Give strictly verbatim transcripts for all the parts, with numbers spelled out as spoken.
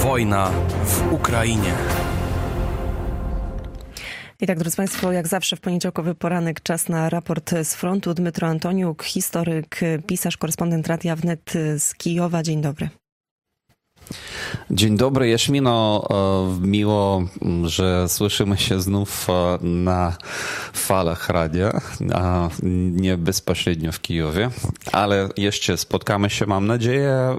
Wojna w Ukrainie. I tak, drodzy Państwo, jak zawsze w poniedziałkowy poranek czas na raport z frontu. Dmytro Antoniuk, historyk, pisarz, korespondent Radia Wnet z Kijowa. Dzień dobry. Dzień dobry, Jaśmino. Miło, że słyszymy się znów na falach radia, a nie bezpośrednio w Kijowie, ale jeszcze spotkamy się, mam nadzieję.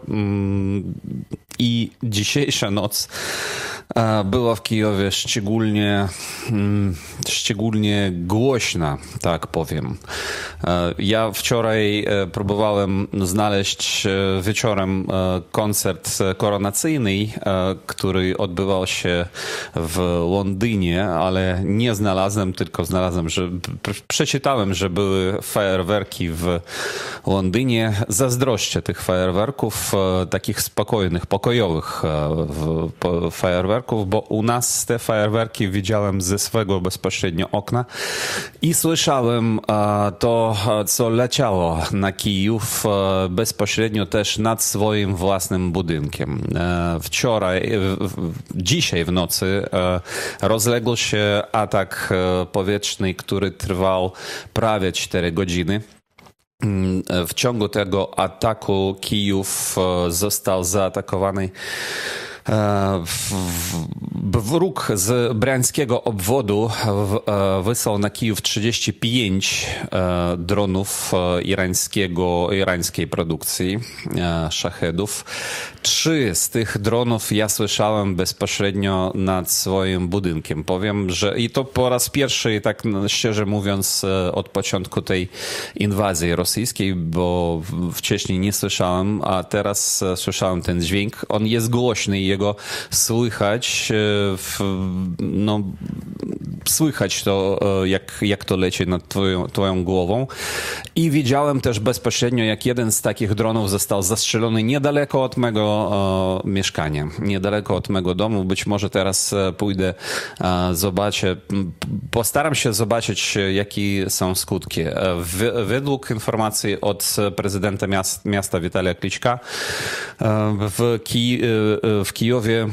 I dzisiejsza noc była w Kijowie szczególnie, szczególnie głośna, tak powiem. Ja wczoraj próbowałem znaleźć wieczorem koncert koronacyjny, który odbywał się w Londynie, ale nie znalazłem, tylko znalazłem, że przeczytałem, że były fajerwerki w Londynie. Zazdroszczę tych fajerwerków, takich spokojnych, pokojowych fajerwerków, bo u nas te fajerwerki widziałem ze swego bezpośrednio okna i słyszałem to, co leciało na Kijów bezpośrednio też nad swoim własnym budynkiem. Wczoraj, dzisiaj w nocy rozległ się atak powietrzny, który trwał prawie cztery godziny. W ciągu tego ataku Kijów został zaatakowany wróg z bryańskiego obwodu wysłał na Kijów trzydzieści pięć dronów irańskiego, irańskiej produkcji, szachedów. Trzy z tych dronów ja słyszałem bezpośrednio nad swoim budynkiem. Powiem, że i to po raz pierwszy, tak szczerze mówiąc, od początku tej inwazji rosyjskiej, bo wcześniej nie słyszałem, a teraz słyszałem ten dźwięk. On jest głośny i jego słychać, no, słychać to, jak, jak to leci nad twoją, twoją głową. I widziałem też bezpośrednio, jak jeden z takich dronów został zastrzelony niedaleko od mego o, mieszkania, niedaleko od mego domu. Być może teraz pójdę, a, zobaczę, postaram się zobaczyć, jakie są skutki. W, według informacji od prezydenta miasta, miasta Witalija Kliczka w, Ki, w Kijowie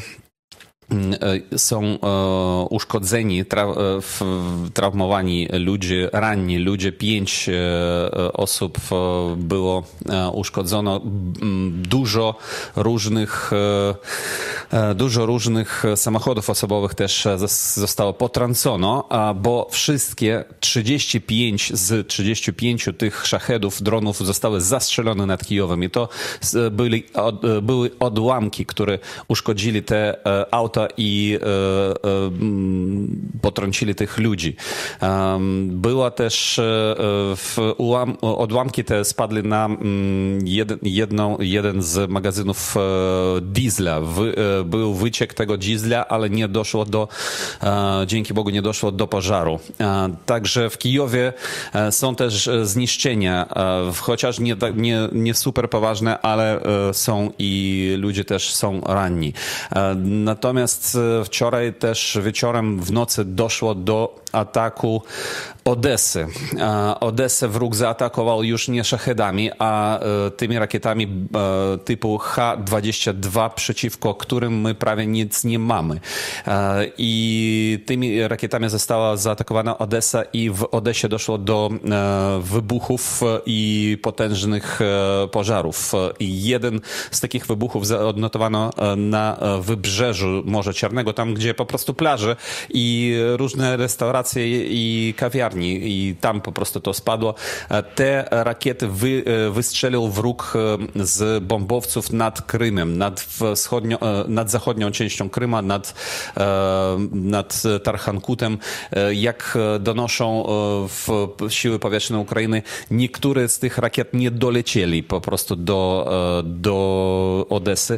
są uszkodzeni, traumowani ludzie, ranni ludzie. Pięć osób było uszkodzono. Dużo różnych, dużo różnych samochodów osobowych też zostało potrącono, bo wszystkie trzydzieści pięć z trzydziestu pięciu tych szachedów, dronów zostały zastrzelone nad Kijowem. I to byli, były odłamki, które uszkodzili te auta i e, e, potrącili tych ludzi. E, była też e, w ułam, odłamki te spadły na jed, jedną, jeden z magazynów e, diesla. Wy, e, był wyciek tego diesla, ale nie doszło do, e, dzięki Bogu nie doszło do pożaru. E, także w Kijowie e, są też zniszczenia, e, chociaż nie, nie, nie super poważne, ale e, są i ludzie też są ranni. E, natomiast wczoraj też wieczorem w nocy doszło do ataku Odessy. Odessę wróg zaatakował już nie szachedami, a tymi rakietami typu H dwadzieścia dwa, przeciwko którym my prawie nic nie mamy. I tymi rakietami została zaatakowana Odessa i w Odessie doszło do wybuchów i potężnych pożarów. I jeden z takich wybuchów odnotowano na wybrzeżu Morza Czarnego, tam gdzie po prostu plaże i różne restauracje i kawiarni, i tam po prostu to spadło. Te rakiety wy, wystrzelił wróg z bombowców nad Krymem, nad, wschodnio, nad zachodnią częścią Kryma, nad, nad Tarchankutem. Jak donoszą w siły powietrzne Ukrainy, niektóre z tych rakiet nie dolecieli po prostu do, do Odessy.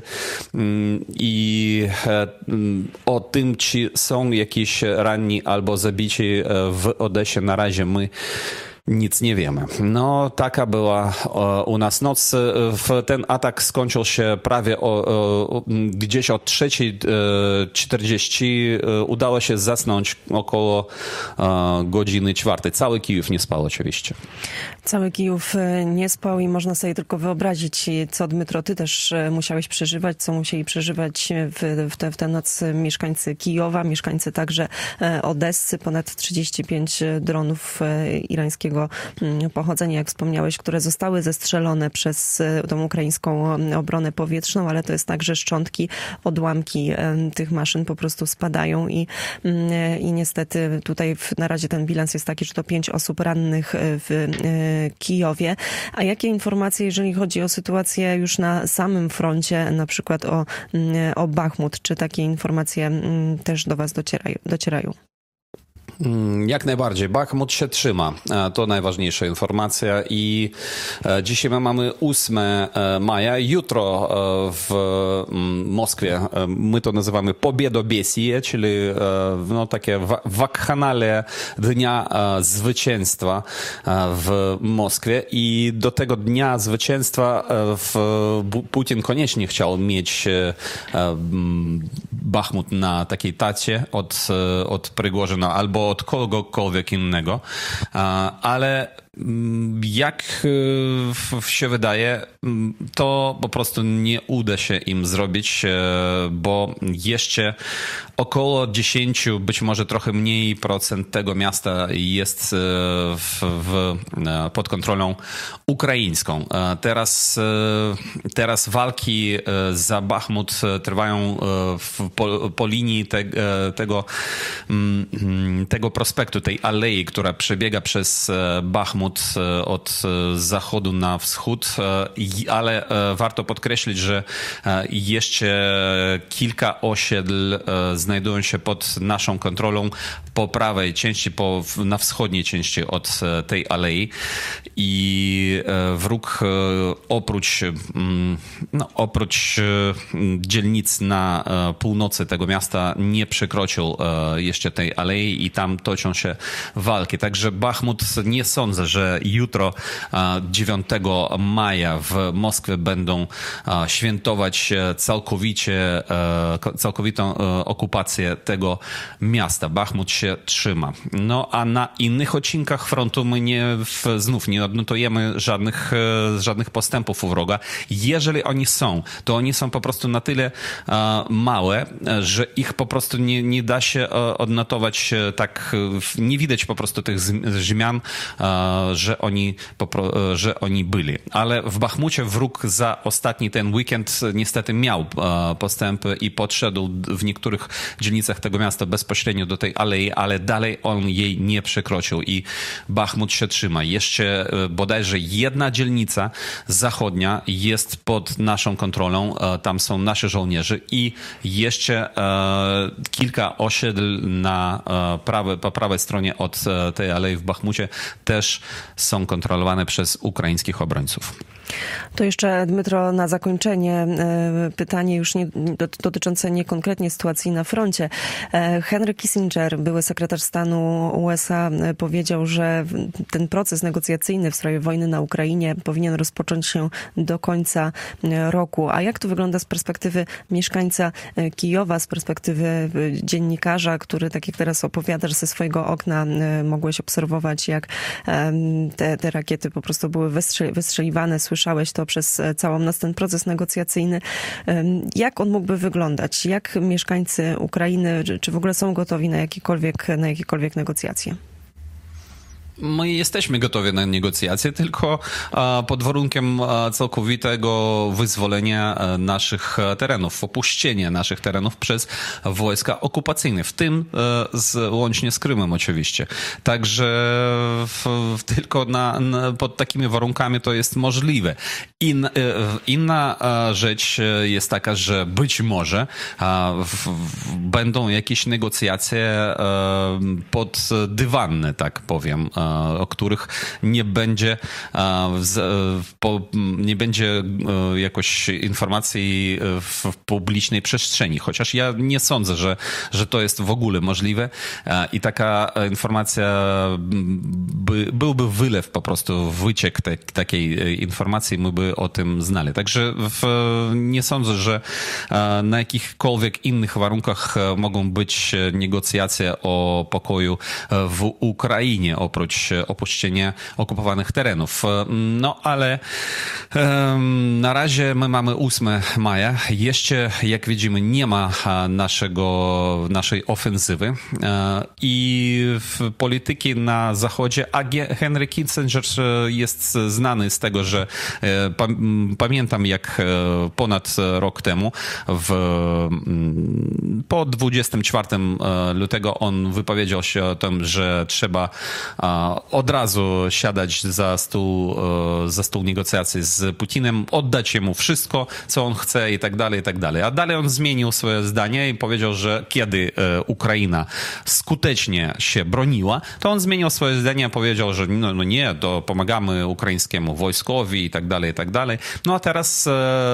I o tym, czy są jakieś ranni albo zabici w Odessie, na razie my Nic nie wiemy. No, taka była o, u nas noc. W ten atak skończył się prawie o, o, gdzieś o trzeciej czterdzieści. Udało się zasnąć około o, godziny czwartej. Cały Kijów nie spał oczywiście. Cały Kijów nie spał i można sobie tylko wyobrazić, co Dmytro, ty też musiałeś przeżywać, co musieli przeżywać w, w, te, w tę noc mieszkańcy Kijowa, mieszkańcy także Odessy. Ponad trzydzieści pięć dronów irańskiego pochodzenia, jak wspomniałeś, które zostały zestrzelone przez tą ukraińską obronę powietrzną, ale to jest tak, że szczątki, odłamki tych maszyn po prostu spadają i, i niestety tutaj na razie ten bilans jest taki, że to pięć osób rannych w Kijowie. A jakie informacje, jeżeli chodzi o sytuację już na samym froncie, na przykład o, o Bachmut, czy takie informacje też do was docierają? docierają? Jak najbardziej. Bachmut się trzyma. To najważniejsza informacja i dzisiaj my mamy ósmego maja. Jutro w Moskwie my to nazywamy Pobiedobesie, czyli no, takie wakhanale Dnia Zwycięstwa w Moskwie i do tego Dnia Zwycięstwa w Putin koniecznie chciał mieć Bachmut na takiej tacie od, od Prygorzyna albo od kogokolwiek innego, ale jak się wydaje, to po prostu nie uda się im zrobić, bo jeszcze około dziesięć, być może trochę mniej procent tego miasta jest w, w, pod kontrolą ukraińską. Teraz, teraz walki za Bachmut trwają w, po, po linii te, tego, tego prospektu, tej alei, która przebiega przez Bachmut od zachodu na wschód, ale warto podkreślić, że jeszcze kilka osiedl znajdują się pod naszą kontrolą po prawej części, po, na wschodniej części od tej alei i wróg oprócz, no, oprócz dzielnic na północy tego miasta nie przekroczył jeszcze tej alei i tam toczą się walki. Także Bachmut, nie sądzę, że jutro dziewiątego maja w Moskwie będą świętować całkowicie, całkowitą okupację tego miasta. Bachmut się trzyma. No a na innych odcinkach frontu my nie, znów nie odnotujemy żadnych, żadnych postępów u wroga. Jeżeli oni są, to oni są po prostu na tyle małe, że ich po prostu nie, nie da się odnotować tak, nie widać po prostu tych zmian, że oni, że oni byli. Ale w Bachmucie wróg za ostatni ten weekend niestety miał postępy i podszedł w niektórych dzielnicach tego miasta bezpośrednio do tej alei, ale dalej on jej nie przekroczył i Bachmut się trzyma. Jeszcze bodajże jedna dzielnica zachodnia jest pod naszą kontrolą. Tam są nasi żołnierze i jeszcze kilka osiedl na prawej, po prawej stronie od tej alei w Bachmucie też są kontrolowane przez ukraińskich obrońców. To jeszcze, Dmytro, na zakończenie pytanie już nie, dotyczące nie konkretnie sytuacji na froncie. Henry Kissinger, były sekretarz stanu U S A, powiedział, że ten proces negocjacyjny w sprawie wojny na Ukrainie powinien rozpocząć się do końca roku. A jak to wygląda z perspektywy mieszkańca Kijowa, z perspektywy dziennikarza, który, tak jak teraz opowiadasz, ze swojego okna mogłeś obserwować, jak te, te rakiety po prostu były wystrzeliwane, słyszałeś to przez całą nas ten proces negocjacyjny. Jak on mógłby wyglądać? Jak mieszkańcy Ukrainy, czy w ogóle są gotowi na jakiekolwiek, na jakiekolwiek negocjacje? My jesteśmy gotowi na negocjacje, tylko pod warunkiem całkowitego wyzwolenia naszych terenów, opuszczenia naszych terenów przez wojska okupacyjne, w tym z, łącznie z Krymem oczywiście. Także w, tylko na, na, pod takimi warunkami to jest możliwe. In, inna rzecz jest taka, że być może w, w, będą jakieś negocjacje pod dywanne, tak powiem, o których nie będzie, nie będzie jakoś informacji w publicznej przestrzeni. Chociaż ja nie sądzę, że, że to jest w ogóle możliwe i taka informacja, by, byłby wylew po prostu, wyciek te, takiej informacji, my by o tym znali. Także w, nie sądzę, że na jakichkolwiek innych warunkach mogą być negocjacje o pokoju w Ukrainie, oprócz opuszczenia okupowanych terenów. No ale na razie my mamy ósmego maja. Jeszcze, jak widzimy, nie ma naszego, naszej ofensywy i w polityki na Zachodzie, a Henry Kissinger jest znany z tego, że pamiętam, jak ponad rok temu w, po dwudziestego czwartego lutego on wypowiedział się o tym, że trzeba od razu siadać za stół, za stół negocjacji z Putinem, oddać mu wszystko, co on chce i tak dalej, i tak dalej. A dalej on zmienił swoje zdanie i powiedział, że kiedy Ukraina skutecznie się broniła, to on zmienił swoje zdanie i powiedział, że no, no nie, to pomagamy ukraińskiemu wojskowi i tak dalej, i tak dalej. No a teraz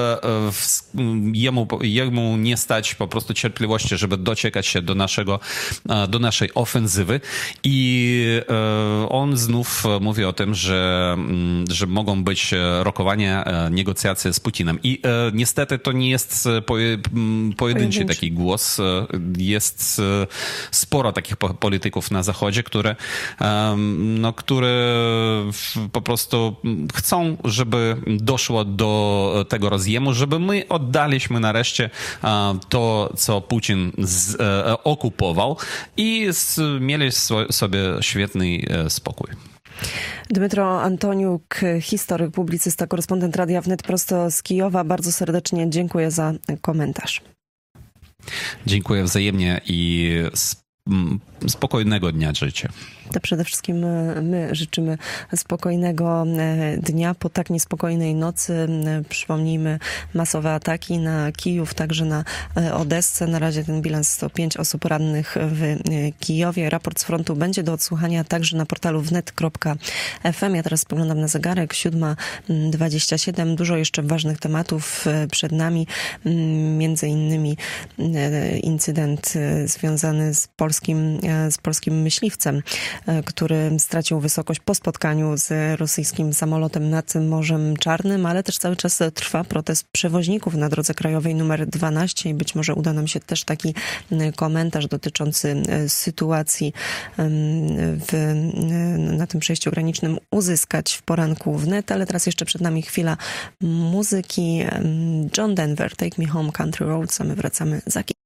jemu, jemu nie stać po prostu cierpliwości, żeby dociekać się do naszego, do naszej ofensywy i on znów mówi o tym, że, że mogą być rokowania, negocjacje z Putinem. I niestety to nie jest pojedynczy taki głos. Jest sporo takich polityków na Zachodzie, które, no, które po prostu chcą, żeby doszło do tego rozjemu, żeby my oddaliśmy nareszcie to, co Putin z, okupował i mieli sobie świetny spokój. Dmytro Antoniuk, historyk, publicysta, korespondent Radia Wnet prosto z Kijowa. Bardzo serdecznie dziękuję za komentarz. Dziękuję wzajemnie i spokojnego dnia życzę. To przede wszystkim my życzymy spokojnego dnia po tak niespokojnej nocy. Przypomnijmy, masowe ataki na Kijów, także na Odessę. Na razie ten bilans to pięć osób rannych w Kijowie. Raport z frontu będzie do odsłuchania także na portalu wnet kropka f m. Ja teraz spoglądam na zegarek, siódma dwadzieścia siedem. Dużo jeszcze ważnych tematów przed nami. Między innymi incydent związany z polskim, z polskim myśliwcem, który stracił wysokość po spotkaniu z rosyjskim samolotem nad Morzem Czarnym, ale też cały czas trwa protest przewoźników na drodze krajowej numer dwanaście i być może uda nam się też taki komentarz dotyczący sytuacji w, na tym przejściu granicznym uzyskać w poranku wnet, ale teraz jeszcze przed nami chwila muzyki. John Denver, Take Me Home Country Roads, a my wracamy za kilka.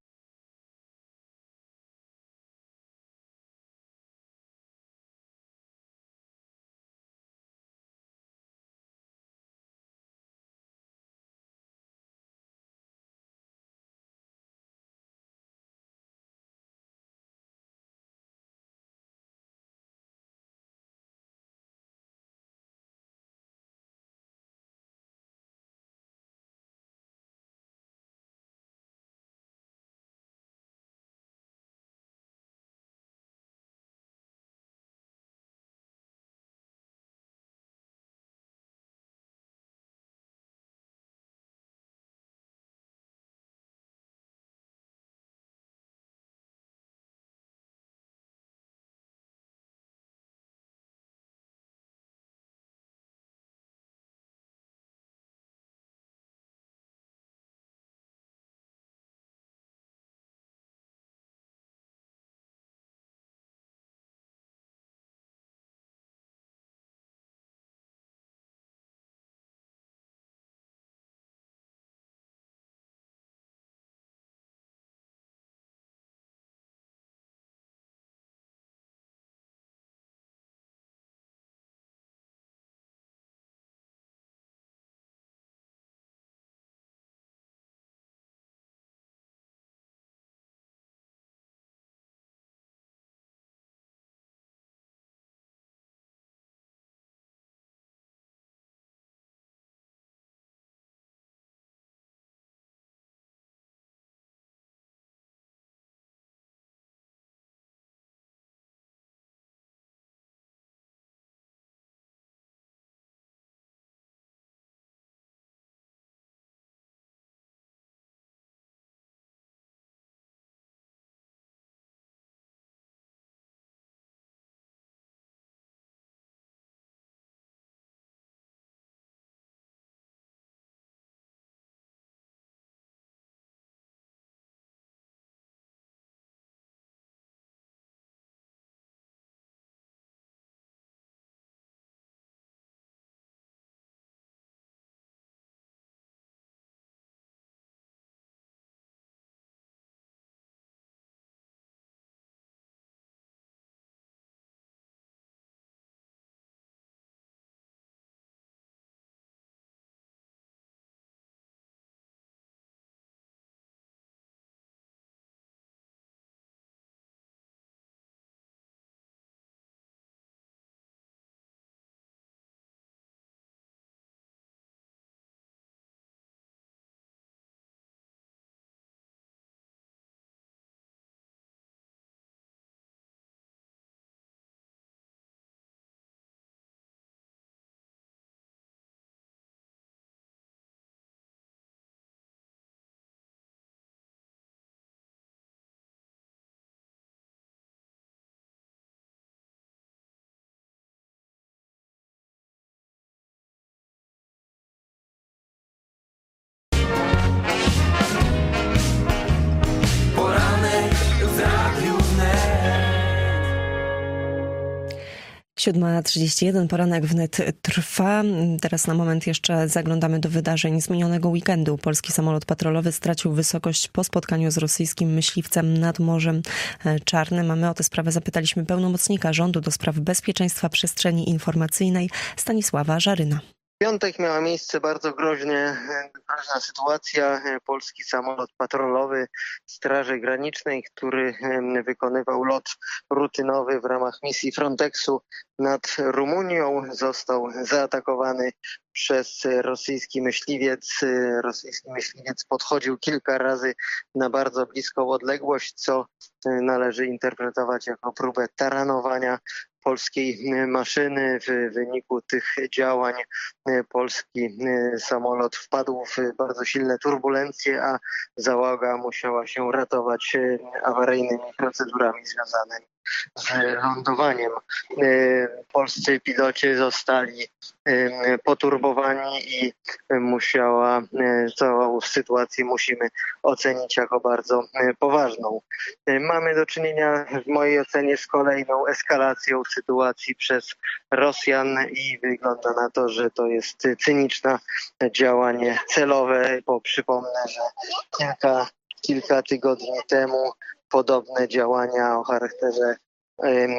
siódma trzydzieści jeden, poranek wnet trwa. Teraz na moment jeszcze zaglądamy do wydarzeń z minionego weekendu. Polski samolot patrolowy stracił wysokość po spotkaniu z rosyjskim myśliwcem nad Morzem Czarnym. A my o tę sprawę zapytaliśmy pełnomocnika rządu do spraw bezpieczeństwa przestrzeni informacyjnej Stanisława Żaryna. W piątek miała miejsce bardzo groźnie, groźna sytuacja. Polski samolot patrolowy Straży Granicznej, który wykonywał lot rutynowy w ramach misji Frontexu nad Rumunią, został zaatakowany przez rosyjski myśliwiec. Rosyjski myśliwiec podchodził kilka razy na bardzo bliską odległość, co należy interpretować jako próbę taranowania polskiej maszyny. W wyniku tych działań polski samolot wpadł w bardzo silne turbulencje, a załoga musiała się ratować awaryjnymi procedurami związanymi z lądowaniem. Polscy piloci zostali poturbowani i musiała, całą sytuację musimy ocenić jako bardzo poważną. Mamy do czynienia w mojej ocenie z kolejną eskalacją sytuacji przez Rosjan i wygląda na to, że to jest cyniczne działanie celowe, bo przypomnę, że kilka, kilka tygodni temu podobne działania o charakterze um,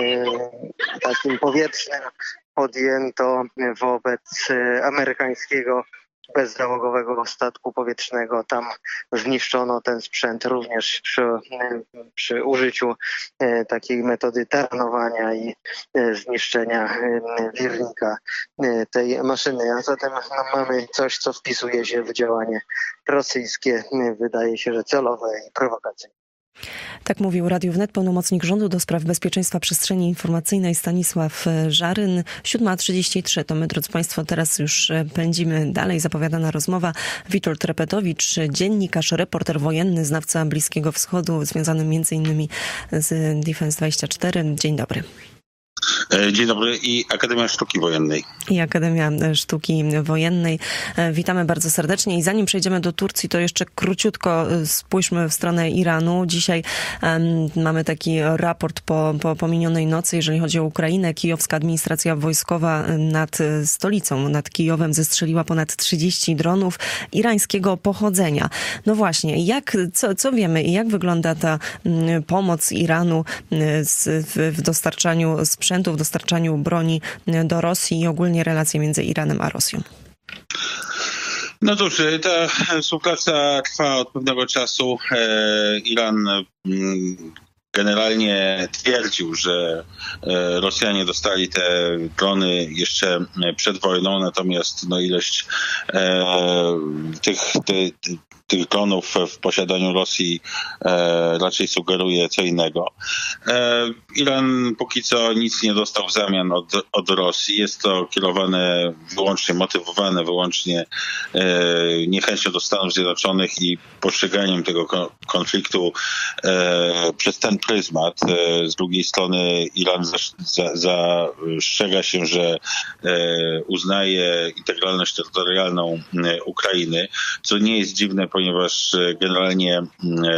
takim powietrznym podjęto wobec amerykańskiego bezzałogowego statku powietrznego. Tam zniszczono ten sprzęt również przy, przy użyciu takiej metody taranowania i zniszczenia wirnika tej maszyny. A zatem no, mamy coś, co wpisuje się w działanie rosyjskie. Wydaje się, że celowe i prowokacyjne. Tak mówił Radiu Wnet pełnomocnik rządu do spraw bezpieczeństwa przestrzeni informacyjnej Stanisław Żaryn. siódma trzydzieści trzy to my, drodzy Państwo, teraz już pędzimy dalej. Zapowiadana rozmowa. Witold Repetowicz, dziennikarz, reporter wojenny, znawca Bliskiego Wschodu, związany między innymi z Defense dwadzieścia cztery. Dzień dobry. Dzień dobry i Akademia Sztuki Wojennej. I Akademia Sztuki Wojennej. Witamy bardzo serdecznie i zanim przejdziemy do Turcji, to jeszcze króciutko spójrzmy w stronę Iranu. Dzisiaj um, mamy taki raport po, po, po minionej nocy, jeżeli chodzi o Ukrainę. Kijowska administracja wojskowa nad stolicą, nad Kijowem zestrzeliła ponad trzydzieści dronów irańskiego pochodzenia. No właśnie, jak, co, co wiemy i jak wygląda ta um, pomoc Iranu z, w, w dostarczaniu sprzętu, w dostarczaniu broni do Rosji i ogólnie relacje między Iranem a Rosją? No cóż, ta współpraca trwa od pewnego czasu. Iran generalnie twierdził, że Rosjanie dostali te drony jeszcze przed wojną, natomiast no, ilość e, tych, te, tych dronów w posiadaniu Rosji e, raczej sugeruje co innego. E, Iran póki co nic nie dostał w zamian od, od Rosji. Jest to kierowane wyłącznie, motywowane wyłącznie e, niechęcią do Stanów Zjednoczonych i postrzeganiem tego konfliktu e, przez ten pryzmat. E, z drugiej strony Iran zastrzega za, się, że e, uznaje integralność terytorialną e, Ukrainy, co nie jest dziwne, ponieważ generalnie e,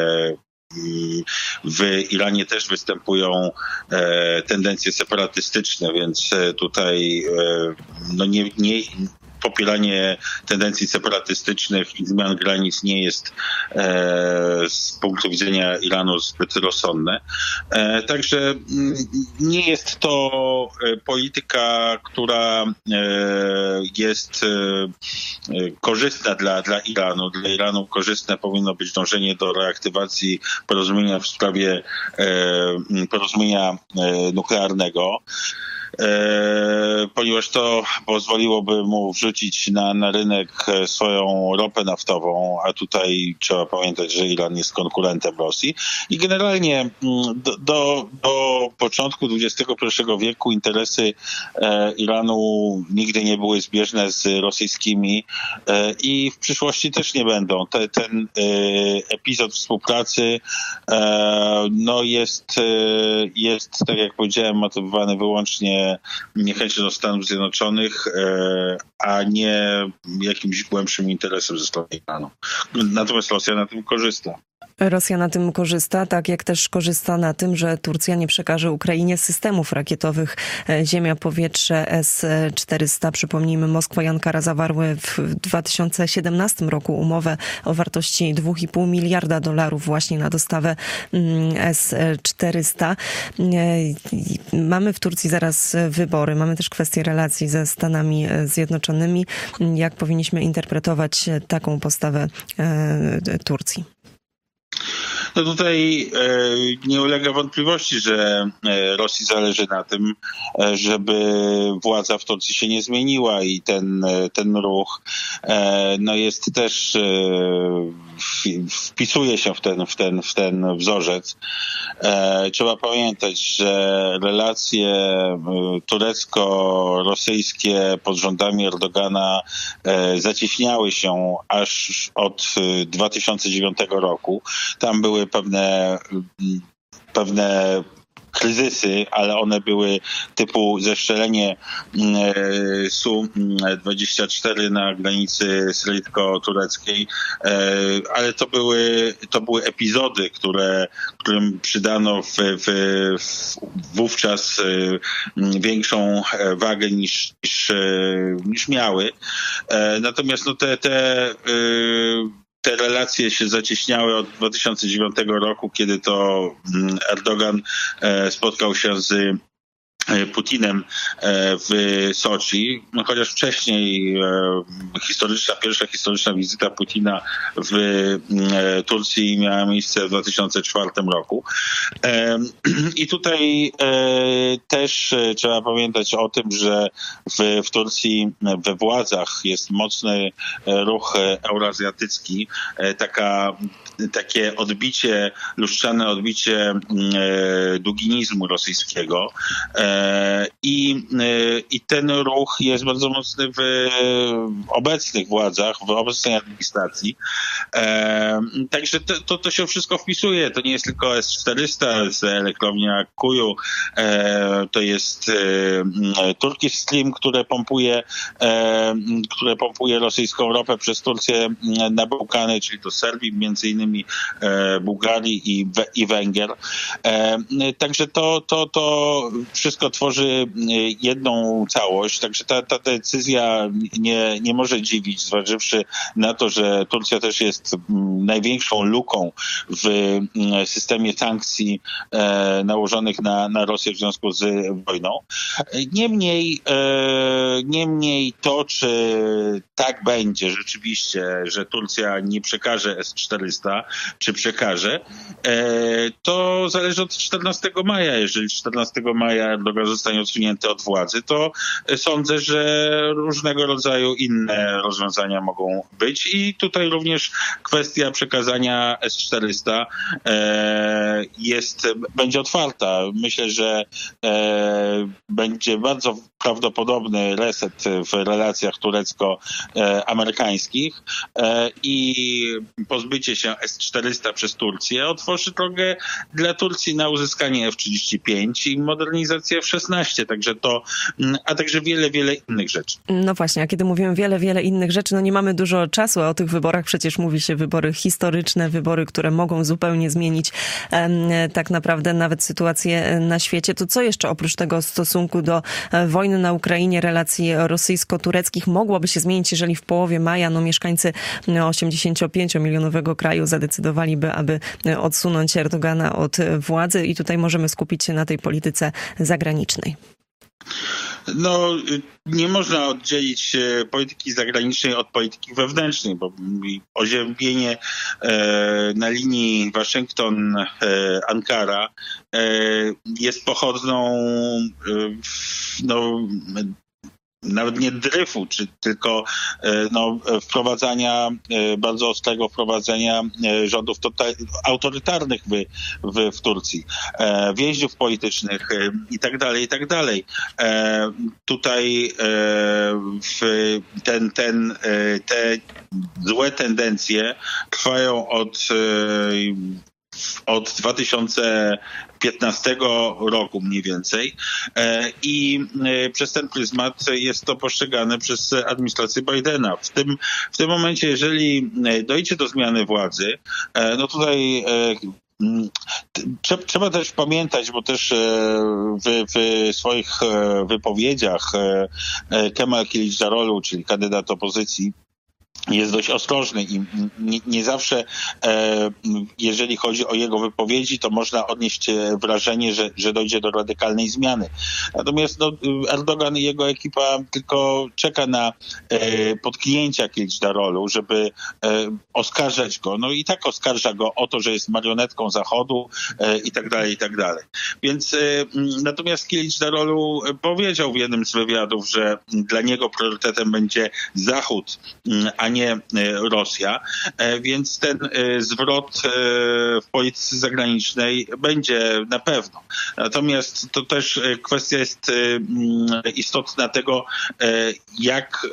w Iranie też występują e, tendencje separatystyczne, więc tutaj e, no nie, nie popieranie tendencji separatystycznych i zmian granic nie jest e, z punktu widzenia Iranu zbyt rozsądne. E, także nie jest to polityka, która e, jest e, korzystna dla, dla Iranu. Dla Iranu korzystne powinno być dążenie do reaktywacji porozumienia w sprawie e, porozumienia e, nuklearnego. E, ponieważ to pozwoliłoby mu wrzucić na, na rynek swoją ropę naftową, a tutaj trzeba pamiętać, że Iran jest konkurentem Rosji. I generalnie do, do, do początku dwudziestego pierwszego wieku interesy e, Iranu nigdy nie były zbieżne z rosyjskimi e, i w przyszłości też nie będą. Te, ten e, epizod współpracy e, no jest, e, jest, tak jak powiedziałem, motywowany wyłącznie niechęcią do Stanów Zjednoczonych, a nie jakimś głębszym interesem ze strony Iranu. Natomiast Rosja na tym korzysta. Rosja na tym korzysta, tak jak też korzysta na tym, że Turcja nie przekaże Ukrainie systemów rakietowych ziemia-powietrze S czterysta. Przypomnijmy, Moskwa i Ankara zawarły w dwa tysiące siedemnastym roku umowę o wartości dwa i pół miliarda dolarów właśnie na dostawę S czterysta. Mamy w Turcji zaraz wybory, mamy też kwestię relacji ze Stanami Zjednoczonymi. Jak powinniśmy interpretować taką postawę Turcji? No tutaj e, nie ulega wątpliwości, że e, Rosji zależy na tym, e, żeby władza w Turcji się nie zmieniła i ten, e, ten ruch e, no jest też e, w, wpisuje się w ten, w ten, w ten wzorzec. E, trzeba pamiętać, że relacje e, turecko-rosyjskie pod rządami Erdogana e, zacieśniały się aż od dwa tysiące dziewiątego roku. Tam były pewne, pewne kryzysy, ale one były typu zestrzelenie S U dwadzieścia cztery na granicy syryjsko-tureckiej, ale to były, to były epizody, które, którym przydano w, w, w, wówczas większą wagę niż, niż, niż miały. Natomiast no te, te Te relacje się zacieśniały od dwa tysiące dziewiątego roku, kiedy to Erdogan spotkał się z Putinem w Soczi, no chociaż wcześniej historyczna, pierwsza historyczna wizyta Putina w Turcji miała miejsce w dwa tysiące czwartym roku. I tutaj też trzeba pamiętać o tym, że w, w Turcji we władzach jest mocny ruch euroazjatycki, taka, takie odbicie, lustrzane odbicie duginizmu rosyjskiego. I, I ten ruch jest bardzo mocny w obecnych władzach, w obecnej administracji. Także to, to, to się wszystko wpisuje. To nie jest tylko S czterysta z elektrownia Kuju, to jest Turkish Stream, które pompuje, które pompuje rosyjską ropę przez Turcję na Bałkany, czyli do Serbii, między innymi Bułgarii i, i Węgier. Także to, to, to wszystko tworzy jedną całość, także ta, ta decyzja nie, nie może dziwić, zważywszy na to, że Turcja też jest największą luką w systemie sankcji e, nałożonych na, na Rosję w związku z wojną. Niemniej, e, niemniej to, czy tak będzie rzeczywiście, że Turcja nie przekaże S czterysta, czy przekaże, e, to zależy od czternastego maja. Jeżeli czternastego maja Erdogan zostanie odsunięty od władzy, to sądzę, że różnego rodzaju inne rozwiązania mogą być i tutaj również kwestia przekazania S czterysta e, jest, będzie otwarta. Myślę, że e, będzie bardzo prawdopodobny reset w relacjach turecko-amerykańskich e, i pozbycie się S czterysta przez Turcję otworzy drogę dla Turcji na uzyskanie F trzydzieści pięć i modernizację F szesnaście, także to, a także wiele, wiele innych rzeczy. No właśnie, a kiedy mówimy wiele, wiele innych rzeczy, no nie mamy dużo czasu, a o tych wyborach przecież mówi się wybory historyczne, wybory, które mogą zupełnie zmienić e, tak naprawdę nawet sytuację na świecie. To co jeszcze oprócz tego stosunku do wojny na Ukrainie, relacji rosyjsko-tureckich mogłoby się zmienić, jeżeli w połowie maja no, mieszkańcy osiemdziesięciopięciomilionowego kraju zadecydowaliby, aby odsunąć Erdogana od władzy i tutaj możemy skupić się na tej polityce zagranicznej. No, nie można oddzielić polityki zagranicznej od polityki wewnętrznej, bo oziębienie na linii Waszyngton-Ankara jest pochodną no, nawet nie dryfu, czy tylko no, wprowadzania, bardzo ostrego wprowadzenia rządów total, autorytarnych w, w, w Turcji, więźniów politycznych i tak dalej, i tak dalej. Tutaj w ten, ten, te złe tendencje trwają od od dwa tysiące piętnastego roku mniej więcej i przez ten pryzmat jest to postrzegane przez administrację Bidena. W tym, w tym momencie, jeżeli dojdzie do zmiany władzy, no tutaj trzeba też pamiętać, bo też w, w swoich wypowiedziach Kemal Kılıçdaroğlu, czyli kandydat opozycji, jest dość ostrożny i nie, nie zawsze, e, jeżeli chodzi o jego wypowiedzi, to można odnieść wrażenie, że, że dojdzie do radykalnej zmiany. Natomiast no, Erdogan i jego ekipa tylko czeka na e, potknięcia Kılıçdaroğlu, żeby e, oskarżać go. No i tak oskarża go o to, że jest marionetką Zachodu e, i tak dalej, i tak dalej. Więc e, natomiast Kılıçdaroğlu powiedział w jednym z wywiadów, że dla niego priorytetem będzie Zachód, a nie Rosja, więc ten zwrot w polityce zagranicznej będzie na pewno. Natomiast to też kwestia jest istotna tego, jak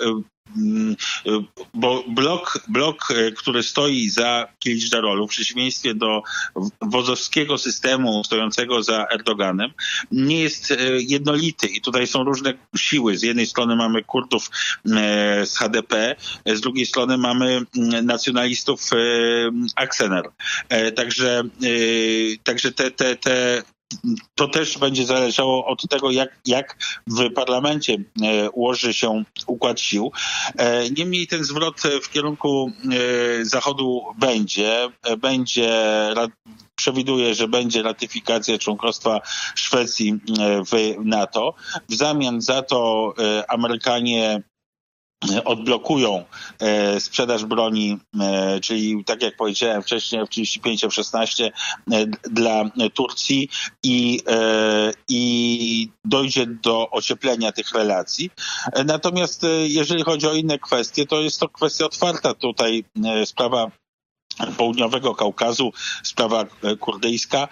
bo blok, blok, który stoi za Kılıçdaroğlu, w przeciwieństwie do wozowskiego systemu stojącego za Erdoganem, nie jest jednolity i tutaj są różne siły. Z jednej strony mamy Kurdów z H D P, z drugiej strony mamy nacjonalistów Aksener. Także, także te, te, te to też będzie zależało od tego, jak, jak w parlamencie ułoży się układ sił. Niemniej ten zwrot w kierunku Zachodu będzie. Będzie, przewiduje, że będzie ratyfikacja członkostwa Szwecji w NATO. W zamian za to Amerykanie odblokują e, sprzedaż broni, e, czyli tak jak powiedziałem wcześniej, F trzydzieści pięć, F szesnaście e, dla Turcji i, e, i dojdzie do ocieplenia tych relacji. E, natomiast e, jeżeli chodzi o inne kwestie, to jest to kwestia otwarta. Tutaj e, sprawa Południowego Kaukazu, sprawa kurdyjska.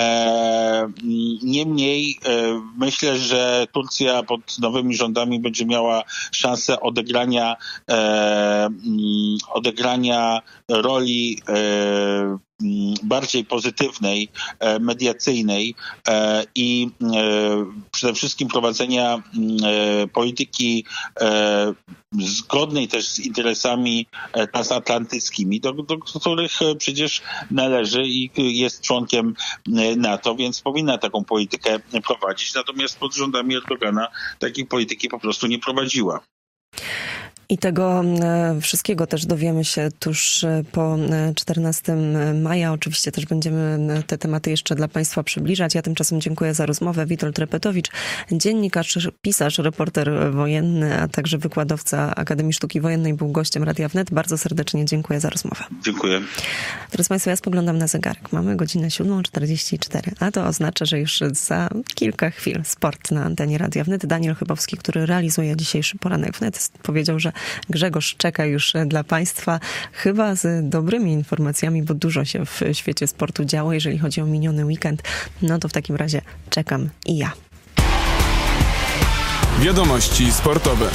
Niemniej myślę, że Turcja pod nowymi rządami będzie miała szansę odegrania, odegrania roli bardziej pozytywnej, mediacyjnej i przede wszystkim prowadzenia polityki zgodnej też z interesami transatlantyckimi, do, do których przecież należy i jest członkiem NATO, więc powinna taką politykę prowadzić. Natomiast pod rządami Erdogana takiej polityki po prostu nie prowadziła. I tego wszystkiego też dowiemy się tuż po czternastego maja. Oczywiście też będziemy te tematy jeszcze dla Państwa przybliżać. Ja tymczasem dziękuję za rozmowę. Witold Repetowicz, dziennikarz, pisarz, reporter wojenny, a także wykładowca Akademii Sztuki Wojennej, był gościem Radia Wnet. Bardzo serdecznie dziękuję za rozmowę. Dziękuję. Drodzy Państwo, ja spoglądam na zegarek. Mamy godzinę siódmą czterdzieści cztery, a to oznacza, że już za kilka chwil sport na antenie Radia Wnet. Daniel Chybowski, który realizuje dzisiejszy poranek Wnet, powiedział, że Grzegorz czeka już dla Państwa chyba z dobrymi informacjami, bo dużo się w świecie sportu działo. Jeżeli chodzi o miniony weekend, no to w takim razie czekam i ja. Wiadomości sportowe.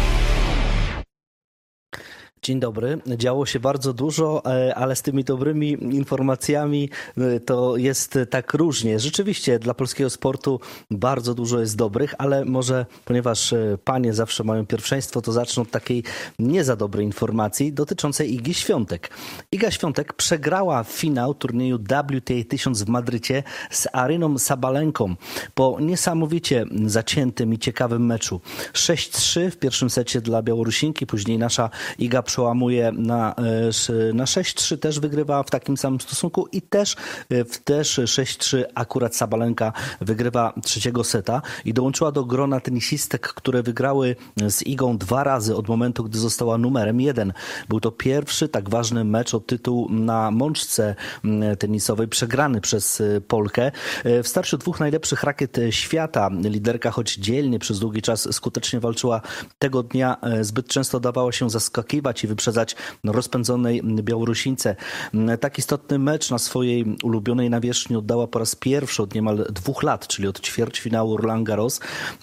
Dzień dobry. Działo się bardzo dużo, ale z tymi dobrymi informacjami to jest tak różnie. Rzeczywiście dla polskiego sportu bardzo dużo jest dobrych, ale może ponieważ panie zawsze mają pierwszeństwo, to zacznę od takiej nie za dobrej informacji dotyczącej Igi Świątek. Iga Świątek przegrała finał turnieju W T A tysiąc w Madrycie z Aryną Sabalenką po niesamowicie zaciętym i ciekawym meczu. sześć trzy w pierwszym secie dla Białorusinki, później nasza Iga przełamuje na, na sześć trzy, też wygrywa w takim samym stosunku i też, też sześć trzy akurat Sabalenka wygrywa trzeciego seta i dołączyła do grona tenisistek, które wygrały z Igą dwa razy od momentu, gdy została numerem jeden. Był to pierwszy tak ważny mecz o tytuł na mączce tenisowej przegrany przez Polkę. W starciu dwóch najlepszych rakiet świata liderka, choć dzielnie przez długi czas skutecznie walczyła, tego dnia zbyt często dawała się zaskakiwać dogonić i wyprzedzać rozpędzonej Białorusińce. Tak istotny mecz na swojej ulubionej nawierzchni oddała po raz pierwszy od niemal dwóch lat, czyli od ćwierćfinału Roland Garros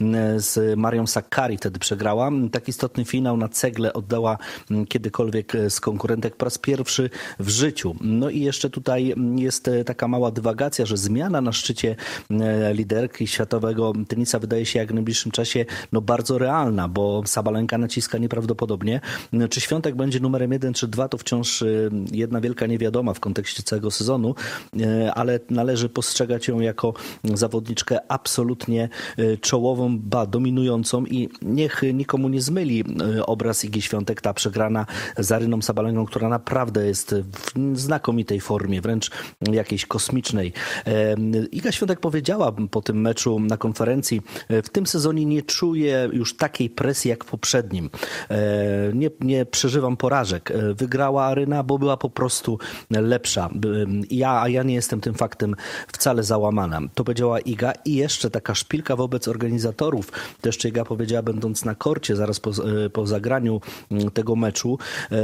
z Marią Sakkari. Wtedy przegrała. Tak istotny finał na cegle oddała kiedykolwiek z konkurentek po raz pierwszy w życiu. No i jeszcze tutaj jest taka mała dywagacja, że zmiana na szczycie liderki światowego tenisa wydaje się jak w najbliższym czasie no bardzo realna, bo Sabalenka naciska nieprawdopodobnie. Czy Świątek będzie numerem jeden czy dwa, to wciąż jedna wielka niewiadoma w kontekście całego sezonu, ale należy postrzegać ją jako zawodniczkę absolutnie czołową, ba, dominującą i niech nikomu nie zmyli obraz Igi Świątek, ta przegrana z Aryną Sabalenką, która naprawdę jest w znakomitej formie, wręcz jakiejś kosmicznej. Iga Świątek powiedziała po tym meczu na konferencji: w tym sezonie nie czuję już takiej presji jak w poprzednim. Nie, nie przeżywam porażek. Wygrała Aryna, bo była po prostu lepsza. Ja, a ja nie jestem tym faktem wcale załamana. To powiedziała Iga i jeszcze taka szpilka wobec organizatorów. To jeszcze Iga powiedziała, będąc na korcie zaraz po, po zagraniu tego meczu,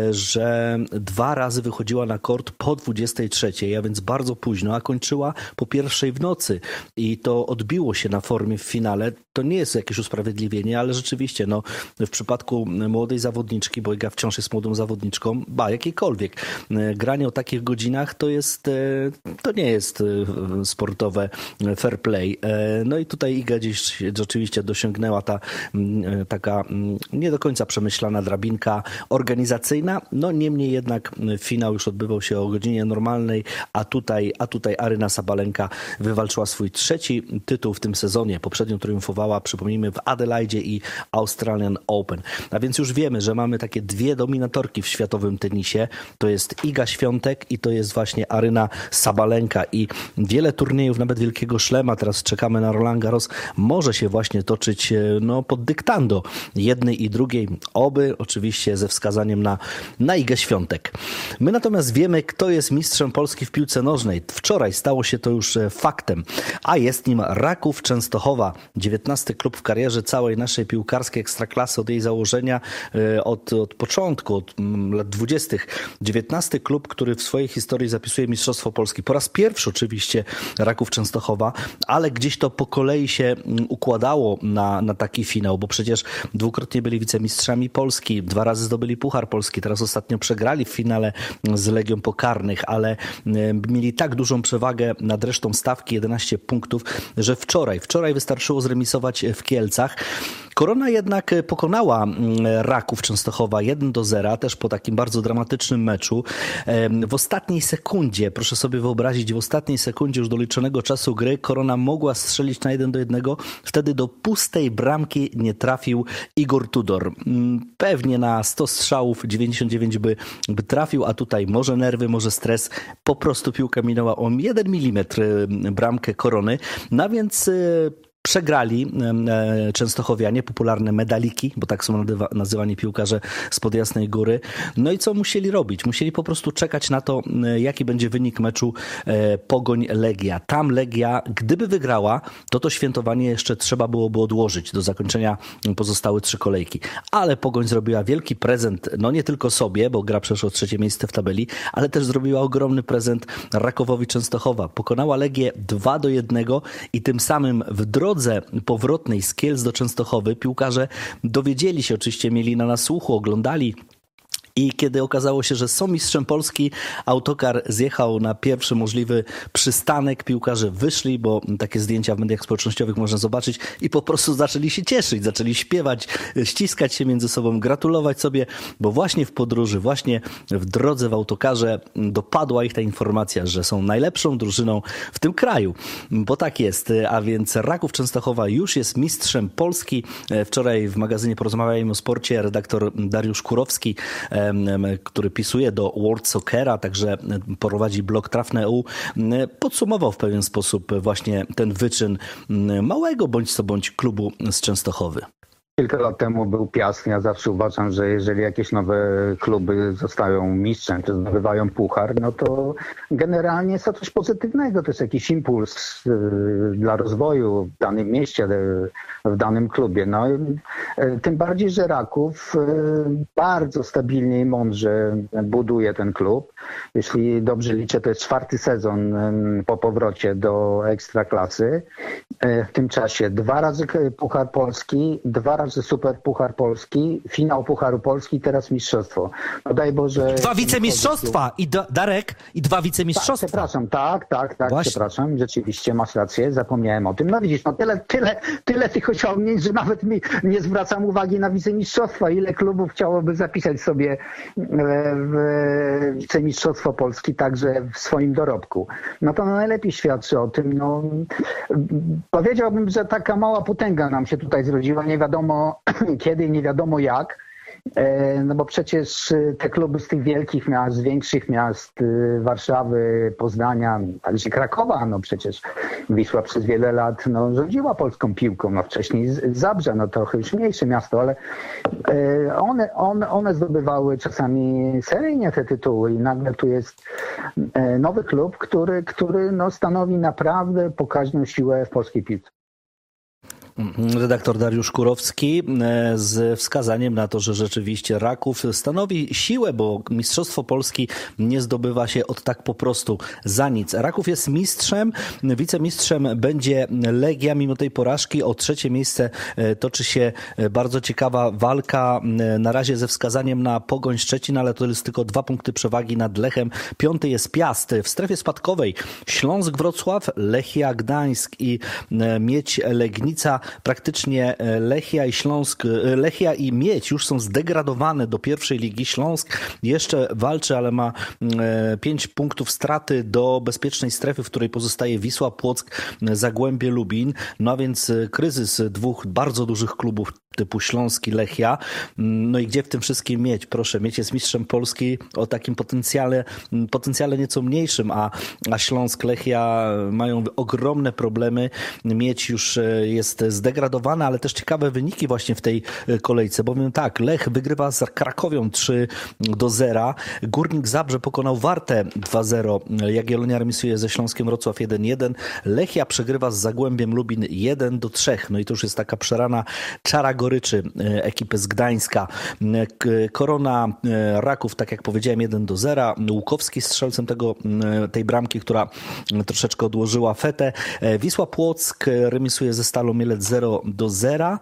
że dwa razy wychodziła na kort po dwudziestej trzeciej, a więc bardzo późno, a kończyła po pierwszej w nocy i to odbiło się na formie w finale. To nie jest jakieś usprawiedliwienie, ale rzeczywiście no, w przypadku młodej zawodniczki, bo Iga wciąż jest młodą zawodniczką, ba, jakiejkolwiek, granie o takich godzinach to jest, to nie jest sportowe fair play. No i tutaj Iga gdzieś rzeczywiście dosięgnęła ta taka nie do końca przemyślana drabinka organizacyjna, no niemniej jednak finał już odbywał się o godzinie normalnej, a tutaj, a tutaj Aryna Sabalenka wywalczyła swój trzeci tytuł w tym sezonie. Poprzednio triumfowała, przypomnijmy, w Adelaidzie i Australian Open. A więc już wiemy, że mamy takie dwie dominatorki w światowym tenisie. To jest Iga Świątek i to jest właśnie Aryna Sabalenka i wiele turniejów, nawet Wielkiego Szlema, teraz czekamy na Roland Garros, może się właśnie toczyć no, pod dyktando jednej i drugiej, oby oczywiście ze wskazaniem na, na Igę Świątek. My natomiast wiemy, kto jest mistrzem Polski w piłce nożnej. Wczoraj stało się to już faktem, a jest nim Raków Częstochowa, dziewiętnasty klub w karierze całej naszej piłkarskiej ekstraklasy od jej założenia, od, od początku, od lat dwudziestych. dziewiętnasty klub, który w swojej historii zapisuje Mistrzostwo Polski. Po raz pierwszy oczywiście Raków Częstochowa, ale gdzieś to po kolei się układało na, na taki finał, bo przecież dwukrotnie byli wicemistrzami Polski, dwa razy zdobyli Puchar Polski, teraz ostatnio przegrali w finale z Legią Pokarnych, ale mieli tak dużą przewagę nad resztą stawki, jedenaście punktów, że wczoraj, wczoraj wystarczyło zremisować w Kielcach. Korona jednak pokonała Raków Częstochowa jeden do zera, też po takim bardzo dramatycznym meczu. W ostatniej sekundzie, proszę sobie wyobrazić, w ostatniej sekundzie już doliczonego czasu gry Korona mogła strzelić na jeden do jednego. Wtedy do pustej bramki nie trafił Igor Tudor. Pewnie na sto strzałów dziewięćdziesiąt dziewięć by, by trafił, a tutaj może nerwy, może stres. Po prostu piłka minęła o jeden milimetr bramkę Korony. No więc przegrali e, częstochowianie, popularne medaliki, bo tak są nazywa, nazywani piłkarze spod Jasnej Góry. No i co musieli robić? Musieli po prostu czekać na to, e, jaki będzie wynik meczu e, Pogoń-Legia. Tam Legia, gdyby wygrała, to to świętowanie jeszcze trzeba byłoby odłożyć do zakończenia pozostałe trzy kolejki. Ale Pogoń zrobiła wielki prezent, no nie tylko sobie, bo gra przeszło trzecie miejsce w tabeli, ale też zrobiła ogromny prezent Rakowowi Częstochowa. Pokonała Legię dwa do jednego i tym samym w drodze powrotnej z Kielc do Częstochowy piłkarze dowiedzieli się, oczywiście mieli na nasłuchu, oglądali. I kiedy okazało się, że są mistrzem Polski, autokar zjechał na pierwszy możliwy przystanek. Piłkarze wyszli, bo takie zdjęcia w mediach społecznościowych można zobaczyć i po prostu zaczęli się cieszyć, zaczęli śpiewać, ściskać się między sobą, gratulować sobie, bo właśnie w podróży, właśnie w drodze w autokarze dopadła ich ta informacja, że są najlepszą drużyną w tym kraju. Bo tak jest, a więc Raków Częstochowa już jest mistrzem Polski. Wczoraj w magazynie Porozmawiajmy o sporcie redaktor Dariusz Kurowski, który pisuje do World Soccera, także prowadzi blog Trafne kropka e u, podsumował w pewien sposób właśnie ten wyczyn małego bądź co bądź klubu z Częstochowy. Kilka lat temu był Piast. Ja zawsze uważam, że jeżeli jakieś nowe kluby zostają mistrzem, czy zdobywają puchar, no to generalnie jest to coś pozytywnego. To jest jakiś impuls dla rozwoju w danym mieście, w danym klubie. No, tym bardziej, że Raków bardzo stabilnie i mądrze buduje ten klub. Jeśli dobrze liczę, to jest czwarty sezon po powrocie do Ekstraklasy. W tym czasie dwa razy Puchar Polski, dwa razy Super Puchar Polski, finał Pucharu Polski, teraz mistrzostwo. No daj Boże... Dwa wicemistrzostwa! I do, Darek, i dwa wicemistrzostwa. Tak, przepraszam, tak, tak, tak, Właśnie. przepraszam, rzeczywiście masz rację, zapomniałem o tym. No widzisz, no tyle, tyle, tyle tych osiągnięć, że nawet mi nie zwracam uwagi na wicemistrzostwa. Ile klubów chciałoby zapisać sobie w wicemistrzostwo Polski także w swoim dorobku. No to najlepiej świadczy o tym, no powiedziałbym, że taka mała potęga nam się tutaj zrodziła, nie wiadomo kiedy, nie wiadomo jak. No bo przecież te kluby z tych wielkich miast, z większych miast, Warszawy, Poznania, także Krakowa, no przecież Wisła przez wiele lat no, rządziła polską piłką, no wcześniej Zabrze, no trochę już mniejsze miasto, ale one, one, one zdobywały czasami seryjnie te tytuły i nagle tu jest nowy klub, który, który no, stanowi naprawdę pokaźną siłę w polskiej piłce. Redaktor Dariusz Kurowski z wskazaniem na to, że rzeczywiście Raków stanowi siłę, bo Mistrzostwo Polski nie zdobywa się od tak po prostu za nic. Raków jest mistrzem, wicemistrzem będzie Legia mimo tej porażki. O trzecie miejsce toczy się bardzo ciekawa walka, na razie ze wskazaniem na Pogoń Szczecin, ale to jest tylko dwa punkty przewagi nad Lechem. Piąty jest Piast. W strefie spadkowej Śląsk Wrocław, Lechia Gdańsk i Miedź Legnica. Praktycznie Lechia i Śląsk, Lechia i Miedź już są zdegradowane do pierwszej ligi. Śląsk jeszcze walczy, ale ma pięć punktów straty do bezpiecznej strefy, w której pozostaje Wisła Płock, Zagłębie Lubin. No a więc kryzys dwóch bardzo dużych klubów typu Śląsk i Lechia. No i gdzie w tym wszystkim Miedź? Proszę, Miedź jest mistrzem Polski o takim potencjale, potencjale nieco mniejszym, a, a Śląsk, Lechia mają ogromne problemy. Miedź już jest zdegradowana, ale też ciekawe wyniki właśnie w tej kolejce, bowiem tak, Lech wygrywa z Krakowią trzy do zera, Górnik Zabrze pokonał Wartę dwa zero, Jagiellonia remisuje ze Śląskiem Wrocław jeden jeden, Lechia przegrywa z Zagłębiem Lubin jeden do trzech, no i to już jest taka przerana czara goryczy ekipy z Gdańska. Korona Raków, tak jak powiedziałem, jeden do zera, Łukowski strzelcem tego, tej bramki, która troszeczkę odłożyła fetę, Wisła Płock remisuje ze Stalą Mielec zero do zera,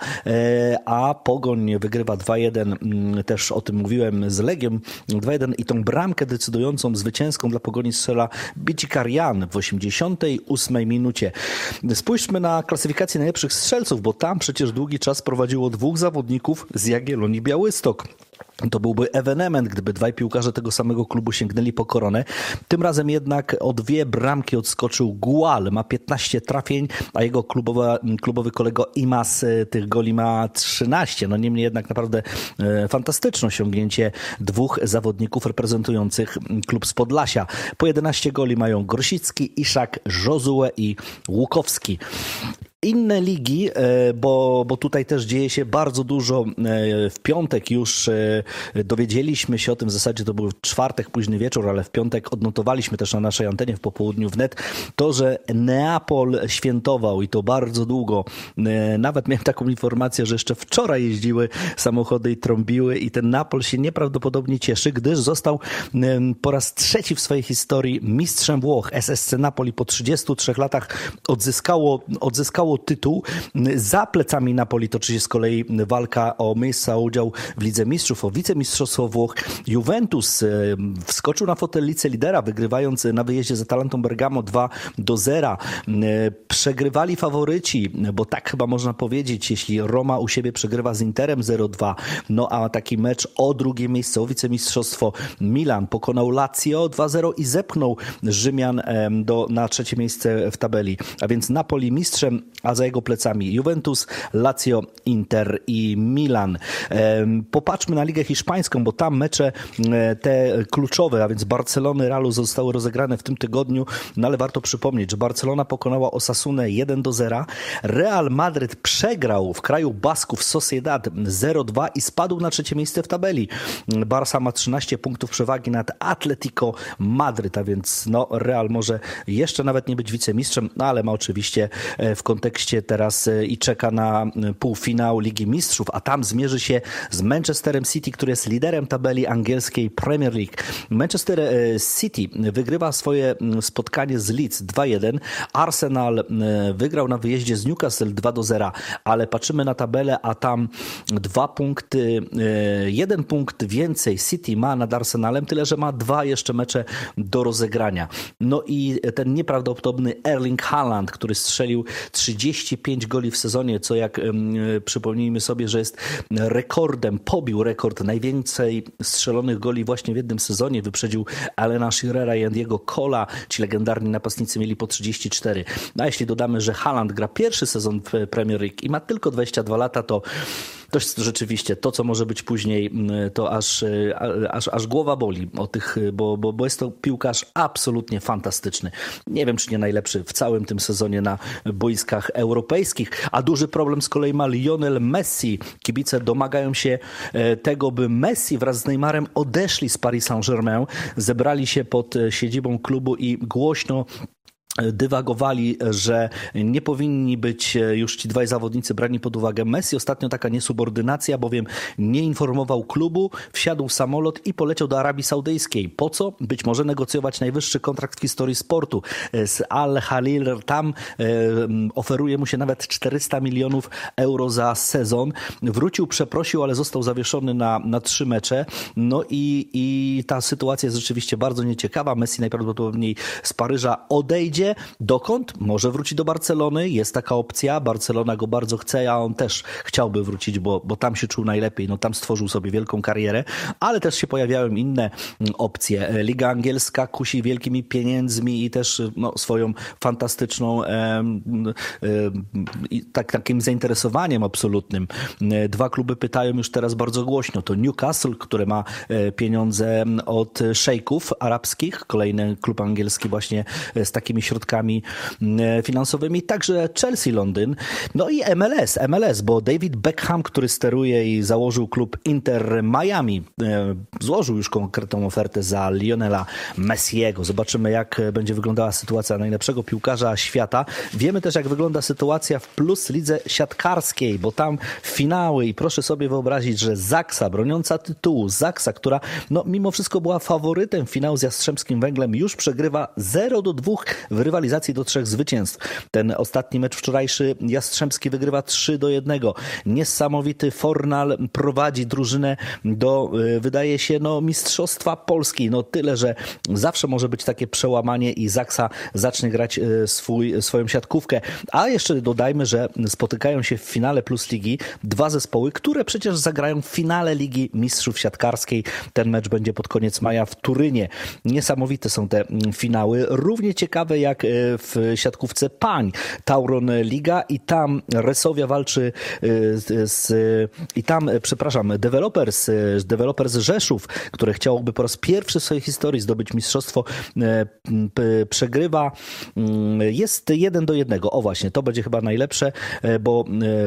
a Pogoń wygrywa dwa jeden, też o tym mówiłem, z Legią dwa jeden i tą bramkę decydującą, zwycięską dla Pogoni strzela Bicikarian w osiemdziesiątej ósmej minucie. Spójrzmy na klasyfikację najlepszych strzelców, bo tam przecież długi czas prowadziło dwóch zawodników z Jagiellonii Białystok. To byłby ewenement, gdyby dwaj piłkarze tego samego klubu sięgnęli po koronę. Tym razem jednak o dwie bramki odskoczył Gual. Ma piętnaście trafień, a jego klubowa, klubowy kolego Imas tych goli ma trzynaście. No niemniej jednak naprawdę e, fantastyczne osiągnięcie dwóch zawodników reprezentujących klub z Podlasia. Po jedenaście goli mają Grosicki, Iszak, Josue i Łukowski. Inne ligi, bo, bo tutaj też dzieje się bardzo dużo. W piątek już dowiedzieliśmy się o tym, w zasadzie to był czwartek, późny wieczór, ale w piątek odnotowaliśmy też na naszej antenie w popołudniu wnet to, że Neapol świętował i to bardzo długo. Nawet miałem taką informację, że jeszcze wczoraj jeździły samochody i trąbiły i ten Neapol się nieprawdopodobnie cieszy, gdyż został po raz trzeci w swojej historii mistrzem Włoch. S S C Napoli po trzydziestu trzech latach odzyskało, odzyskało tytuł. Za plecami Napoli toczy się z kolei walka o miejsca, o udział w Lidze Mistrzów, o wicemistrzostwo Włoch. Juventus wskoczył na fotelicę lidera, wygrywając na wyjeździe z Atalantą Bergamo dwa do zera. Przegrywali faworyci, bo tak chyba można powiedzieć, jeśli Roma u siebie przegrywa z Interem zero dwa. No a taki mecz o drugie miejsce, o wicemistrzostwo Milan pokonał Lazio dwa zero i zepchnął Rzymian do, na trzecie miejsce w tabeli. A więc Napoli mistrzem, a za jego plecami Juventus, Lazio, Inter i Milan. Popatrzmy na Ligę Hiszpańską, bo tam mecze te kluczowe, a więc Barcelony, Realu zostały rozegrane w tym tygodniu, no ale warto przypomnieć, że Barcelona pokonała Osasunę jeden do zera, Real Madryt przegrał w kraju Basków Sociedad zero dwa i spadł na trzecie miejsce w tabeli. Barca ma trzynaście punktów przewagi nad Atletico Madryt, a więc no Real może jeszcze nawet nie być wicemistrzem, no ale ma oczywiście w kontekście teraz i czeka na półfinał Ligi Mistrzów, a tam zmierzy się z Manchesterem City, który jest liderem tabeli angielskiej Premier League. Manchester City wygrywa swoje spotkanie z Leeds dwa jeden. Arsenal wygrał na wyjeździe z Newcastle dwa do zera, ale patrzymy na tabelę, a tam dwa punkty, jeden punkt więcej City ma nad Arsenalem, tyle że ma dwa jeszcze mecze do rozegrania. No i ten nieprawdopodobny Erling Haaland, który strzelił trzydzieści pięć goli w sezonie, co jak przypomnijmy sobie, że jest rekordem, pobił rekord najwięcej strzelonych goli właśnie w jednym sezonie, wyprzedził Alena Shearera i Andy'ego Cole'a, ci legendarni napastnicy mieli po trzydzieści cztery. No a jeśli dodamy, że Haaland gra pierwszy sezon w Premier League i ma tylko dwadzieścia dwa lata, to to jest rzeczywiście to, co może być później, to aż, aż, aż głowa boli o tych, bo, bo, bo jest to piłkarz absolutnie fantastyczny. Nie wiem, czy nie najlepszy w całym tym sezonie na boiskach europejskich, a duży problem z kolei ma Lionel Messi. Kibice domagają się tego, by Messi wraz z Neymarem odeszli z Paris Saint-Germain, zebrali się pod siedzibą klubu i głośno dywagowali, że nie powinni być już ci dwaj zawodnicy brani pod uwagę. Messi ostatnio taka niesubordynacja, bowiem nie informował klubu, wsiadł w samolot i poleciał do Arabii Saudyjskiej. Po co? Być może negocjować najwyższy kontrakt w historii sportu. Z Al Hilal tam e, oferuje mu się nawet czterysta milionów euro za sezon. Wrócił, przeprosił, ale został zawieszony na, na trzy mecze. No i, i ta sytuacja jest rzeczywiście bardzo nieciekawa. Messi najprawdopodobniej z Paryża odejdzie. Dokąd? Może wróci do Barcelony, jest taka opcja, Barcelona go bardzo chce, a on też chciałby wrócić, bo, bo tam się czuł najlepiej, no tam stworzył sobie wielką karierę, ale też się pojawiają inne opcje. Liga angielska kusi wielkimi pieniędzmi i też no, swoją fantastyczną e, e, tak, takim zainteresowaniem absolutnym. Dwa kluby pytają już teraz bardzo głośno, to Newcastle, które ma pieniądze od szejków arabskich, kolejny klub angielski właśnie z takimi środkami finansowymi, także Chelsea Londyn, no i M L S, M L S, bo David Beckham, który steruje i założył klub Inter Miami, złożył już konkretną ofertę za Lionela Messiego. Zobaczymy, jak będzie wyglądała sytuacja najlepszego piłkarza świata. Wiemy też, jak wygląda sytuacja w Plus Lidze Siatkarskiej, bo tam finały i proszę sobie wyobrazić, że Zaksa, broniąca tytułu, Zaksa, która no mimo wszystko była faworytem finału z Jastrzębskim Węglem, już przegrywa zero do dwóch w rywalizacji do trzech zwycięstw. Ten ostatni mecz wczorajszy Jastrzębski wygrywa trzy do jednego. Niesamowity Fornal prowadzi drużynę do, wydaje się, no mistrzostwa Polski. No tyle, że zawsze może być takie przełamanie i Zaksa zacznie grać swój, swoją siatkówkę. A jeszcze dodajmy, że spotykają się w finale Plus Ligi dwa zespoły, które przecież zagrają w finale Ligi Mistrzów Siatkarskiej. Ten mecz będzie pod koniec maja w Turynie. Niesamowite są te finały. Równie ciekawe jak w siatkówce pań. Tauron Liga i tam Resowia walczy z, i tam, przepraszam, Developers, Developers Rzeszów, które chciałoby po raz pierwszy w swojej historii zdobyć mistrzostwo, przegrywa. Jest jeden do jednego. O właśnie, to będzie chyba najlepsze, bo,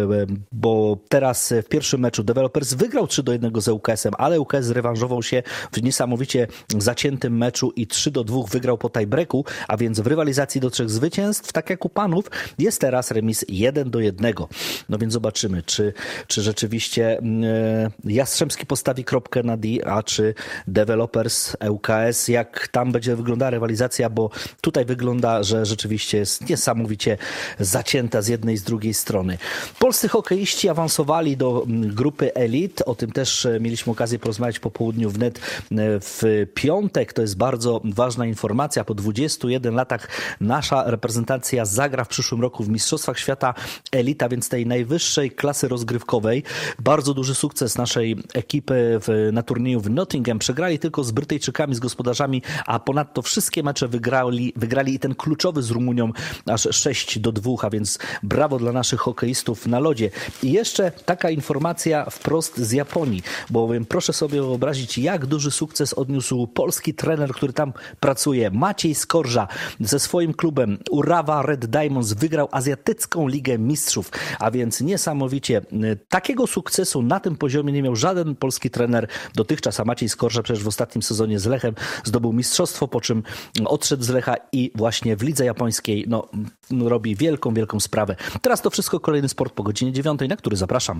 bo teraz w pierwszym meczu Developers wygrał trzy do jednego z ŁKS-em, ale ŁKS zrewanżował się w niesamowicie zaciętym meczu i trzy do dwóch wygrał po tiebreaku, a więc w rywalizacji do trzech zwycięstw, tak jak u panów, jest teraz remis jeden do jednego. No więc zobaczymy, czy, czy rzeczywiście Jastrzębski postawi kropkę na D, a czy Developers, ŁKS, jak tam będzie wyglądała rywalizacja, bo tutaj wygląda, że rzeczywiście jest niesamowicie zacięta z jednej i z drugiej strony. Polscy hokeiści awansowali do grupy Elite, o tym też mieliśmy okazję porozmawiać po południu wnet w piątek. To jest bardzo ważna informacja. Po dwudziestu jeden latach Nasza reprezentacja zagra w przyszłym roku w Mistrzostwach Świata Elita, więc tej najwyższej klasy rozgrywkowej. Bardzo duży sukces naszej ekipy w, na turnieju w Nottingham. Przegrali tylko z Brytyjczykami, z gospodarzami, a ponadto wszystkie mecze wygrali, wygrali i ten kluczowy z Rumunią aż sześć do dwóch, a więc brawo dla naszych hokeistów na lodzie. I jeszcze taka informacja wprost z Japonii, bowiem proszę sobie wyobrazić, jak duży sukces odniósł polski trener, który tam pracuje. Maciej Skorża ze swoim klubem Urawa Red Diamonds wygrał Azjatycką Ligę Mistrzów, a więc niesamowicie. Takiego sukcesu na tym poziomie nie miał żaden polski trener dotychczas, a Maciej Skorża przecież w ostatnim sezonie z Lechem zdobył mistrzostwo, po czym odszedł z Lecha i właśnie w lidze japońskiej no, robi wielką, wielką sprawę. Teraz to wszystko, kolejny sport po godzinie dziewiątej, na który zapraszam.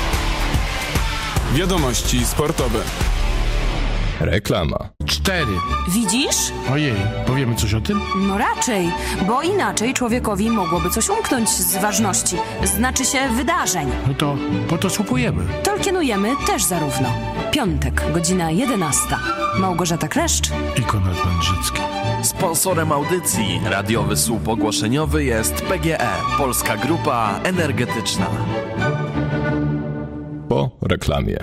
Wiadomości sportowe. Reklama. Cztery. Widzisz? Ojej, powiemy coś o tym? No raczej, bo inaczej człowiekowi mogłoby coś umknąć z ważności, znaczy się wydarzeń. No to po to słupujemy. Tolkienujemy też zarówno. Piątek, godzina jedenasta. Małgorzata Kleszcz I Konrad Mędrzycki. Sponsorem audycji radiowy słup ogłoszeniowy jest P G E, Polska Grupa Energetyczna. Po reklamie.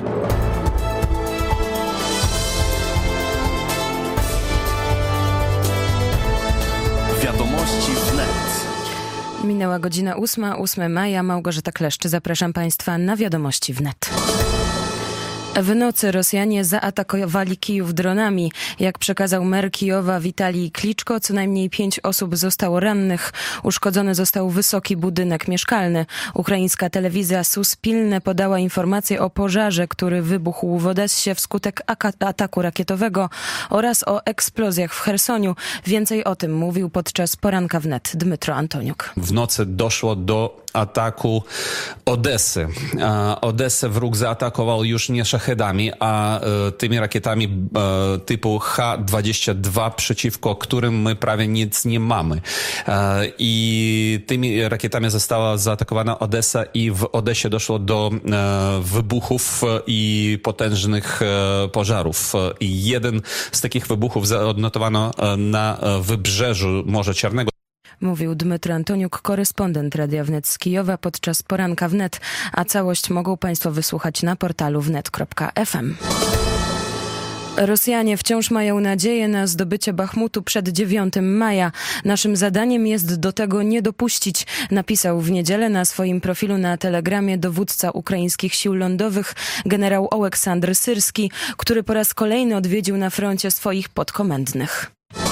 Wiadomości wnet. Minęła godzina ósma, ósmego maja. Małgorzata Kleszcz. Zapraszam Państwa na Wiadomości wnet. W nocy Rosjanie zaatakowali Kijów dronami. Jak przekazał mer Kijowa Witalij Kliczko, co najmniej pięć osób zostało rannych. Uszkodzony został wysoki budynek mieszkalny. Ukraińska telewizja Suspilne podała informację o pożarze, który wybuchł w Odessie wskutek ataku rakietowego oraz o eksplozjach w Chersoniu. Więcej o tym mówił podczas poranka wnet Dmytro Antoniuk. W nocy doszło do ataku Odessy. Odessę wróg zaatakował już nie szachedami, a tymi rakietami typu H dwadzieścia dwa, przeciwko którym my prawie nic nie mamy. I tymi rakietami została zaatakowana Odessa i w Odessie doszło do wybuchów i potężnych pożarów. I jeden z takich wybuchów odnotowano na wybrzeżu Morza Czarnego. Mówił Dmytro Antoniuk, korespondent Radia Wnet z Kijowa podczas poranka wnet, a całość mogą Państwo wysłuchać na portalu wnet kropka f m. Rosjanie wciąż mają nadzieję na zdobycie Bachmutu przed dziewiątego maja. Naszym zadaniem jest do tego nie dopuścić, napisał w niedzielę na swoim profilu na Telegramie dowódca ukraińskich sił lądowych generał Oleksandr Syrski, który po raz kolejny odwiedził na froncie swoich podkomendnych.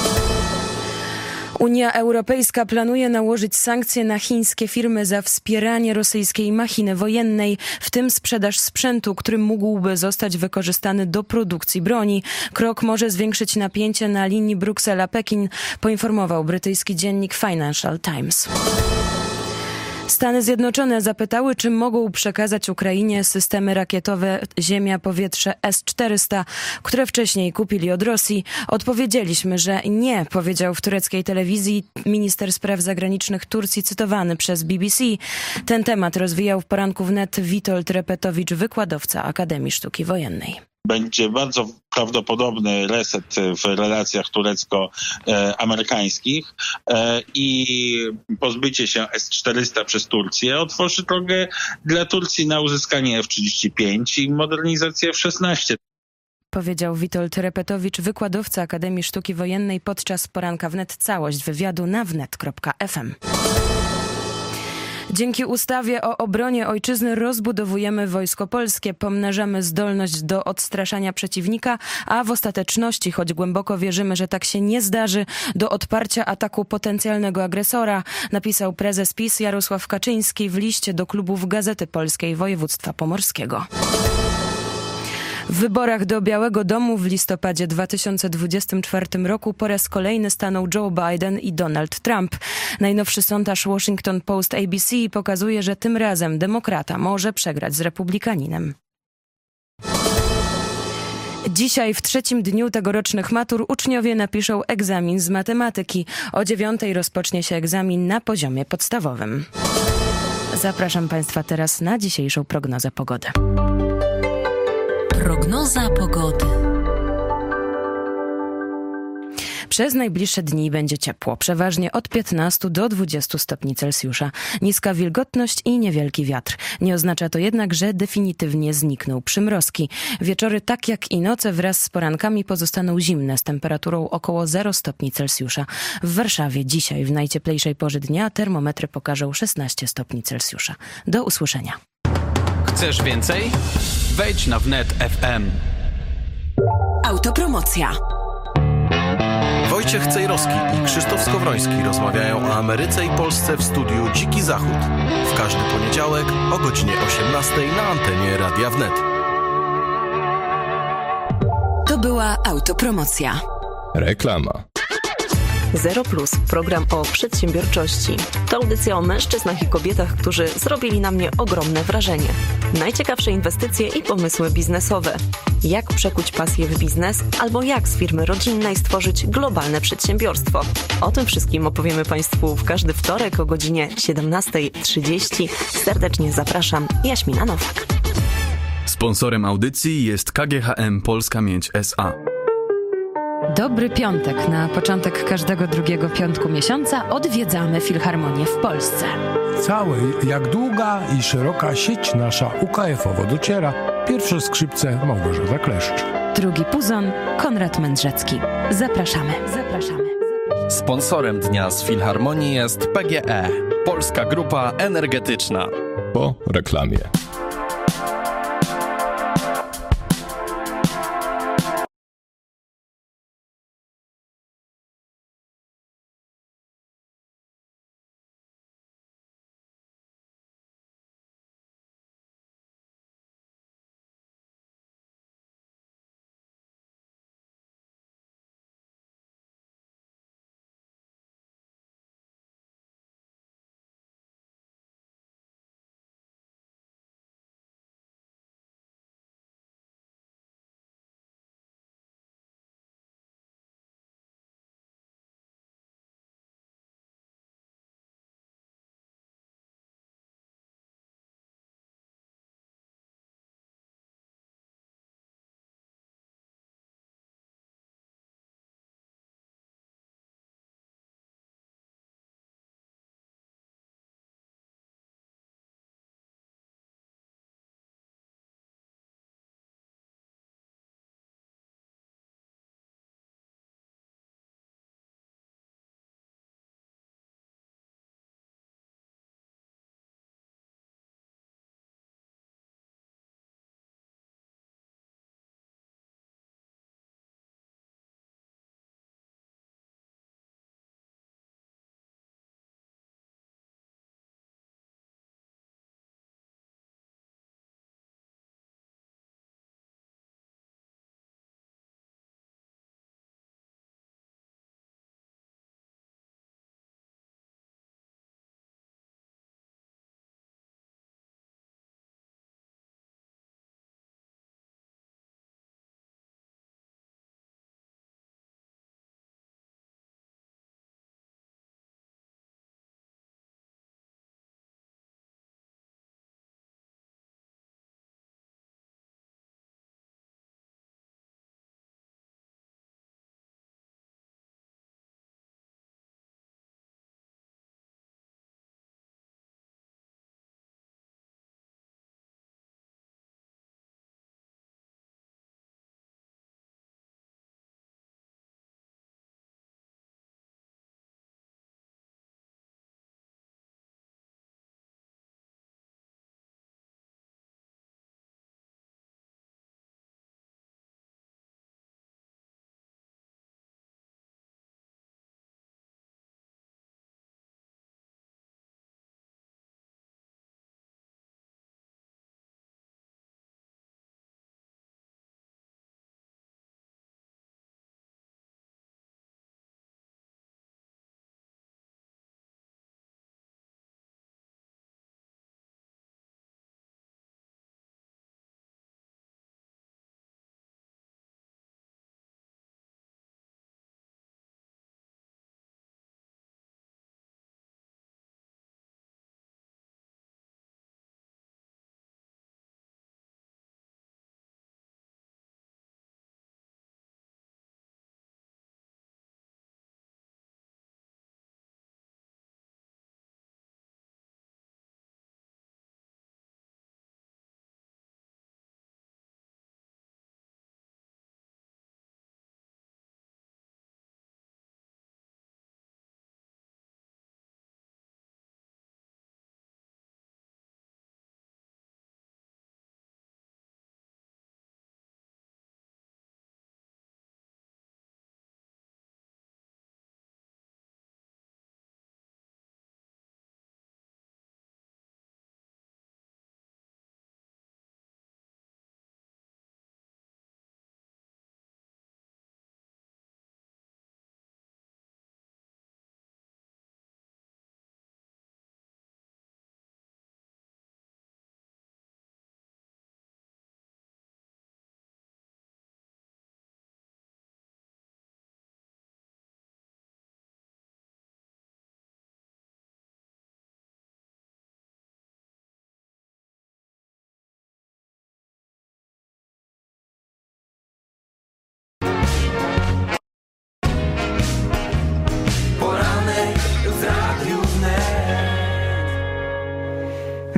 Unia Europejska planuje nałożyć sankcje na chińskie firmy za wspieranie rosyjskiej machiny wojennej, w tym sprzedaż sprzętu, który mógłby zostać wykorzystany do produkcji broni. Krok może zwiększyć napięcie na linii Bruksela-Pekin, poinformował brytyjski dziennik Financial Times. Stany Zjednoczone zapytały, czy mogą przekazać Ukrainie systemy rakietowe Ziemia-Powietrze S czterysta, które wcześniej kupili od Rosji. Odpowiedzieliśmy, że nie, powiedział w tureckiej telewizji minister spraw zagranicznych Turcji cytowany przez B B C. Ten temat rozwijał w poranku wnet Witold Repetowicz, wykładowca Akademii Sztuki Wojennej. Będzie bardzo prawdopodobny reset w relacjach turecko-amerykańskich i pozbycie się S czterysta przez Turcję otworzy drogę dla Turcji na uzyskanie F trzydzieści pięć i modernizację F szesnaście. Powiedział Witold Repetowicz, wykładowca Akademii Sztuki Wojennej podczas poranka wnet. Całość wywiadu na wnet kropka f m. Dzięki ustawie o obronie ojczyzny rozbudowujemy Wojsko Polskie, pomnażamy zdolność do odstraszania przeciwnika, a w ostateczności, choć głęboko wierzymy, że tak się nie zdarzy, do odparcia ataku potencjalnego agresora, napisał prezes PiS Jarosław Kaczyński w liście do klubów Gazety Polskiej Województwa Pomorskiego. W wyborach do Białego Domu w listopadzie dwa tysiące dwudziestym czwartym roku po raz kolejny stanął Joe Biden i Donald Trump. Najnowszy sondaż Washington Post A B C pokazuje, że tym razem demokrata może przegrać z republikaninem. Dzisiaj w trzecim dniu tegorocznych matur uczniowie napiszą egzamin z matematyki. O dziewiątej rozpocznie się egzamin na poziomie podstawowym. Zapraszam Państwa teraz na dzisiejszą prognozę pogody. Prognoza pogody. Przez najbliższe dni będzie ciepło, przeważnie od piętnastu do dwudziestu stopni Celsjusza. Niska wilgotność i niewielki wiatr. Nie oznacza to jednak, że definitywnie znikną przymrozki. Wieczory, tak jak i noce, wraz z porankami pozostaną zimne z temperaturą około zero stopni Celsjusza. W Warszawie dzisiaj w najcieplejszej porze dnia termometry pokażą szesnaście stopni Celsjusza. Do usłyszenia. Chcesz więcej? Wejdź na wnet kropka f m. Autopromocja. Wojciech Cejrowski i Krzysztof Skowroński rozmawiają o Ameryce i Polsce w studiu Dziki Zachód. W każdy poniedziałek o godzinie osiemnastej na antenie Radia Wnet. To była autopromocja. Reklama. Zero Plus, program o przedsiębiorczości. To audycja o mężczyznach i kobietach, którzy zrobili na mnie ogromne wrażenie. Najciekawsze inwestycje i pomysły biznesowe. Jak przekuć pasję w biznes, albo jak z firmy rodzinnej stworzyć globalne przedsiębiorstwo. O tym wszystkim opowiemy Państwu w każdy wtorek o godzinie siedemnasta trzydzieści. Serdecznie zapraszam, Jaśmina Nowak. Sponsorem audycji jest K G H M Polska Miedź S A. Dobry piątek. Na początek każdego drugiego piątku miesiąca odwiedzamy Filharmonię w Polsce. Całej, jak długa i szeroka sieć nasza U K F-owo dociera. Pierwsze skrzypce Małgorzata Kleszcz. Drugi puzon Konrad Mędrzecki. Zapraszamy, zapraszamy. Sponsorem dnia z Filharmonii jest P G E, Polska Grupa Energetyczna. Po reklamie.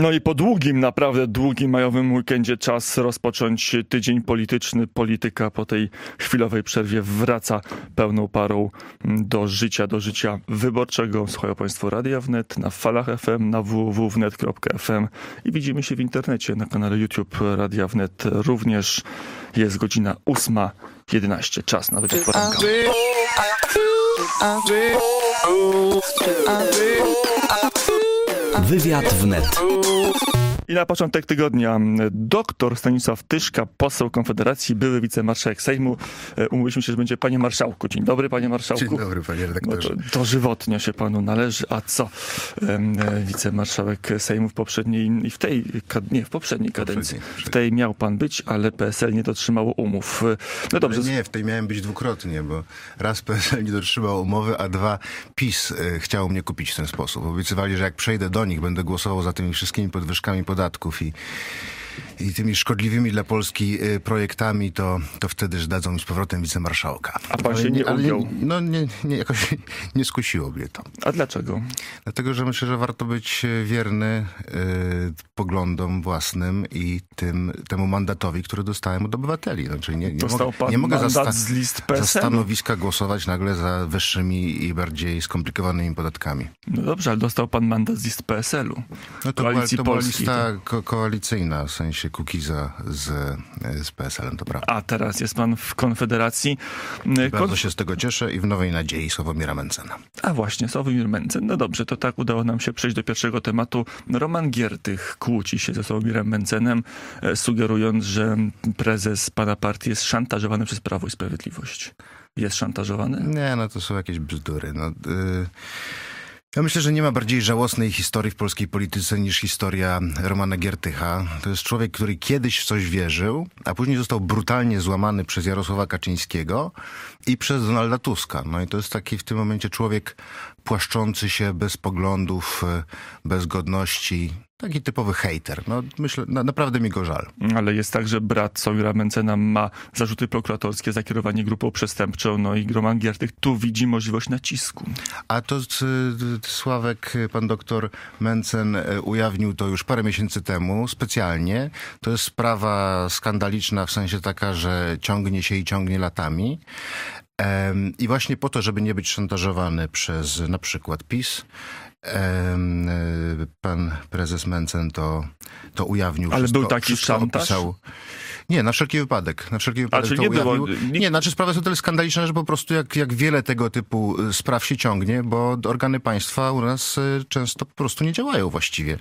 No i po długim, naprawdę długim majowym weekendzie czas rozpocząć tydzień polityczny. Polityka po tej chwilowej przerwie wraca pełną parą do życia, do życia wyborczego. Słuchają Państwo Radia Wnet na falach F M, na w w w kropka wnet kropka f m i widzimy się w internecie na kanale YouTube Radia Wnet. Również jest godzina ósma jedenaście. Czas na wywiad poranka. Wywiad Wnet. I na początek tygodnia doktor Stanisław Tyszka, poseł Konfederacji, były wicemarszałek Sejmu. Umówiliśmy się, że będzie panie marszałku. Dzień dobry, panie marszałku. Dzień dobry, panie redaktorze. No to dożywotnio się panu należy. A co? Wicemarszałek Sejmu w poprzedniej i w tej, nie, w poprzedniej kadencji. W tej miał pan być, ale P S L nie dotrzymało umów. No dobrze. Ale nie, w tej miałem być dwukrotnie, bo raz P S L nie dotrzymał umowy, a dwa PiS y, chciał mnie kupić w ten sposób. Obiecywali, że jak przejdę do nich, będę głosował za tymi wszystkimi podwyżkami podatków i, i tymi szkodliwymi dla Polski y, projektami, to, to wtedy że dadzą mi z powrotem wicemarszałka. A pan ale się nie ugiął? No nie, nie, jakoś nie skusiło mnie to. A dlaczego? Dlatego, że myślę, że warto być wierny y, poglądom własnym i tym, temu mandatowi, który dostałem od obywateli. Znaczy nie, nie, mogę, nie mogę za, sta- z list P S L? za stanowiska głosować nagle za wyższymi i bardziej skomplikowanymi podatkami. No dobrze, ale dostał pan mandat z list P S L u. No to była, to była Polski, lista to... ko- koalicyjna, w sensie Kukiza z, z P S L em, to prawda. A teraz jest pan w Konfederacji. Bardzo Kon... się z tego cieszę i w Nowej Nadziei Sławomira Mentzena. A właśnie, Sławomir Mentzen. No dobrze, to tak udało nam się przejść do pierwszego tematu. Roman Giertych kłóci się ze Sławomirem Mentzenem, sugerując, że prezes pana partii jest szantażowany przez Prawo i Sprawiedliwość. Jest szantażowany? Nie, no to są jakieś bzdury. No, yy... Ja myślę, że nie ma bardziej żałosnej historii w polskiej polityce niż historia Romana Giertycha. To jest człowiek, który kiedyś w coś wierzył, a później został brutalnie złamany przez Jarosława Kaczyńskiego i przez Donalda Tuska. No i to jest taki w tym momencie człowiek płaszczący się bez poglądów, bez godności. Taki typowy hejter. No, myślę, na, naprawdę mi go żal. Ale jest tak, że brat Sławomira Mentzena ma zarzuty prokuratorskie za kierowanie grupą przestępczą, no i Roman Giertych tu widzi możliwość nacisku. A to Sławek, pan doktor Mentzen ujawnił to już parę miesięcy temu, specjalnie. To jest sprawa skandaliczna w sensie taka, że ciągnie się i ciągnie latami. I właśnie po to, żeby nie być szantażowany przez na przykład PiS, pan prezes Mentzen to, to ujawnił. Ale wszystko, był taki szantaż? Opisał. Nie, na wszelki wypadek. Na wszelki wypadek to nie ujawnił. Było... Nie, znaczy sprawa jest o tyle skandaliczna, że po prostu jak, jak wiele tego typu spraw się ciągnie, bo organy państwa u nas często po prostu nie działają właściwie.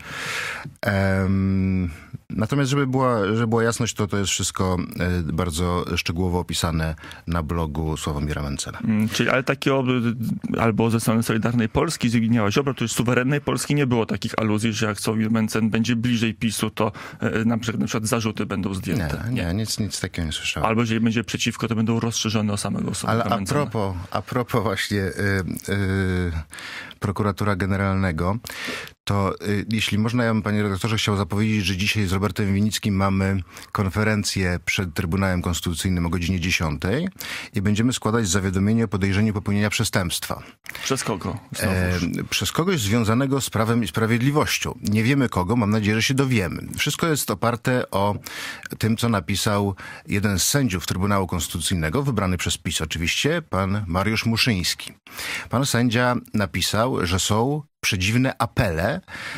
Um, natomiast żeby była, żeby była jasność, to to jest wszystko bardzo szczegółowo opisane na blogu Sławomira Mentzena. Hmm, czyli ale takiego albo ze strony Solidarnej Polski, Zbigniewa Ziobro, to już suwerennej Polski nie było takich aluzji, że jak Sławomir Mentzen będzie bliżej PiSu, to na przykład, na przykład zarzuty będą zdjęte. Nie, nie, nic, nic takiego nie słyszałem. Albo jeżeli będzie przeciwko, to będą rozszerzone o samego Sławomira Ale a Mentzena. propos, a propos właśnie y, y, prokuratora generalnego, to y, jeśli można, ja bym, panie redaktorze, chciał zapowiedzieć, że dzisiaj z Robertem Winnickim mamy konferencję przed Trybunałem Konstytucyjnym o godzinie dziesiątej i będziemy składać zawiadomienie o podejrzeniu popełnienia przestępstwa. Przez kogo? E, przez kogoś związanego z Prawem i Sprawiedliwością. Nie wiemy kogo, mam nadzieję, że się dowiemy. Wszystko jest oparte o tym, co napisał jeden z sędziów Trybunału Konstytucyjnego, wybrany przez PiS oczywiście, pan Mariusz Muszyński. Pan sędzia napisał, że są przedziwne apele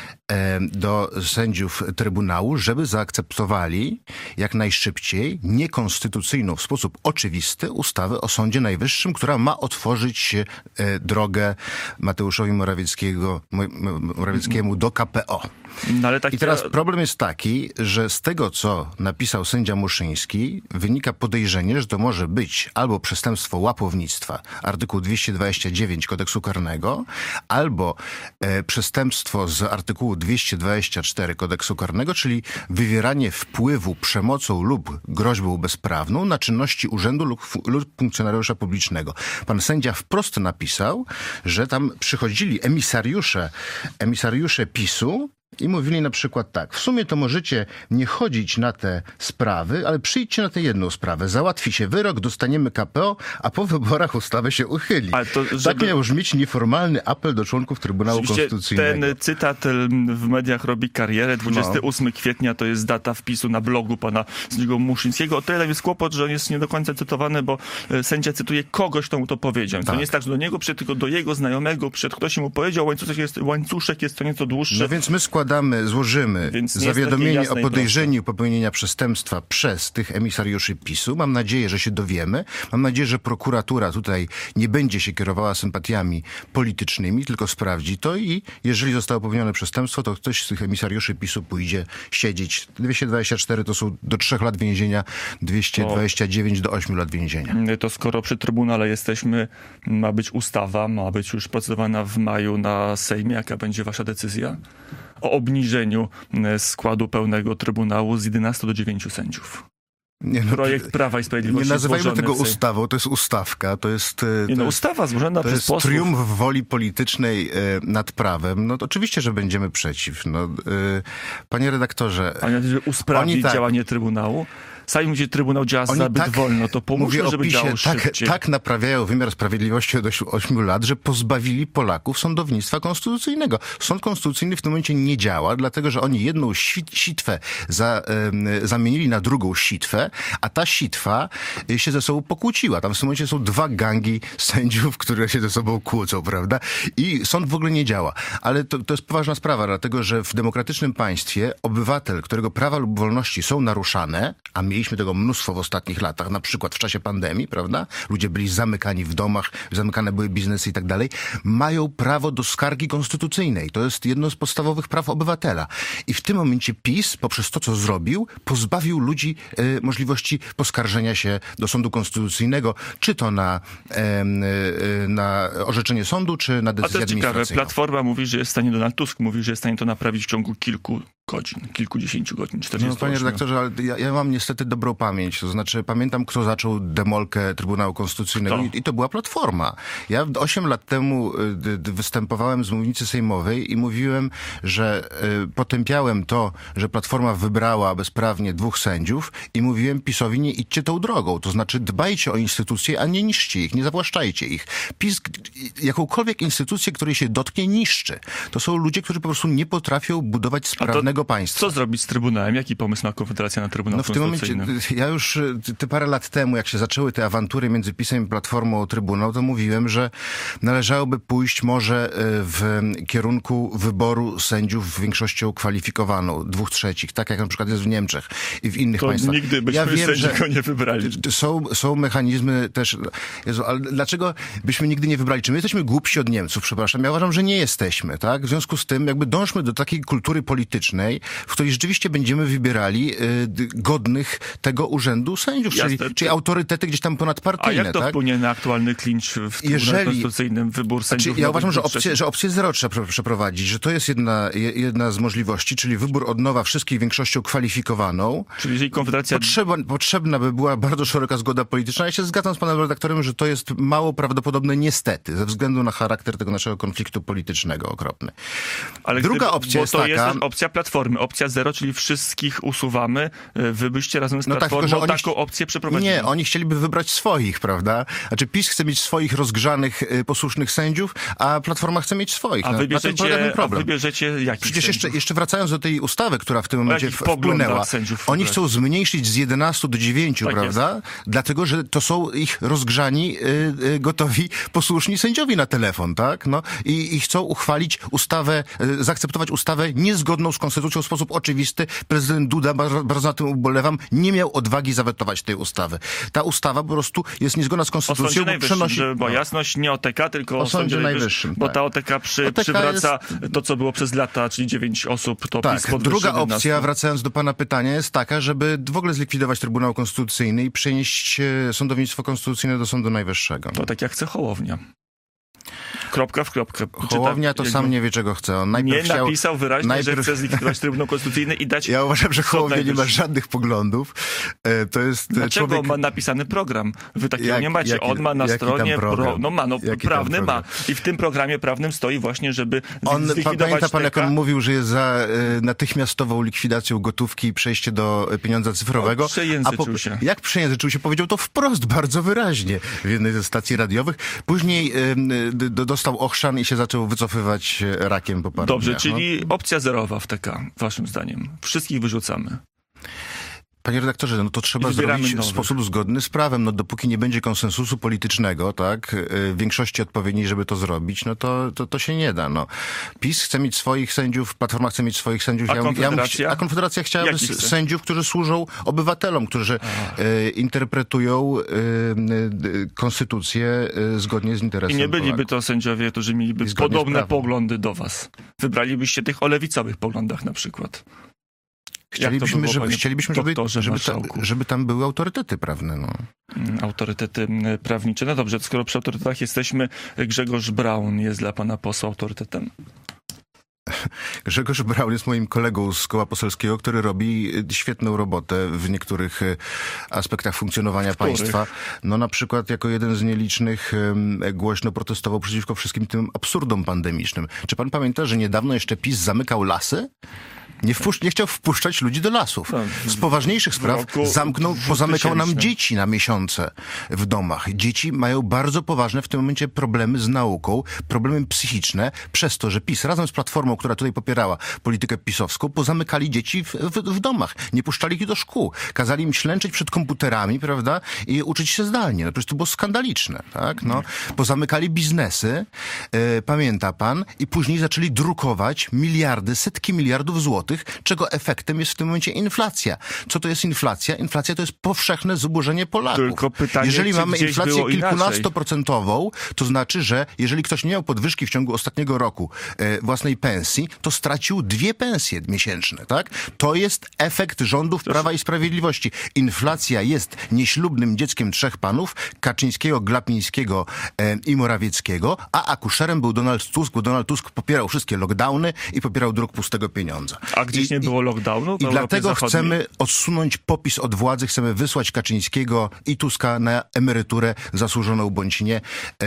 do sędziów Trybunału, żeby zaakceptowali jak najszybciej niekonstytucyjną w sposób oczywisty ustawę o Sądzie Najwyższym, która ma otworzyć drogę Mateuszowi Morawieckiego, Morawieckiemu do K P O. No, ale takie... I teraz problem jest taki, że z tego, co napisał sędzia Muszyński, wynika podejrzenie, że to może być albo przestępstwo łapownictwa, artykuł dwieście dwadzieścia dziewięć Kodeksu Karnego, albo e, przestępstwo z artykułu dwieście dwadzieścia cztery Kodeksu Karnego, czyli wywieranie wpływu przemocą lub groźbą bezprawną na czynności urzędu lub, lub funkcjonariusza publicznego. Pan sędzia wprost napisał, że tam przychodzili emisariusze, emisariusze PiSu I mówili na przykład tak, w sumie to możecie nie chodzić na te sprawy, ale przyjdźcie na tę jedną sprawę. Załatwi się wyrok, dostaniemy K P O, a po wyborach ustawę się uchyli. To, żeby... Tak miał brzmieć nieformalny apel do członków Trybunału Oczywiście Konstytucyjnego. Ten cytat w mediach robi karierę. dwudziestego ósmego kwietnia to jest data wpisu na blogu pana sędziego Muszyńskiego. O tyle jest kłopot, że on jest nie do końca cytowany, bo sędzia cytuje kogoś, kto mu to powiedział. Tak. To nie jest tak, że do niego przyszedł, tylko do jego znajomego przyszedł, ktoś mu powiedział, łańcuszek jest, łańcuszek jest to nieco dłuższy. No więc my składamy, złożymy zawiadomienie o podejrzeniu popełnienia przestępstwa przez tych emisariuszy PiSu. Mam nadzieję, że się dowiemy. Mam nadzieję, że prokuratura tutaj nie będzie się kierowała sympatiami politycznymi, tylko sprawdzi to i jeżeli zostało popełnione przestępstwo, to ktoś z tych emisariuszy PiSu pójdzie siedzieć. dwieście dwadzieścia cztery to są do trzech lat więzienia, dwieście dwadzieścia dziewięć do ośmiu lat więzienia. To skoro przy Trybunale jesteśmy, ma być ustawa, ma być już procedowana w maju na Sejmie. Jaka będzie wasza decyzja o obniżeniu składu pełnego Trybunału z jedenastu do dziewięciu sędziów? Nie, no, projekt Prawa i Sprawiedliwości. Nie nazywajmy tego ustawą, to jest ustawka, to jest, to nie, no, ustawa złożona to przez jest posłów. triumf woli politycznej nad prawem. No to oczywiście, że będziemy przeciw. No, panie redaktorze... Panie, żeby usprawnić tak, działanie Trybunału. Sami gdzie Trybunał działa Oni zbyt tak, wolno, to pomóżmy, żeby PiSie, działał tak, szybciej. Tak naprawiają wymiar sprawiedliwości od ośmiu lat, że pozbawili Polaków sądownictwa konstytucyjnego. Sąd konstytucyjny w tym momencie nie działa, dlatego że oni jedną sitwę za, um, zamienili na drugą sitwę, a ta sitwa się ze sobą pokłóciła. Tam w tym momencie są dwa gangi sędziów, które się ze sobą kłócą, prawda? I sąd w ogóle nie działa. Ale to, to jest poważna sprawa, dlatego że w demokratycznym państwie obywatel, którego prawa lub wolności są naruszane, a mieliśmy tego mnóstwo w ostatnich latach, na przykład w czasie pandemii, prawda? Ludzie byli zamykani w domach, zamykane były biznesy i tak dalej. Mają prawo do skargi konstytucyjnej. To jest jedno z podstawowych praw obywatela. I w tym momencie PiS, poprzez to, co zrobił, pozbawił ludzi e, możliwości poskarżenia się do sądu konstytucyjnego, czy to na, e, e, na orzeczenie sądu, czy na decyzję administracyjną. A to jest ciekawe. Platforma mówi, że jest w stanie, Donald Tusk mówi, że jest w stanie to naprawić w ciągu kilku godzin, kilkudziesięciu godzin, czterdziestu ośmiu. No, panie redaktorze, ale ja, ja mam niestety dobrą pamięć. To znaczy, pamiętam, kto zaczął demolkę Trybunału Konstytucyjnego i, i to była Platforma. Ja osiem lat temu y, y, występowałem z mównicy sejmowej i mówiłem, że y, potępiałem to, że Platforma wybrała bezprawnie dwóch sędziów i mówiłem PiSowi, nie idźcie tą drogą. To znaczy, dbajcie o instytucje, a nie niszczcie ich, nie zawłaszczajcie ich. PiS jakąkolwiek instytucję, której się dotknie, niszczy. To są ludzie, którzy po prostu nie potrafią budować sprawnego państwa. Co zrobić z Trybunałem? Jaki pomysł ma Konfederacja na Trybunał No w tym momencie, ja już te parę lat temu, jak się zaczęły te awantury między PiS-em i Platformą o Trybunał, to mówiłem, że należałoby pójść może w kierunku wyboru sędziów większością kwalifikowaną, dwóch trzecich, tak jak na przykład jest w Niemczech i w innych to państwach. Nigdy byśmy ja wiem, sędziego że nie wybrali. Są, są mechanizmy też... Jezu, ale dlaczego byśmy nigdy nie wybrali? Czy my jesteśmy głupsi od Niemców? Przepraszam, ja uważam, że nie jesteśmy, tak? W związku z tym jakby dążmy do takiej kultury politycznej, w której rzeczywiście będziemy wybierali y, godnych tego urzędu sędziów, czyli, czyli autorytety gdzieś tam ponadpartyjne. A jak to tak? wpłynie na aktualny klincz w Trybunale Jeżeli, Konstytucyjnym, wybór sędziów? Znaczy, ja uważam, że opcję, że opcję zero trzeba przeprowadzić, że to jest jedna, jedna z możliwości, czyli wybór od nowa wszystkich większością kwalifikowaną. Czyli jeżeli Konfederacja... Potrzeba, potrzebna by była bardzo szeroka zgoda polityczna. Ja się zgadzam z panem redaktorem, że to jest mało prawdopodobne niestety, ze względu na charakter tego naszego konfliktu politycznego okropny. Ale Druga gdyby, opcja jest to taka... jest też opcja Platformy. Opcja zero, czyli wszystkich usuwamy. Wy byście razem z no Platformą tak, taką ch... opcję przeprowadzili. Nie, oni chcieliby wybrać swoich, prawda? Znaczy PiS chce mieć swoich rozgrzanych, posłusznych sędziów, a Platforma chce mieć swoich. A no, wybierzecie, na tym polega ten problem. A wybierzecie jakich Przecież jeszcze, sędziów? jeszcze wracając do tej ustawy, która w tym momencie wpłynęła. Oni chcą zmniejszyć z jedenastu do dziewięciu, tak prawda? Jest. Dlatego, że to są ich rozgrzani, y, y, gotowi, posłuszni sędziowie na telefon, tak? No i, i chcą uchwalić ustawę, y, zaakceptować ustawę niezgodną z konstytucją w sposób oczywisty. Prezydent Duda, bardzo, bardzo na tym ubolewam, nie miał odwagi zawetować tej ustawy. Ta ustawa po prostu jest niezgodna z konstytucją, o bo przenosi... Żeby była jasność, nie O T K, tylko o, o Sądzie Najwyższym. Bo tak. ta O T K, przy, O T K przywraca jest... to, co było przez lata, czyli dziewięć osób, to tak. PiS podwyższy Druga jedenaście. opcja, wracając do pana pytania, jest taka, żeby w ogóle zlikwidować Trybunał Konstytucyjny i przenieść sądownictwo konstytucyjne do Sądu Najwyższego. To tak jak chce Hołownia. kropka w kropkę. Hołownia to sam nie wie, czego chce. On najpierw nie chciał, napisał wyraźnie, najpierw... że chce zlikwidować Trybunał Konstytucyjny i dać... Ja uważam, że Hołownia nie ma żadnych poglądów. To jest Dlaczego człowiek... ma napisany program? Wy takiego Jak, nie macie. jaki, On ma na stronie... Pro... No ma, no jaki prawny ma. I w tym programie prawnym stoi właśnie, żeby on, zlikwidować... Pamięta pan, T K? jak on mówił, że jest za y, natychmiastową likwidacją gotówki i przejście do pieniądza cyfrowego? No, przejęzyczył po... się. Jak przejęzyczył się? Powiedział to wprost, bardzo wyraźnie w jednej ze stacji radiowych. Później y, y, dostał ochrzan i się zaczął wycofywać rakiem po paru Dobrze, dniach, czyli no. opcja zerowa w T K, waszym zdaniem. Wszystkich wyrzucamy. Panie redaktorze, no to trzeba zrobić w nowych. sposób zgodny z prawem. No dopóki nie będzie konsensusu politycznego, tak, większości odpowiedniej, żeby to zrobić, no to, to, to się nie da. No. PiS chce mieć swoich sędziów, Platforma chce mieć swoich sędziów. A ja, Konfederacja? Ja, a Konfederacja chciałaby Jaki chce? sędziów, którzy służą obywatelom, którzy e, interpretują e, e, konstytucję e, zgodnie z interesem I nie byliby Polaków. to sędziowie, którzy mieliby podobne poglądy do was. Wybralibyście tych o lewicowych poglądach na przykład. Chcielibyśmy, było, żeby, chcielibyśmy żeby, żeby, ta, Marszałku? żeby tam były autorytety prawne. No. Autorytety prawnicze. No dobrze, skoro przy autorytetach jesteśmy, Grzegorz Braun jest dla pana posła autorytetem? Grzegorz Braun jest moim kolegą z Koła Poselskiego, który robi świetną robotę w niektórych aspektach funkcjonowania Których? państwa. No na przykład jako jeden z nielicznych głośno protestował przeciwko wszystkim tym absurdom pandemicznym. Czy pan pamięta, że niedawno jeszcze PiS zamykał lasy? Nie, wpuszcz, nie chciał wpuszczać ludzi do lasów. Z poważniejszych spraw zamknął, pozamykał nam dzieci na miesiące w domach. Dzieci mają bardzo poważne w tym momencie problemy z nauką, problemy psychiczne, przez to, że PiS razem z Platformą, która tutaj popierała politykę pisowską, pozamykali dzieci w, w, w domach. Nie puszczali ich do szkół. Kazali im ślęczyć przed komputerami, prawda, i uczyć się zdalnie. No przecież to było skandaliczne, tak? No. Pozamykali biznesy, e, pamięta pan, i później zaczęli drukować miliardy, setki miliardów złotych, czego efektem jest w tym momencie inflacja. Co to jest inflacja? Inflacja to jest powszechne zubożenie Polaków. Tylko pytanie, jeżeli czy mamy gdzieś inflację było kilkunastoprocentową, to znaczy, że jeżeli ktoś nie miał podwyżki w ciągu ostatniego roku e, własnej pensji, to stracił dwie pensje miesięczne, tak? To jest efekt rządów Prawa i Sprawiedliwości. Inflacja jest nieślubnym dzieckiem trzech panów, Kaczyńskiego, Glapińskiego e, i Morawieckiego, a akuszerem był Donald Tusk, bo Donald Tusk popierał wszystkie lockdowny i popierał druk pustego pieniądza. A gdzieś I, nie było lockdownu? I dlatego chcemy odsunąć popis od władzy, chcemy wysłać Kaczyńskiego i Tuska na emeryturę zasłużoną bądź nie.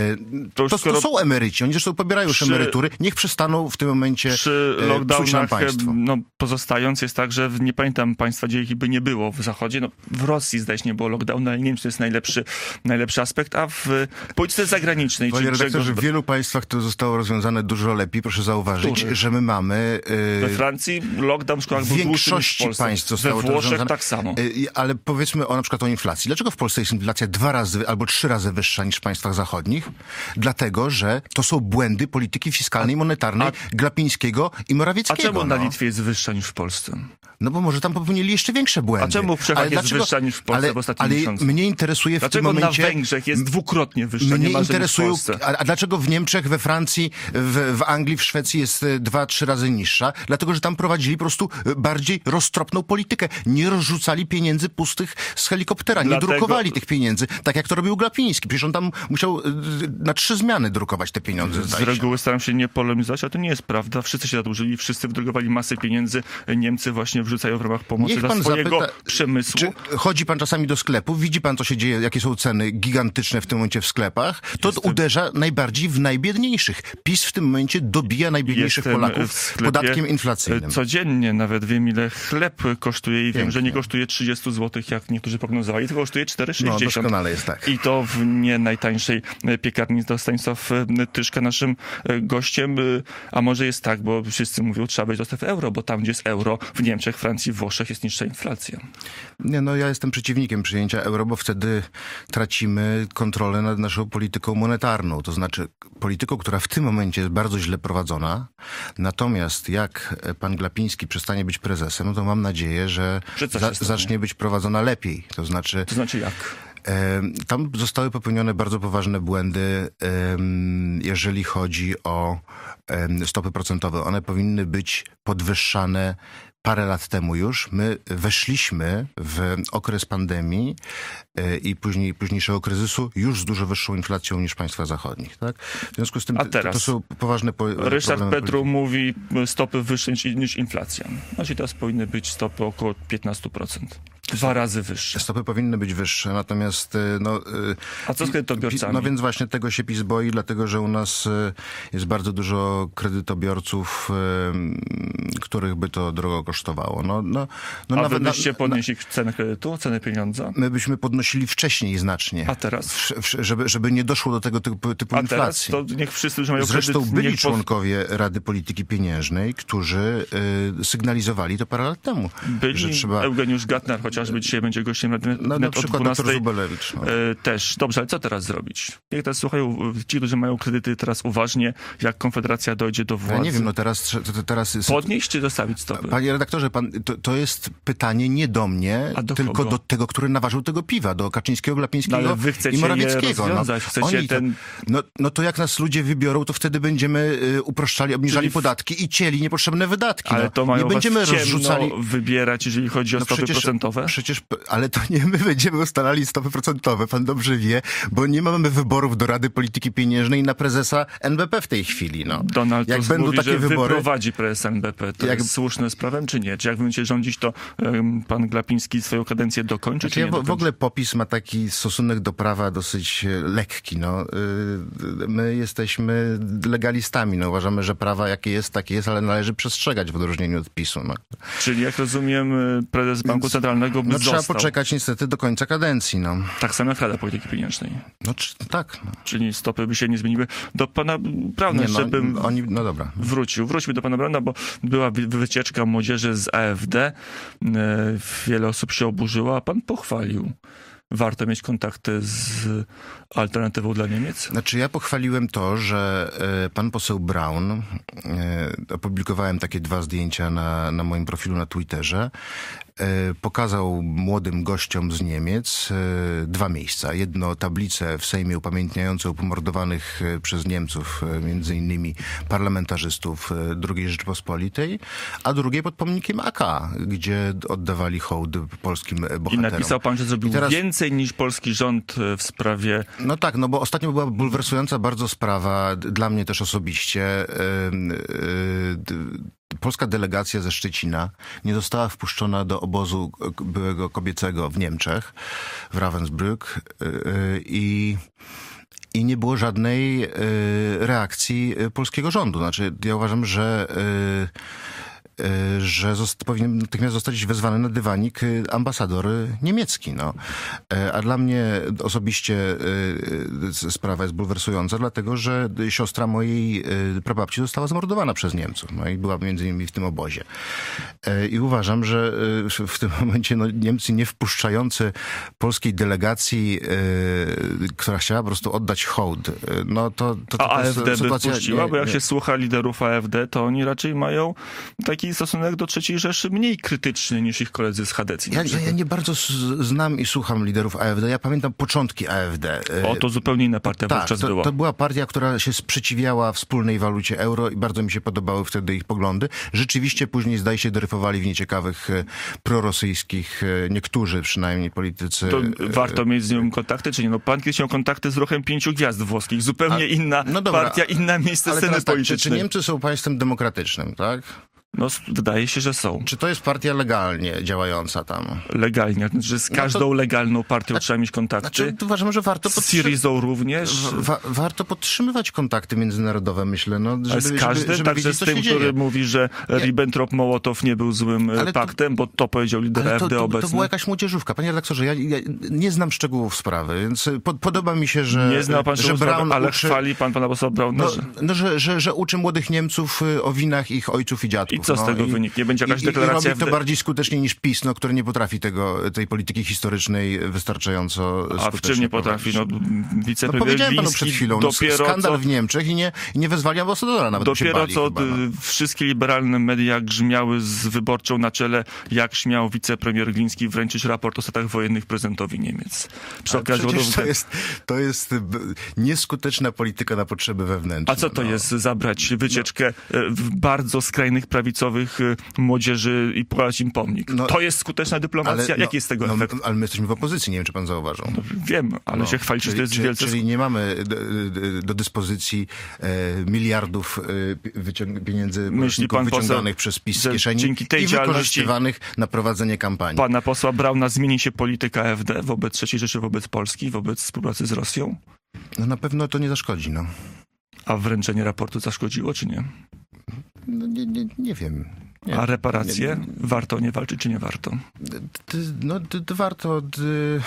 To, to, to są emeryci, oni zresztą pobierają już emerytury, niech przestaną w tym momencie przy psuć nam państwo. No, pozostając jest tak, że nie pamiętam państwa, gdzie ich by nie było w Zachodzie. No, w Rosji zdaje się nie było lockdownu, ale nie wiem, czy to jest najlepszy, najlepszy aspekt, a w polityce zagranicznej... Panie redaktorze, w wielu państwach to zostało rozwiązane dużo lepiej. Proszę zauważyć, Który? że my mamy... We Francji lockdown w szkołach był dłuższy niż w Polsce. Państw zostało We to Włoszech rozwiązane. tak samo. Ale powiedzmy o na przykład o inflacji. Dlaczego w Polsce jest inflacja dwa razy albo trzy razy wyższa niż w państwach zachodnich? Dlatego, że to są błędy polityki fiskalnej i monetarnej a, Glapińskiego i Morawieckiego. A czemu no. na Litwie jest wyższa niż w Polsce? No bo może tam popełnili jeszcze większe błędy. A czemu w Czechach jest dlaczego? wyższa niż w Polsce ale, w ostatnim ale miesiącu? Mnie interesuje w dlaczego tym momencie... Dlaczego na Węgrzech jest dwukrotnie wyższa, mnie nie interesują, niż w Polsce? A, a dlaczego w Niemczech, we Francji, w, w Anglii, w Szwecji jest dwa, trzy razy niższa? Dlatego, że tam prowadzili po prostu bardziej roztropną politykę. Nie rozrzucali pieniędzy pustych z helikoptera. Nie Dlatego... drukowali tych pieniędzy, tak jak to robił Glapiński. Przecież on tam musiał na trzy zmiany drukować te pieniądze. Z reguły staram się nie polemizować, ale to nie jest prawda. Wszyscy się zadłużyli, wszyscy wydrukowali masę pieniędzy. Niemcy właśnie wrzucają w ramach pomocy Niech dla pan swojego zapyta, przemysłu. Czy chodzi pan czasami do sklepu, widzi pan, co się dzieje, jakie są ceny gigantyczne w tym momencie w sklepach? To Jestem... uderza najbardziej w najbiedniejszych. PiS w tym momencie dobija najbiedniejszych Jestem Polaków podatkiem inflacyjnym. Codziennie nawet wiem, ile chleb kosztuje i Pięknie. wiem, że nie kosztuje trzydzieści złotych, jak niektórzy prognozowali, tylko kosztuje cztery sześćdziesiąt. No, doskonale jest tak. I to w nie najtańszej piekarni. To Stanisław Tyszka naszym gościem. A może jest tak, bo wszyscy mówią, trzeba być do strefy euro, bo tam, gdzie jest euro, w Niemczech, Francji, Włoszech jest niższa inflacja. Nie, no ja jestem przeciwnikiem przyjęcia euro, bo wtedy tracimy kontrolę nad naszą polityką monetarną. To znaczy polityką, która w tym momencie jest bardzo źle prowadzona. Natomiast jak pan Glapiński przestanie być prezesem, no to mam nadzieję, że za, zacznie być prowadzona lepiej. To znaczy... To znaczy jak? Tam zostały popełnione bardzo poważne błędy, jeżeli chodzi o stopy procentowe. One powinny być podwyższane parę lat temu już. My weszliśmy w okres pandemii i później, późniejszego kryzysu już z dużo wyższą inflacją niż państwa zachodnich. Tak? W związku z tym A teraz? to są poważne po, Ryszard Petru mówi stopy wyższe niż, niż inflacja. Znaczy teraz powinny być stopy około piętnaście procent. Dwa razy wyższe. Stopy powinny być wyższe, natomiast... No, A co z kredytobiorcami? No więc właśnie tego się PiS boi, dlatego że u nas jest bardzo dużo kredytobiorców, których by to drogo kosztowało. No, no, no A nawet, wy byście na, podnieśli cenę kredytu, cenę pieniądza? My byśmy podnosili wcześniej znacznie. A teraz? W, w, żeby, żeby nie doszło do tego typu, typu A inflacji. teraz to niech wszyscy, którzy mają Zresztą kredyt... byli niech członkowie Rady Polityki Pieniężnej, którzy y, sygnalizowali to parę lat temu. Byli że trzeba... Eugeniusz Gatnar chociażby dzisiaj będzie gościem na, no, na przykład dwunastej. doktor Zubelewicz. No. E, też. Dobrze, ale co teraz zrobić? Jak teraz słuchają ci, którzy mają kredyty teraz uważnie, jak Konfederacja dojdzie do władzy? Ja nie wiem, no teraz... To, teraz jest... Podnieść czy zostawić stopy? Panie redaktorze, pan, to, to jest pytanie nie do mnie, do tylko kogo? do tego, który naważył tego piwa, do Kaczyńskiego, Glapińskiego no, ale wy chcecie i Morawieckiego. Je rozwiązać. No, chcecie oni ten... to, no, no to jak nas ludzie wybiorą, to wtedy będziemy y, uproszczali, obniżali Czyli... podatki i cieli niepotrzebne wydatki. Ale no. to mają nie będziemy was ciemno rozrzucali wybierać, jeżeli chodzi o no stopy przecież, procentowe? Przecież, ale to nie my będziemy ustalali stopy procentowe, pan dobrze wie, bo nie mamy wyborów do Rady Polityki Pieniężnej na prezesa N B P w tej chwili. No. Donald jak Tusk będą mówi, takie że wybory, wyprowadzi prezes N B P. To jak... jest słuszne z prawem, czy nie? Czy jak będziecie rządzić, to um, pan Glapiński swoją kadencję dokończy, znaczy, czy nie ja w, dokończy? w ogóle PO-PiS ma taki stosunek do prawa dosyć lekki. No. My jesteśmy legalistami. No. Uważamy, że prawa jakie jest, takie jest, ale należy przestrzegać w odróżnieniu od PiSu. No. Czyli jak rozumiem, prezes Banku Więc, Centralnego by no, został. trzeba poczekać niestety do końca kadencji. No. Tak samo jak Rada Polityki Pieniężnej. No czy, tak. No. Czyli stopy by się nie zmieniły. Do pana Brauna nie, jeszcze no, bym oni, no dobra. wrócił. Wróćmy do pana Brauna, bo była wycieczka młodzieży z A F D. Wiele osób się oburzyło, a pan pochwalił. Warto mieć kontakty z alternatywą dla Niemiec? Znaczy ja pochwaliłem to, że e, pan poseł Braun, e, opublikowałem takie dwa zdjęcia na, na moim profilu na Twitterze, e, pokazał młodym gościom z Niemiec e, dwa miejsca. Jedno tablicę w Sejmie upamiętniającą pomordowanych e, przez Niemców, e, między innymi parlamentarzystów e, drugiej Rzeczypospolitej, a drugie pod pomnikiem A K, gdzie oddawali hołd polskim bohaterom. I napisał pan, że zrobił teraz... więcej niż polski rząd w sprawie... No tak, no bo ostatnio była bulwersująca bardzo sprawa, dla mnie też osobiście. Yy, yy, polska delegacja ze Szczecina nie została wpuszczona do obozu byłego kobiecego w Niemczech, w Ravensbrück yy, i... I nie było żadnej y, reakcji polskiego rządu. Znaczy, ja uważam, że y, y, że zost- powinien natychmiast zostać wezwany na dywanik ambasador niemiecki. No. Y, a dla mnie osobiście y, y, sprawa jest bulwersująca, dlatego że siostra mojej y, prababci została zamordowana przez Niemców. No i była między innymi w tym obozie. Y, I uważam, że y, w tym momencie no, Niemcy nie wpuszczający polskiej delegacji, y, która chciała po prostu oddać hołd. No to, to, to A jest A F D sytuacja, by wpuściła, nie, bo jak nie. się słucha liderów A F D, to oni raczej mają taki stosunek do trzeciej Rzeszy mniej krytyczny niż ich koledzy z Chadecji. Ja, ja, ja nie bardzo s- znam i słucham liderów A F D. Ja pamiętam początki A F D. O, to zupełnie inna partia tak, wówczas to, była. to była partia, która się sprzeciwiała wspólnej walucie euro i bardzo mi się podobały wtedy ich poglądy. Rzeczywiście później zdaje się dryfowali w nieciekawych e, prorosyjskich, e, niektórzy przynajmniej politycy. To e, warto mieć z nią kontakty, czy nie? No pan kiedyś miał kontakty z ruchem pięciu gwiazd włoskich. Zupełnie A, inna no dobra, partia, inne miejsce ale sceny teraz tak, politycznej. czy, czy Niemcy są państwem demokratycznym, tak? No, wydaje się, że są. Czy to jest partia legalnie działająca tam? Legalnie, że z każdą no to, to, legalną partią a, trzeba mieć kontakty. Znaczy, uważam, że warto z Syrizą również. Wa- warto podtrzymywać kontakty międzynarodowe, myślę. No, żeby, Ale z każdym, żeby, żeby także wiedzieć, z co tym, się który dzieje. mówi, że Ribbentrop-Mołotow nie był złym ale paktem, to, bo to powiedział lider ale A F D to, to, obecny. To była jakaś młodzieżówka. Panie redaktorze, ja, ja nie znam szczegółów sprawy, więc po, podoba mi się, że Nie zna pan że Braun, Braun ale uczy, chwali pan pana posła Brauna. No, że... no że, że, że uczy młodych Niemców o winach ich ojców i dziadków. I co z tego no, wyniknie? Będzie jakaś i, deklaracja... I robi to bardziej skutecznie niż PiS, no, który nie potrafi tego, tej polityki historycznej wystarczająco skutecznie A w czym nie potrafi? No, wicepremier no, powiedziałem panu Gliński przed chwilą, dopiero no, skandal co... w Niemczech i nie, i nie wezwali ambasadora, nawet Dopiero się bali co chyba, no. wszystkie liberalne media grzmiały z Wyborczą na czele, jak śmiał wicepremier Gliński wręczyć raport o statach wojennych prezydentowi Niemiec. Przy okazji przecież to jest, to jest nieskuteczna polityka na potrzeby wewnętrzne. A co to no. jest zabrać wycieczkę no. w bardzo skrajnych prawicowych młodzieży i płacić im pomnik? No, to jest skuteczna dyplomacja? Ale, no, Jaki jest tego no, efekt? Ale my jesteśmy w opozycji, nie wiem, czy pan zauważył. No, wiem, ale no, się chwalić, że to jest czyli, wielce... Czyli nie mamy do, do dyspozycji e, miliardów e, wyciąg- pieniędzy wyciąganych przez PiS z kieszeni dzięki tej i wykorzystywanych na prowadzenie kampanii. Pana posła Brauna zmieni się polityka A F D wobec trzeciej Rzeszy, wobec Polski, wobec współpracy z Rosją? No na pewno to nie zaszkodzi, no. A wręczenie raportu zaszkodziło, czy nie? No nie, nie, nie wiem. Nie, A reparacje? Nie, nie. Warto nie walczyć, czy nie warto? No d- d- warto, d-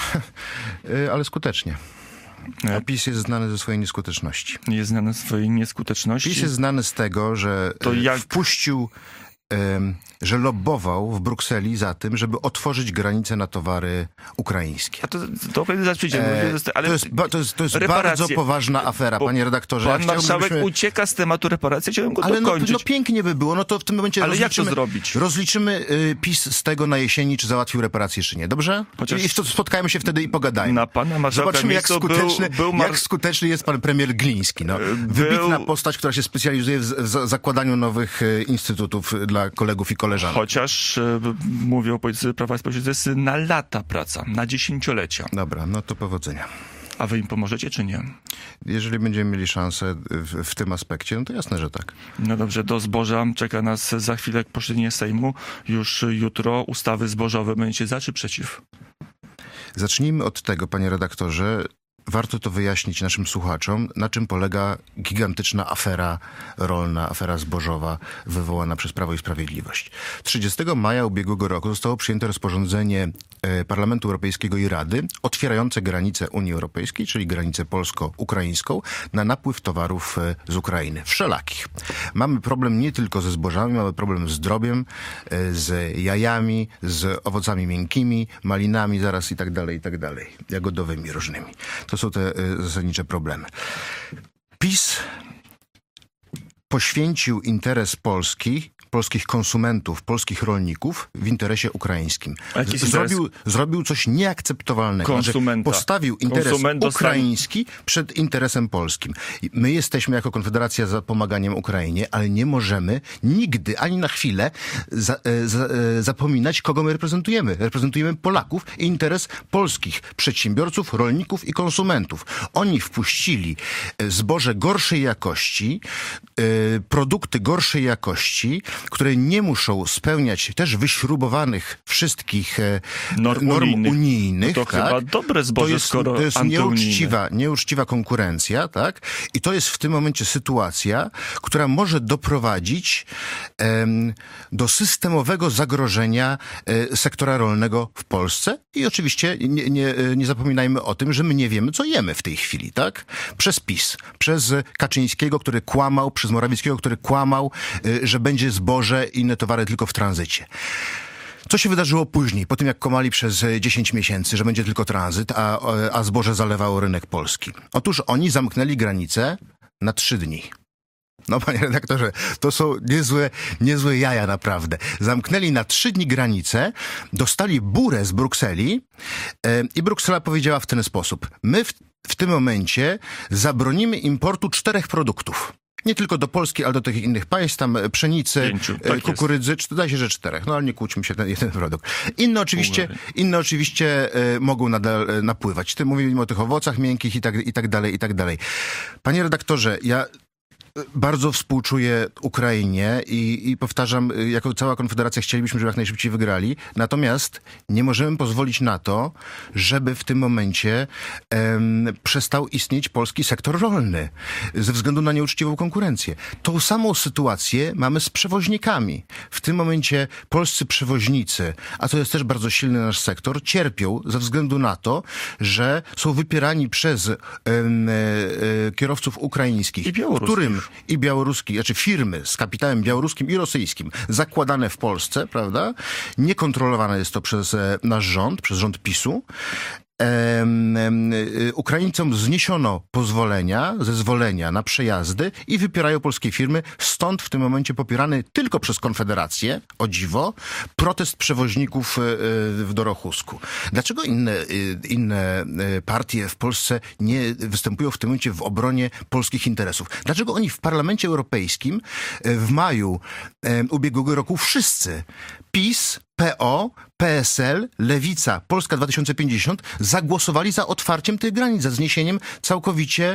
ale skutecznie. A PiS jest znany ze swojej nieskuteczności. Jest znany ze swojej nieskuteczności? PiS jest znany z tego, że to jak... wpuścił, um, że lobbował w Brukseli za tym, żeby otworzyć granice na towary ukraińskie. A to, to zaraz przyjdziemy. E, ale to jest, to jest, to jest bardzo poważna afera, panie redaktorze. Pan ja marszałek byśmy... ucieka z tematu reparacji, chciałbym go ale dokończyć. No, no pięknie by było, no to w tym momencie ale rozliczymy, jak to zrobić? rozliczymy y, PiS z tego na jesieni, czy załatwił reparacje, czy nie. Dobrze? Chociaż... I spotkajmy się wtedy i pogadajmy. Na pana marszałka Zobaczymy, jak skuteczny, był, był mar... jak skuteczny jest pan premier Gliński. No. Wybitna był... postać, która się specjalizuje w, w zakładaniu nowych y, instytutów dla kolegów i koleżanek. Chociaż mówią o polityce Prawa i Sprawiedliwości, to jest na lata praca, na dziesięciolecia. Dobra, no to powodzenia. A wy im pomożecie, czy nie? Jeżeli będziemy mieli szansę w, w tym aspekcie, no to jasne, że tak. No dobrze, do zboża czeka nas za chwilę posiedzenie Sejmu. Już jutro ustawy zbożowe. Będziecie za czy przeciw? Zacznijmy od tego, panie redaktorze. Warto to wyjaśnić naszym słuchaczom, na czym polega gigantyczna afera rolna, afera zbożowa wywołana przez Prawo i Sprawiedliwość. trzydziestego maja ubiegłego roku zostało przyjęte rozporządzenie Parlamentu Europejskiego i Rady otwierające granice Unii Europejskiej, czyli granicę polsko-ukraińską, na napływ towarów z Ukrainy. Wszelakich. Mamy problem nie tylko ze zbożami, mamy problem z drobiem, z jajami, z owocami miękkimi, malinami zaraz i tak dalej, i tak dalej. Jagodowymi różnymi. To są te y, zasadnicze problemy. PiS poświęcił interes Polski, polskich konsumentów, polskich rolników w interesie ukraińskim. Zrobił, zrobił coś nieakceptowalnego. Konsumenta. Znaczy, postawił interes Konsument ukraiński dostanie... przed interesem polskim. My jesteśmy jako Konfederacja za pomaganiem Ukrainie, ale nie możemy nigdy, ani na chwilę za, za, zapominać, kogo my reprezentujemy. Reprezentujemy Polaków i interes polskich przedsiębiorców, rolników i konsumentów. Oni wpuścili zboże gorszej jakości, produkty gorszej jakości, które nie muszą spełniać też wyśrubowanych wszystkich norm, norm unijnych. unijnych no to tak? chyba dobre zboże, to jest, skoro to jest nieuczciwa, nieuczciwa konkurencja, tak? I to jest w tym momencie sytuacja, która może doprowadzić em, do systemowego zagrożenia e, sektora rolnego w Polsce. I oczywiście nie, nie, nie zapominajmy o tym, że my nie wiemy, co jemy w tej chwili, tak? Przez PiS, przez Kaczyńskiego, który kłamał, przez Morawieckiego, który kłamał, e, że będzie zboże i inne towary tylko w tranzycie. Co się wydarzyło później, po tym jak kłamali przez dziesięć miesięcy, że będzie tylko tranzyt, a, a zboże zalewało rynek polski? Otóż oni zamknęli granicę na trzy dni. No, panie redaktorze, to są niezłe, niezłe jaja naprawdę. Zamknęli na trzy dni granicę, dostali burę z Brukseli e, i Bruksela powiedziała w ten sposób. My w, w tym momencie zabronimy importu czterech produktów. Nie tylko do Polski, ale do tych innych państw, tam pszenicy, Pięciu, tak kukurydzy, zdaje się, że czterech, no ale nie kłóćmy się, ten jeden produkt. Inne oczywiście, inne oczywiście e, mogą nadal e, napływać. Ty mówimy o tych owocach miękkich i tak, i tak dalej, i tak dalej. Panie redaktorze, ja bardzo współczuję Ukrainie i, i powtarzam, jako cała Konfederacja chcielibyśmy, żeby jak najszybciej wygrali. Natomiast nie możemy pozwolić na to, żeby w tym momencie em, przestał istnieć polski sektor rolny ze względu na nieuczciwą konkurencję. Tą samą sytuację mamy z przewoźnikami. W tym momencie polscy przewoźnicy, a to jest też bardzo silny nasz sektor, cierpią ze względu na to, że są wypierani przez em, e, kierowców ukraińskich, którym i białoruski, znaczy firmy z kapitałem białoruskim i rosyjskim zakładane w Polsce, prawda? Niekontrolowane jest to przez nasz rząd, przez rząd PiSu. Ukraińcom zniesiono pozwolenia, zezwolenia na przejazdy i wypierają polskie firmy. Stąd w tym momencie popierany tylko przez Konfederację, o dziwo, protest przewoźników w Dorochusku. Dlaczego inne, inne partie w Polsce nie występują w tym momencie w obronie polskich interesów? Dlaczego oni w Parlamencie Europejskim w maju ubiegłego roku wszyscy, PiS, P O, P S L, Lewica, Polska dwa tysiące pięćdziesiąt zagłosowali za otwarciem tych granic, za zniesieniem całkowicie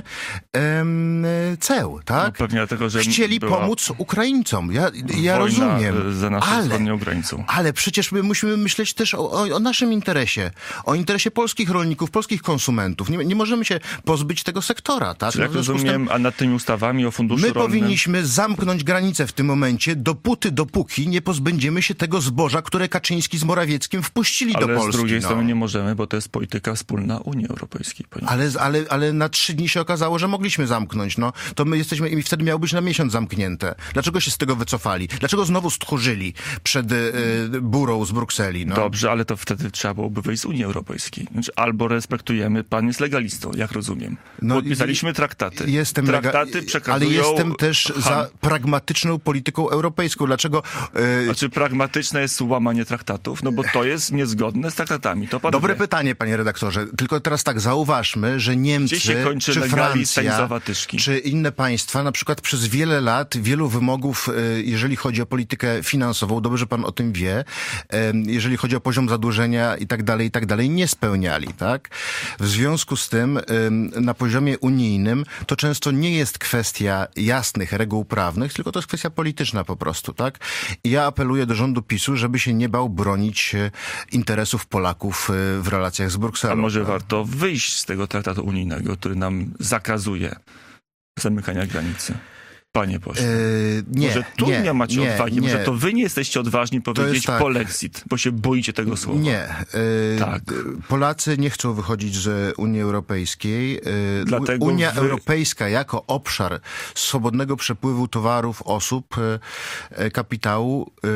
em, ceł, tak? No pewnie dlatego, że chcieli pomóc Ukraińcom. Ja, ja rozumiem. Za naszą ale, wschodnią granicą. Ale przecież my musimy myśleć też o, o, o naszym interesie. O interesie polskich rolników, polskich konsumentów. Nie, nie możemy się pozbyć tego sektora, tak? Czyli jak rozumiem, a nad tymi ustawami o funduszu My rolnym... powinniśmy zamknąć granice w tym momencie, dopóty, dopóki nie pozbędziemy się tego zboża, które Kaczyński z Morawieckim wpuścili ale do Polski. Ale z drugiej no. strony nie możemy, bo to jest polityka wspólna Unii Europejskiej. Ale, ale, ale na trzy dni się okazało, że mogliśmy zamknąć. No, to my jesteśmy, i wtedy miało być na miesiąc zamknięte. Dlaczego się z tego wycofali? Dlaczego znowu stchórzyli przed y, burą z Brukseli? No? Dobrze, ale to wtedy trzeba byłoby wyjść z Unii Europejskiej. Znaczy, albo respektujemy, pan jest legalistą, jak rozumiem. No, podpisaliśmy traktaty. Jestem traktaty przekazują... Ale jestem też za pragmatyczną polityką europejską. Dlaczego... Y... Znaczy pragmatyczne jest łamanie traktatów? No bo to jest niezgodne z traktatami. To pan Dobre wie. pytanie, panie redaktorze. Tylko teraz tak, zauważmy, że Niemcy, czy Francja, czy inne państwa, na przykład przez wiele lat wielu wymogów, jeżeli chodzi o politykę finansową, dobrze, że pan o tym wie, jeżeli chodzi o poziom zadłużenia i tak dalej, i tak dalej, nie spełniali, tak? W związku z tym na poziomie unijnym to często nie jest kwestia jasnych reguł prawnych, tylko to jest kwestia polityczna po prostu, tak? I ja apeluję do rządu PiSu, żeby się nie bał bronić interesów Polaków w relacjach z Brukselą. A może warto wyjść z tego traktatu unijnego, który nam zakazuje zamykania granicy? Panie pośle, yy, nie, może tu nie, nie macie nie, odwagi, nie. może to wy nie jesteście odważni powiedzieć tak. polexit, bo się boicie tego słowa. Nie. Yy, tak. Polacy nie chcą wychodzić z Unii Europejskiej. Yy, Dlatego Unia wy... Europejska jako obszar swobodnego przepływu towarów, osób, yy, kapitału yy,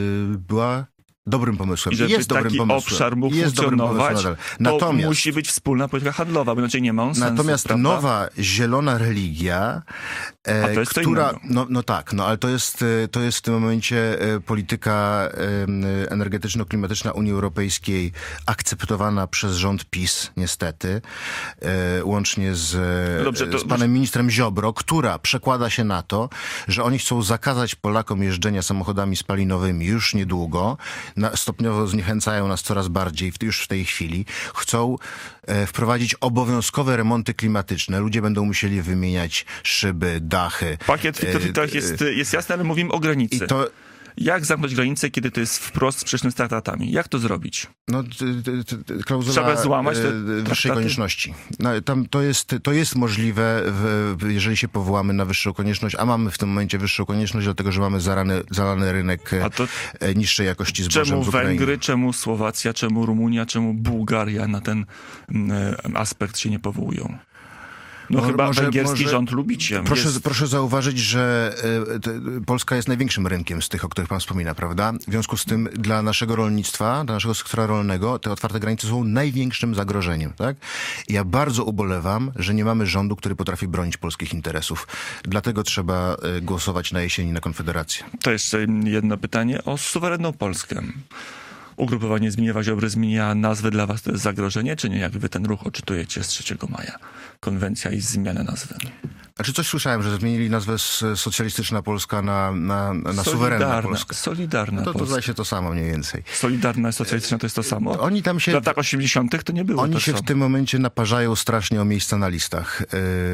była dobrym pomysłem. I żeby jest taki dobrym pomysłem. obszar mógł jest funkcjonować, to natomiast, musi być wspólna polityka handlowa, bo inaczej nie ma on sensu. Natomiast prawda? nowa zielona religia, e, A to jest która... No, no tak, no ale to jest, to jest w tym momencie polityka e, energetyczno-klimatyczna Unii Europejskiej akceptowana przez rząd PiS, niestety, e, łącznie z, no dobrze, to... z panem ministrem Ziobro, która przekłada się na to, że oni chcą zakazać Polakom jeżdżenia samochodami spalinowymi już niedługo. Na, stopniowo zniechęcają nas coraz bardziej, w, już w tej chwili. Chcą e, wprowadzić obowiązkowe remonty klimatyczne. Ludzie będą musieli wymieniać szyby, dachy. Pakiet Fit to jest, jest jasny, ale mówimy o granicy. I to... Jak zamknąć granicę, kiedy to jest wprost sprzeczne z traktatami? Jak to zrobić? No, klauzula Trzeba złamać te wyższej konieczności. No, tam to jest, to jest możliwe, w, jeżeli się powołamy na wyższą konieczność, a mamy w tym momencie wyższą konieczność, dlatego że mamy zarany, zalany rynek to niższej jakości zbożem czemu z Ukrainy. Węgry, czemu Słowacja, czemu Rumunia, czemu Bułgaria na ten y, aspekt się nie powołują? No może, chyba węgierski może, rząd lubicie. Proszę, jest... proszę zauważyć, że y, Polska jest największym rynkiem z tych, o których pan wspomina, prawda? W związku z tym dla naszego rolnictwa, dla naszego sektora rolnego te otwarte granice są największym zagrożeniem, tak? I ja bardzo ubolewam, że nie mamy rządu, który potrafi bronić polskich interesów. Dlatego trzeba y, głosować na jesieni na Konfederację. To jeszcze jedno pytanie o suwerenną Polskę. Ugrupowanie Zbigniewa Ziobry zmienia nazwę. Dla was to jest zagrożenie, czy nie? Jak wy ten ruch odczytujecie z trzeciego maja? Konwencja i zmiana nazwy. Znaczy coś słyszałem, że zmienili nazwę z Socjalistyczna Polska na, na, na Suwerenna Polska. Solidarna no to, to Polska. zdaje się to samo mniej więcej. Solidarna i socjalistyczna to jest to samo? Oni tam się... W latach osiemdziesiątych to nie było Oni to się samo. w tym momencie naparzają strasznie o miejsca na listach.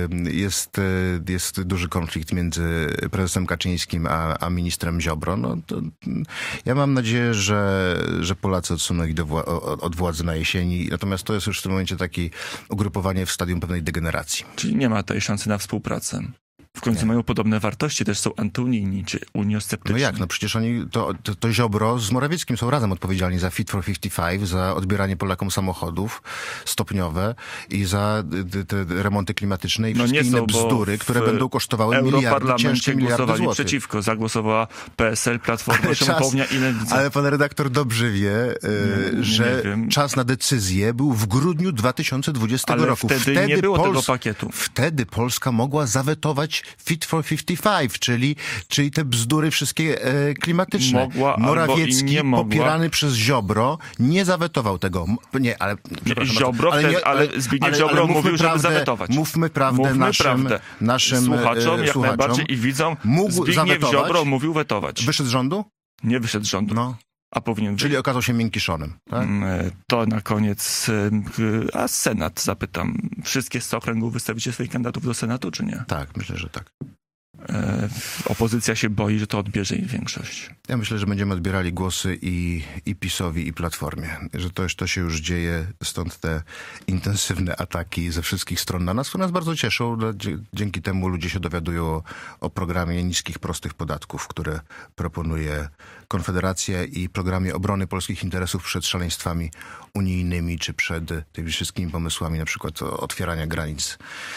Jest, jest duży konflikt między prezesem Kaczyńskim a, a ministrem Ziobro. No to, ja mam nadzieję, że, że Polacy odsuną ich do wła- od władzy na jesieni. Natomiast to jest już w tym momencie takie ugrupowanie w stadium pewnej degeneracji. Czyli nie ma tej szansy na współpracę. W końcu nie. mają podobne wartości, też są antyunijni czy uniosceptyczni. No jak, no przecież oni, to, to, to Ziobro z Morawieckim są razem odpowiedzialni za Fit for pięćdziesiąt pięć, za odbieranie Polakom samochodów stopniowe i za te, te remonty klimatyczne i no wszystkie inne bzdury, które będą kosztowały miliardy, ciężkie miliardy złotych. Przeciwko, zagłosowała P S L, Platforma, Szymkownia i Lewica. Ale pan redaktor dobrze wie, yy, nie, że nie czas na decyzję był w grudniu dwa tysiące dwudziestego ale roku. Wtedy, wtedy nie było Pols- tego pakietu. Wtedy Polska mogła zawetować Fit for pięćdziesiąt pięć, czyli, czyli te bzdury wszystkie e, klimatyczne. Mogła, Morawiecki, nie mogła. popierany przez Ziobro, nie zawetował tego. Nie, ale... Ziobro ale, wtedy, nie, ale, ale Zbigniew ale, Ziobro ale mówił, prawdę, żeby zawetować. Mówmy prawdę mówmy naszym, prawdę. naszym słuchaczom, e, jak słuchaczom. najbardziej i widzom. Mógł Zbigniew zawetować. Ziobro mówił wetować. Wyszedł z rządu? Nie wyszedł z rządu. No. A powinien Czyli być. Okazał się miękkiszonem, tak? To na koniec, a Senat zapytam. Wszystkie z okręgów wystawicie swoich kandydatów do Senatu, czy nie? Tak, myślę, że tak. E, opozycja się boi, że to odbierze im większość. Ja myślę, że będziemy odbierali głosy i, i PiS-owi, i Platformie. Że to, to się już dzieje, stąd te intensywne ataki ze wszystkich stron na nas, które nas bardzo cieszą. Dzięki temu ludzie się dowiadują o, o programie niskich, prostych podatków, które proponuje Konfederacja i programie obrony polskich interesów przed szaleństwami unijnymi, czy przed tymi wszystkimi pomysłami, na przykład otwierania granic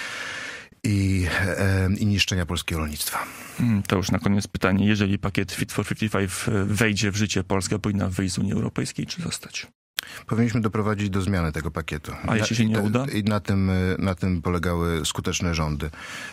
I, e, i niszczenia polskiego rolnictwa. To już na koniec pytanie. Jeżeli pakiet Fit for pięćdziesiąt pięć wejdzie w życie, Polska powinna wyjść z Unii Europejskiej czy zostać? Powinniśmy doprowadzić do zmiany tego pakietu. A jeśli się nie uda? I na tym, na tym polegały skuteczne rządy.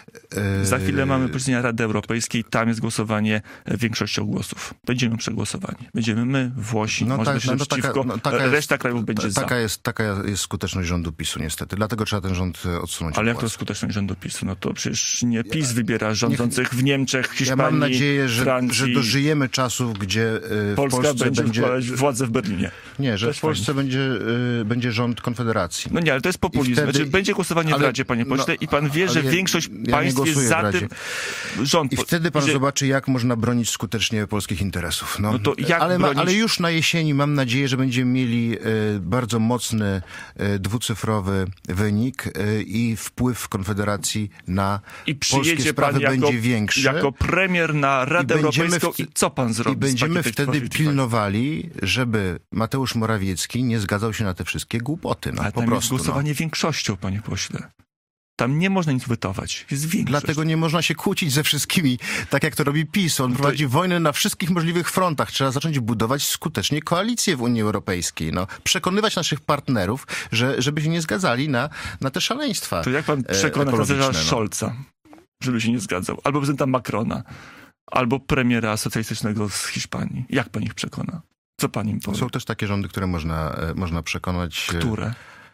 Za chwilę mamy posiedzenie Rady Europejskiej, tam jest głosowanie większością głosów. Będziemy przegłosowani. Będziemy my, Włosi, no może tak, no, przeciwko, no, taka reszta jest, krajów będzie taka za. Jest, taka jest skuteczność rządu PiSu niestety. Dlatego trzeba ten rząd odsunąć. Ale jak to skuteczność rządu PiSu? No to przecież nie PiS ja, wybiera rządzących w Niemczech, Hiszpanii, Ja mam nadzieję, że, Francji. że dożyjemy czasów, gdzie w Polska Polsce będzie, będzie władzę w Berlinie. Nie, że w Polsce będzie, będzie rząd Konfederacji. No nie, ale to jest populizm. Wtedy, znaczy, będzie głosowanie ale, w Radzie, panie pośle, no, i pan wie, że ja, większość ja państw jest za tym rząd. I wtedy pan że... zobaczy, jak można bronić skutecznie polskich interesów. No, no to jak ale, bronić... ma, ale już na jesieni mam nadzieję, że będziemy mieli e, bardzo mocny e, dwucyfrowy wynik e, i wpływ Konfederacji na I polskie sprawy pan będzie jako, większy. jako premier na Radę I Europejską w... i co pan zrobi? I będziemy wtedy pilnowali, żeby Mateusz Morawiecki nie zgadzał się na te wszystkie głupoty. No, ale po tam prostu, jest głosowanie no. większością, panie pośle. Tam nie można nic wetować. Jest większość. Dlatego nie można się kłócić ze wszystkimi, tak jak to robi PiS. On no to... prowadzi wojnę na wszystkich możliwych frontach. Trzeba zacząć budować skutecznie koalicję w Unii Europejskiej. No, przekonywać naszych partnerów, że, żeby się nie zgadzali na, na te szaleństwa. To jak pan przekona kanclerza Scholza, żeby się nie zgadzał? Albo prezydenta Macrona, albo premiera socjalistycznego z Hiszpanii. Jak pan ich przekona? Co pan im powie? Są też takie rządy, które można, można przekonać. Które?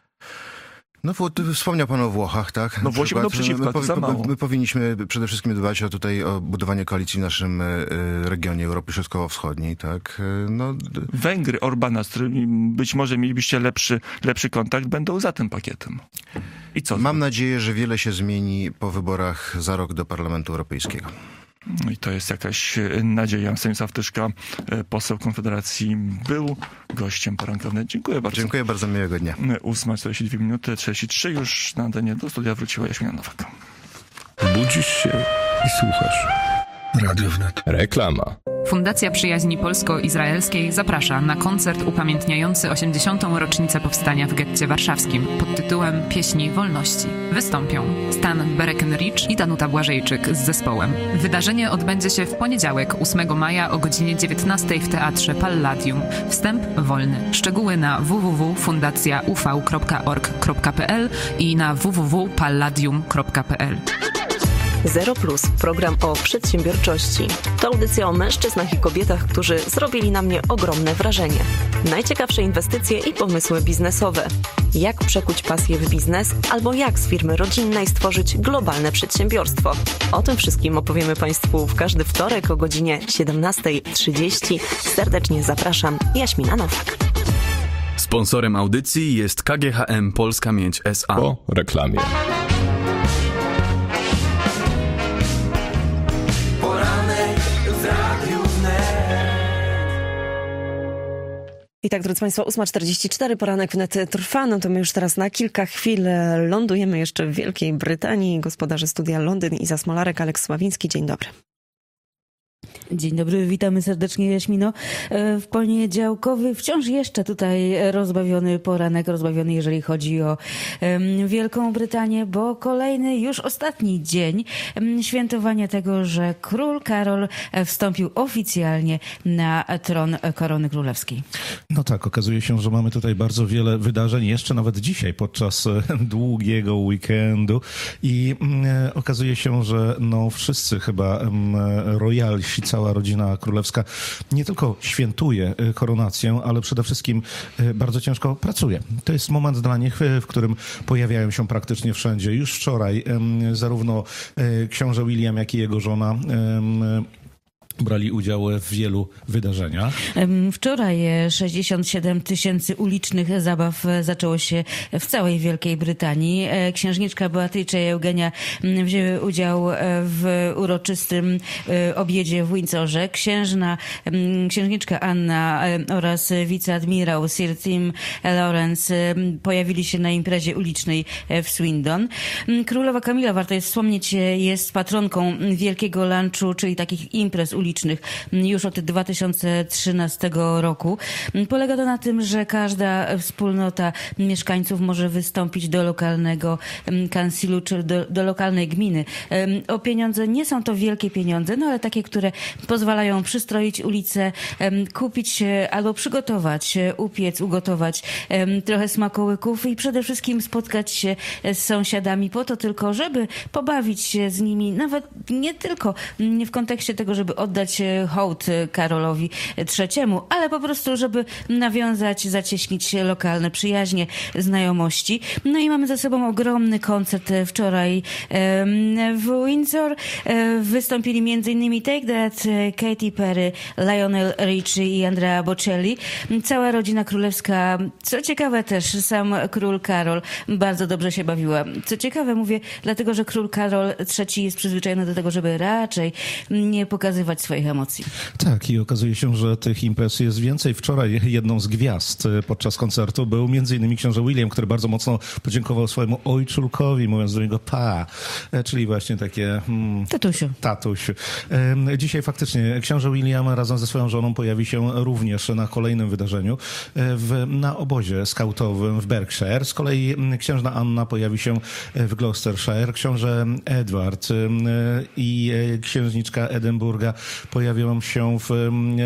No, wspomniał pan o Włochach, tak? No Włosi będą przeciwko, to za mało. My, my powinniśmy przede wszystkim dbać o tutaj o budowanie koalicji w naszym y, regionie Europy Środkowo-Wschodniej, tak? No, Węgry Orbana, z którymi być może mielibyście lepszy, lepszy kontakt, będą za tym pakietem. I co? Mam nadzieję, że wiele się zmieni po wyborach za rok do Parlamentu Europejskiego. I to jest jakaś nadzieja. Stanisław Tyszka, poseł Konfederacji, był gościem poranka wnet. Dziękuję bardzo. Dziękuję bardzo, miłego dnia. ósma czterdzieści dwie minuty, trzydzieści trzy już na antenie. Do studia wróciła Jaśmina Nowak. Budzisz się i słuchasz. Radio Wnet. Reklama. Fundacja Przyjaźni Polsko-Izraelskiej zaprasza na koncert upamiętniający osiemdziesiątą rocznicę powstania w getcie warszawskim pod tytułem Pieśni Wolności. Wystąpią Stan Berekenrich i Danuta Błażejczyk z zespołem. Wydarzenie odbędzie się w poniedziałek, ósmego maja o godzinie dziewiętnastej w Teatrze Palladium. Wstęp wolny. Szczegóły na w w w kropka fundacja u v kropka org kropka p l i na w w w kropka palladium kropka p l. Zero Plus, program o przedsiębiorczości. To audycja o mężczyznach i kobietach, którzy zrobili na mnie ogromne wrażenie. Najciekawsze inwestycje i pomysły biznesowe. Jak przekuć pasję w biznes, albo jak z firmy rodzinnej stworzyć globalne przedsiębiorstwo. O tym wszystkim opowiemy Państwu w każdy wtorek o godzinie siedemnasta trzydzieści. Serdecznie zapraszam, Jaśmina Nowak. Sponsorem audycji jest K G H M Polska Miedź S A. Po reklamie. I tak, drodzy Państwo, ósma czterdzieści cztery, poranek wnet trwa, no to my już teraz na kilka chwil lądujemy jeszcze w Wielkiej Brytanii. Gospodarze studia Londyn, Iza Smolarek, Aleks Sławiński, dzień dobry. Dzień dobry, witamy serdecznie, Jaśmino. W poniedziałkowy, wciąż jeszcze tutaj rozbawiony poranek, rozbawiony jeżeli chodzi o um, Wielką Brytanię, bo kolejny, już ostatni dzień um, świętowania tego, że król Karol wstąpił oficjalnie na tron korony królewskiej. No tak, okazuje się, że mamy tutaj bardzo wiele wydarzeń, jeszcze nawet dzisiaj podczas długiego weekendu i um, okazuje się, że no wszyscy chyba um, royalsi, cała rodzina królewska nie tylko świętuje koronację, ale przede wszystkim bardzo ciężko pracuje. To jest moment dla nich, w którym pojawiają się praktycznie wszędzie. Już wczoraj zarówno książę William, jak i jego żona brali udział w wielu wydarzeniach. Wczoraj sześćdziesiąt siedem tysięcy ulicznych zabaw zaczęło się w całej Wielkiej Brytanii. Księżniczka Beatrice i Eugenia wzięły udział w uroczystym obiedzie w Windsorze. Księżna, księżniczka Anna oraz wiceadmirał Sir Tim Lawrence pojawili się na imprezie ulicznej w Swindon. Królowa Kamila, warto jest wspomnieć, jest patronką Wielkiego Lunchu, czyli takich imprez ulicznych już od dwa tysiące trzynastego roku. Polega to na tym, że każda wspólnota mieszkańców może wystąpić do lokalnego kansilu czy do, do lokalnej gminy o pieniądze. Nie są to wielkie pieniądze, no ale takie, które pozwalają przystroić ulicę, kupić albo przygotować, upiec, ugotować trochę smakołyków i przede wszystkim spotkać się z sąsiadami po to tylko, żeby pobawić się z nimi, nawet nie tylko w kontekście tego, żeby oddać hołd Karolowi trzeciemu, ale po prostu, żeby nawiązać, zacieśnić lokalne przyjaźnie, znajomości. No i mamy za sobą ogromny koncert wczoraj w Windsor. Wystąpili między innymi Take That, Katy Perry, Lionel Richie i Andrea Bocelli. Cała rodzina królewska, co ciekawe też sam król Karol bardzo dobrze się bawiła. Co ciekawe mówię, dlatego, że król Karol trzeci jest przyzwyczajony do tego, żeby raczej nie pokazywać swoich emocji. Tak, i okazuje się, że tych imprez jest więcej. Wczoraj jedną z gwiazd podczas koncertu był między innymi książę William, który bardzo mocno podziękował swojemu ojczulkowi, mówiąc do niego pa, czyli właśnie takie... Hmm, tatusiu. Tatusiu. Dzisiaj faktycznie książę William razem ze swoją żoną pojawi się również na kolejnym wydarzeniu w, na obozie skautowym w Berkshire. Z kolei księżna Anna pojawi się w Gloucestershire. Książę Edward i księżniczka Edynburga pojawią się w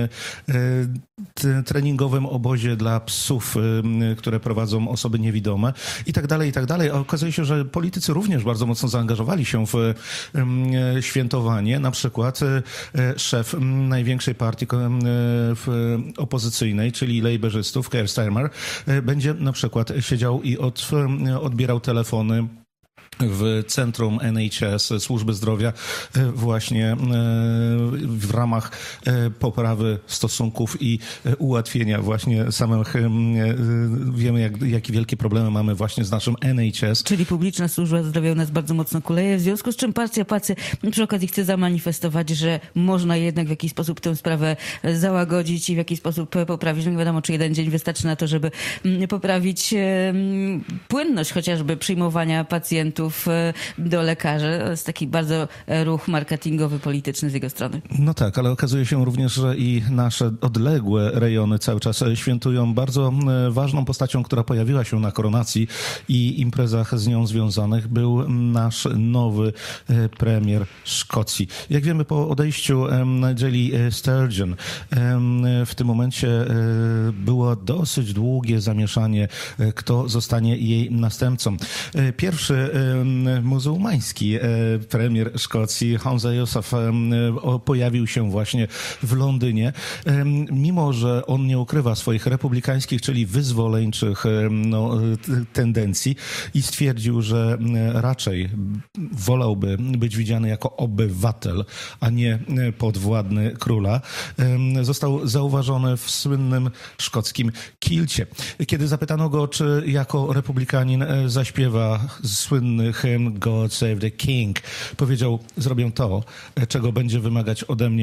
treningowym obozie dla psów, które prowadzą osoby niewidome i tak dalej, i tak dalej. A okazuje się, że politycy również bardzo mocno zaangażowali się w świętowanie. Na przykład szef największej partii opozycyjnej, czyli lejberzystów, Keir Starmer, będzie na przykład siedział i od, odbierał telefony w centrum N H S, służby zdrowia, właśnie w ramach poprawy stosunków i ułatwienia właśnie samych, wiemy jak, jakie wielkie problemy mamy właśnie z naszym N H S. Czyli publiczna służba zdrowia u nas bardzo mocno kuleje, w związku z czym partia Pacy przy okazji chce zamanifestować, że można jednak w jakiś sposób tę sprawę załagodzić i w jakiś sposób poprawić. No nie wiadomo, czy jeden dzień wystarczy na to, żeby poprawić płynność chociażby przyjmowania pacjentów do lekarzy. To jest taki bardzo ruch marketingowy, polityczny z jego strony. No tak, ale okazuje się również, że i nasze odległe rejony cały czas świętują. Bardzo ważną postacią, która pojawiła się na koronacji i imprezach z nią związanych, był nasz nowy premier Szkocji. Jak wiemy, po odejściu Nigeli Sturgeon w tym momencie było dosyć długie zamieszanie, kto zostanie jej następcą. Pierwszy muzułmański premier Szkocji, Hamza Yusuf, pojawił się właśnie w Londynie. Mimo że on nie ukrywa swoich republikańskich, czyli wyzwoleńczych no, tendencji i stwierdził, że raczej wolałby być widziany jako obywatel, a nie podwładny króla, został zauważony w słynnym szkockim kilcie. Kiedy zapytano go, czy jako republikanin zaśpiewa słynny hymn God Save the King, powiedział: zrobię to, czego będzie wymagać ode mnie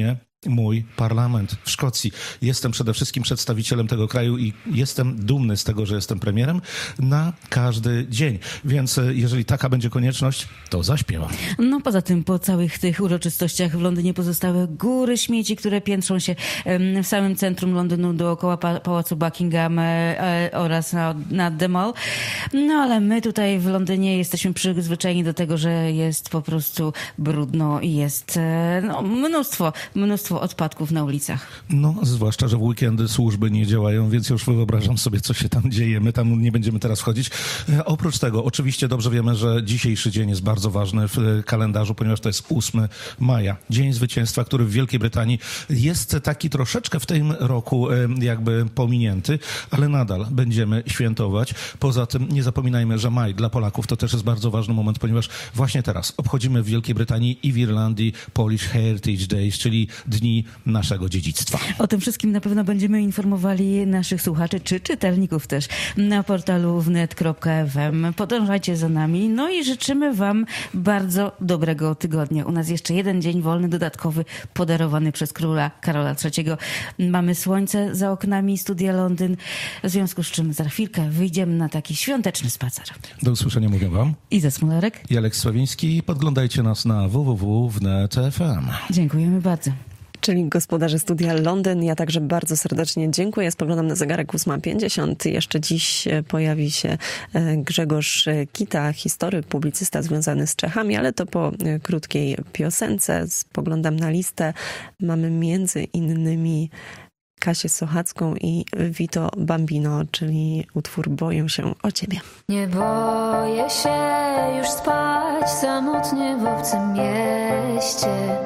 mój parlament w Szkocji. Jestem przede wszystkim przedstawicielem tego kraju i jestem dumny z tego, że jestem premierem na każdy dzień. Więc jeżeli taka będzie konieczność, to zaśpiewam. No poza tym po całych tych uroczystościach w Londynie pozostały góry śmieci, które piętrzą się w samym centrum Londynu dookoła Pałacu Buckingham oraz nad The Mall. No ale my tutaj w Londynie jesteśmy przyzwyczajeni do tego, że jest po prostu brudno i jest no, mnóstwo, mnóstwo odpadków na ulicach. No, zwłaszcza, że w weekendy służby nie działają, więc już wyobrażam sobie, co się tam dzieje. My tam nie będziemy teraz wchodzić. E, oprócz tego, oczywiście dobrze wiemy, że dzisiejszy dzień jest bardzo ważny w kalendarzu, ponieważ to jest ósmego maja. Dzień Zwycięstwa, który w Wielkiej Brytanii jest taki troszeczkę w tym roku e, jakby pominięty, ale nadal będziemy świętować. Poza tym nie zapominajmy, że maj dla Polaków to też jest bardzo ważny moment, ponieważ właśnie teraz obchodzimy w Wielkiej Brytanii i w Irlandii Polish Heritage Days, czyli Dni naszego dziedzictwa. O tym wszystkim na pewno będziemy informowali naszych słuchaczy, czy czytelników też na portalu wnet kropka f m. Podążajcie za nami, no i życzymy wam bardzo dobrego tygodnia. U nas jeszcze jeden dzień wolny, dodatkowy, podarowany przez króla Karola trzeciego. Mamy słońce za oknami studia Londyn, w związku z czym za chwilkę wyjdziemy na taki świąteczny spacer. Do usłyszenia mówię wam Iza Smolarek i Aleks Sławiński. Podglądajcie nas na w w w kropka wnet kropka f m. Dziękujemy bardzo. Czyli gospodarze studia Londyn. Ja także bardzo serdecznie dziękuję. Spoglądam na zegarek ósma pięćdziesiąt. Jeszcze dziś pojawi się Grzegorz Kita, historyk, publicysta związany z Czechami, ale to po krótkiej piosence. Spoglądam na listę. Mamy między innymi Kasię Sochacką i Vito Bambino, czyli utwór Boję się o ciebie. Nie boję się już spać samotnie w obcym mieście.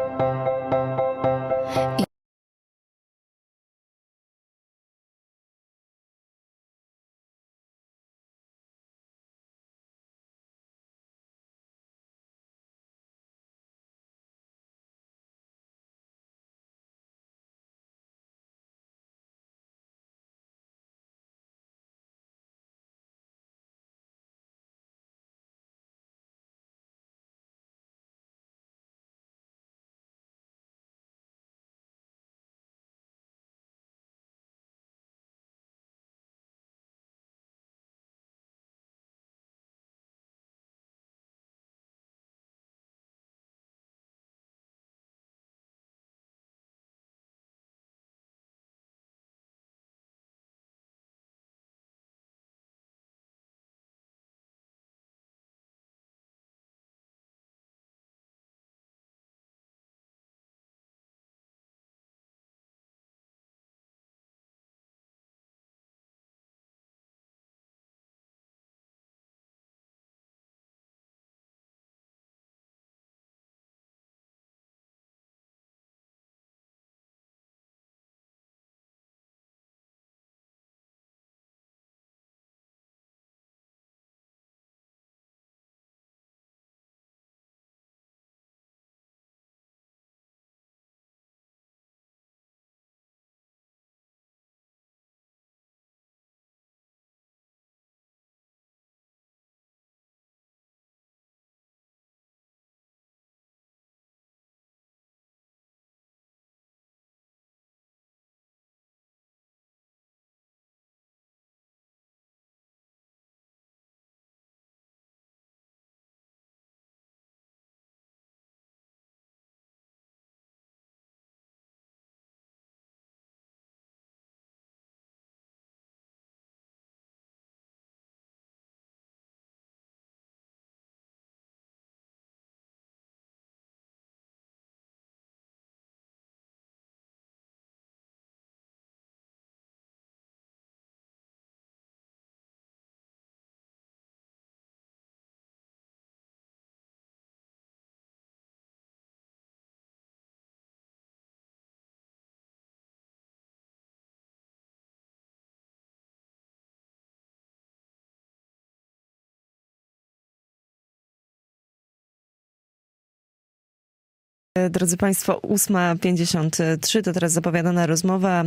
Drodzy Państwo, ósma pięćdziesiąt trzy to teraz zapowiadana rozmowa.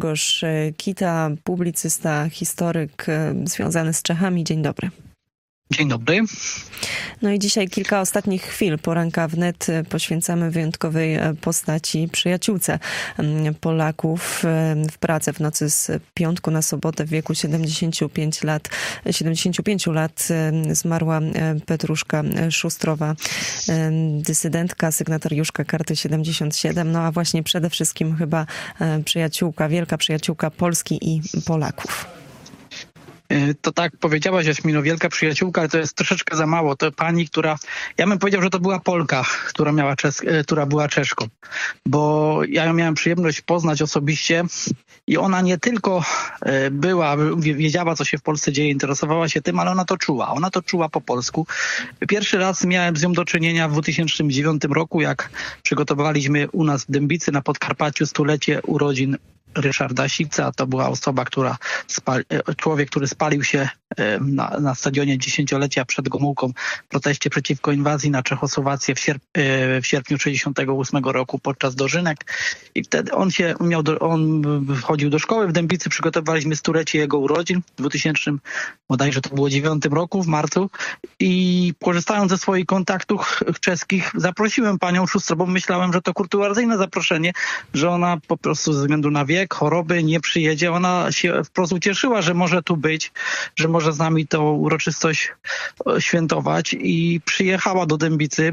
Grzegorz Kita, publicysta, historyk związany z Czechami. Dzień dobry. Dzień dobry. No i dzisiaj kilka ostatnich chwil poranka wnet poświęcamy wyjątkowej postaci, przyjaciółce Polaków w pracy w nocy z piątku na sobotę w wieku siedemdziesięciu pięciu lat. siedemdziesięciu pięciu lat zmarła Petruszka Szustrowa, dysydentka, sygnatariuszka Karty siedemdziesiąt siedem, no a właśnie przede wszystkim chyba przyjaciółka, wielka przyjaciółka Polski i Polaków. To tak powiedziałaś, Jaśmino, wielka przyjaciółka, ale to jest troszeczkę za mało. To pani, która, ja bym powiedział, że to była Polka, która miała czes, która była Czeszką, bo ja ją miałem przyjemność poznać osobiście i ona nie tylko była, wiedziała, co się w Polsce dzieje, interesowała się tym, ale ona to czuła. Ona to czuła po polsku. Pierwszy raz miałem z nią do czynienia w dwa tysiące dziewiątym roku, jak przygotowaliśmy u nas w Dębicy na Podkarpaciu stulecie urodzin Ryszarda Siwca. To była osoba, która spali, człowiek, który spalił się na, na stadionie dziesięciolecia przed Gomułką w proteście przeciwko inwazji na Czechosłowację w, sierp, w sierpniu sześćdziesiątego ósmego roku podczas dożynek. I wtedy on się miał, do, on chodził do szkoły w Dębicy, przygotowaliśmy stulecie jego urodzin w dwutysięcznym, bodajże to było dziewiątym roku, w marcu, i korzystając ze swoich kontaktów czeskich zaprosiłem panią Szustrową, bo myślałem, że to kurtuazyjne zaproszenie, że ona po prostu ze względu na wiek, choroby nie przyjedzie. Ona się wprost ucieszyła, że może tu być, że może z nami tą uroczystość świętować i przyjechała do Dębicy.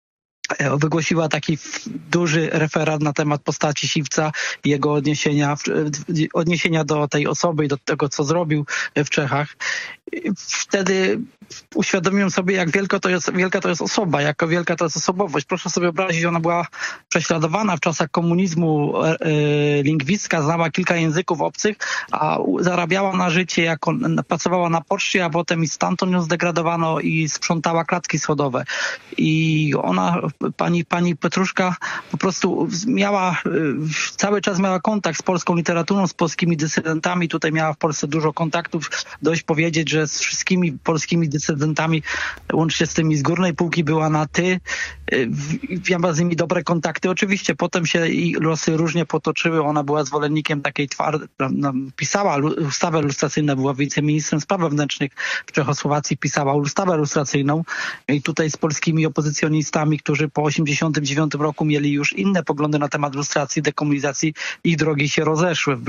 Wygłosiła taki duży referat na temat postaci Siwca i jego odniesienia, odniesienia do tej osoby i do tego, co zrobił w Czechach. Wtedy uświadomiłem sobie, jak wielka to jest, wielka to jest osoba, jak wielka to jest osobowość. Proszę sobie wyobrazić, ona była prześladowana w czasach komunizmu, e, e, lingwistka, znała kilka języków obcych, a zarabiała na życie, jak on, pracowała na poczcie, a potem i stamtąd ją zdegradowano i sprzątała klatki schodowe. I ona, pani, pani Petruszka po prostu miała, cały czas miała kontakt z polską literaturą, z polskimi dysydentami. Tutaj miała w Polsce dużo kontaktów. Dość powiedzieć, że z wszystkimi polskimi dysydentami, łącznie z tymi z górnej półki, była na ty. Miała z nimi dobre kontakty. Oczywiście potem się i losy różnie potoczyły. Ona była zwolennikiem takiej twardej, pisała ustawę lustracyjną, była wiceministrem spraw wewnętrznych w Czechosłowacji, pisała ustawę lustracyjną i tutaj z polskimi opozycjonistami, którzy po osiemdziesiątym dziewiątym roku mieli już inne poglądy na temat lustracji, dekomunizacji, ich drogi się rozeszły.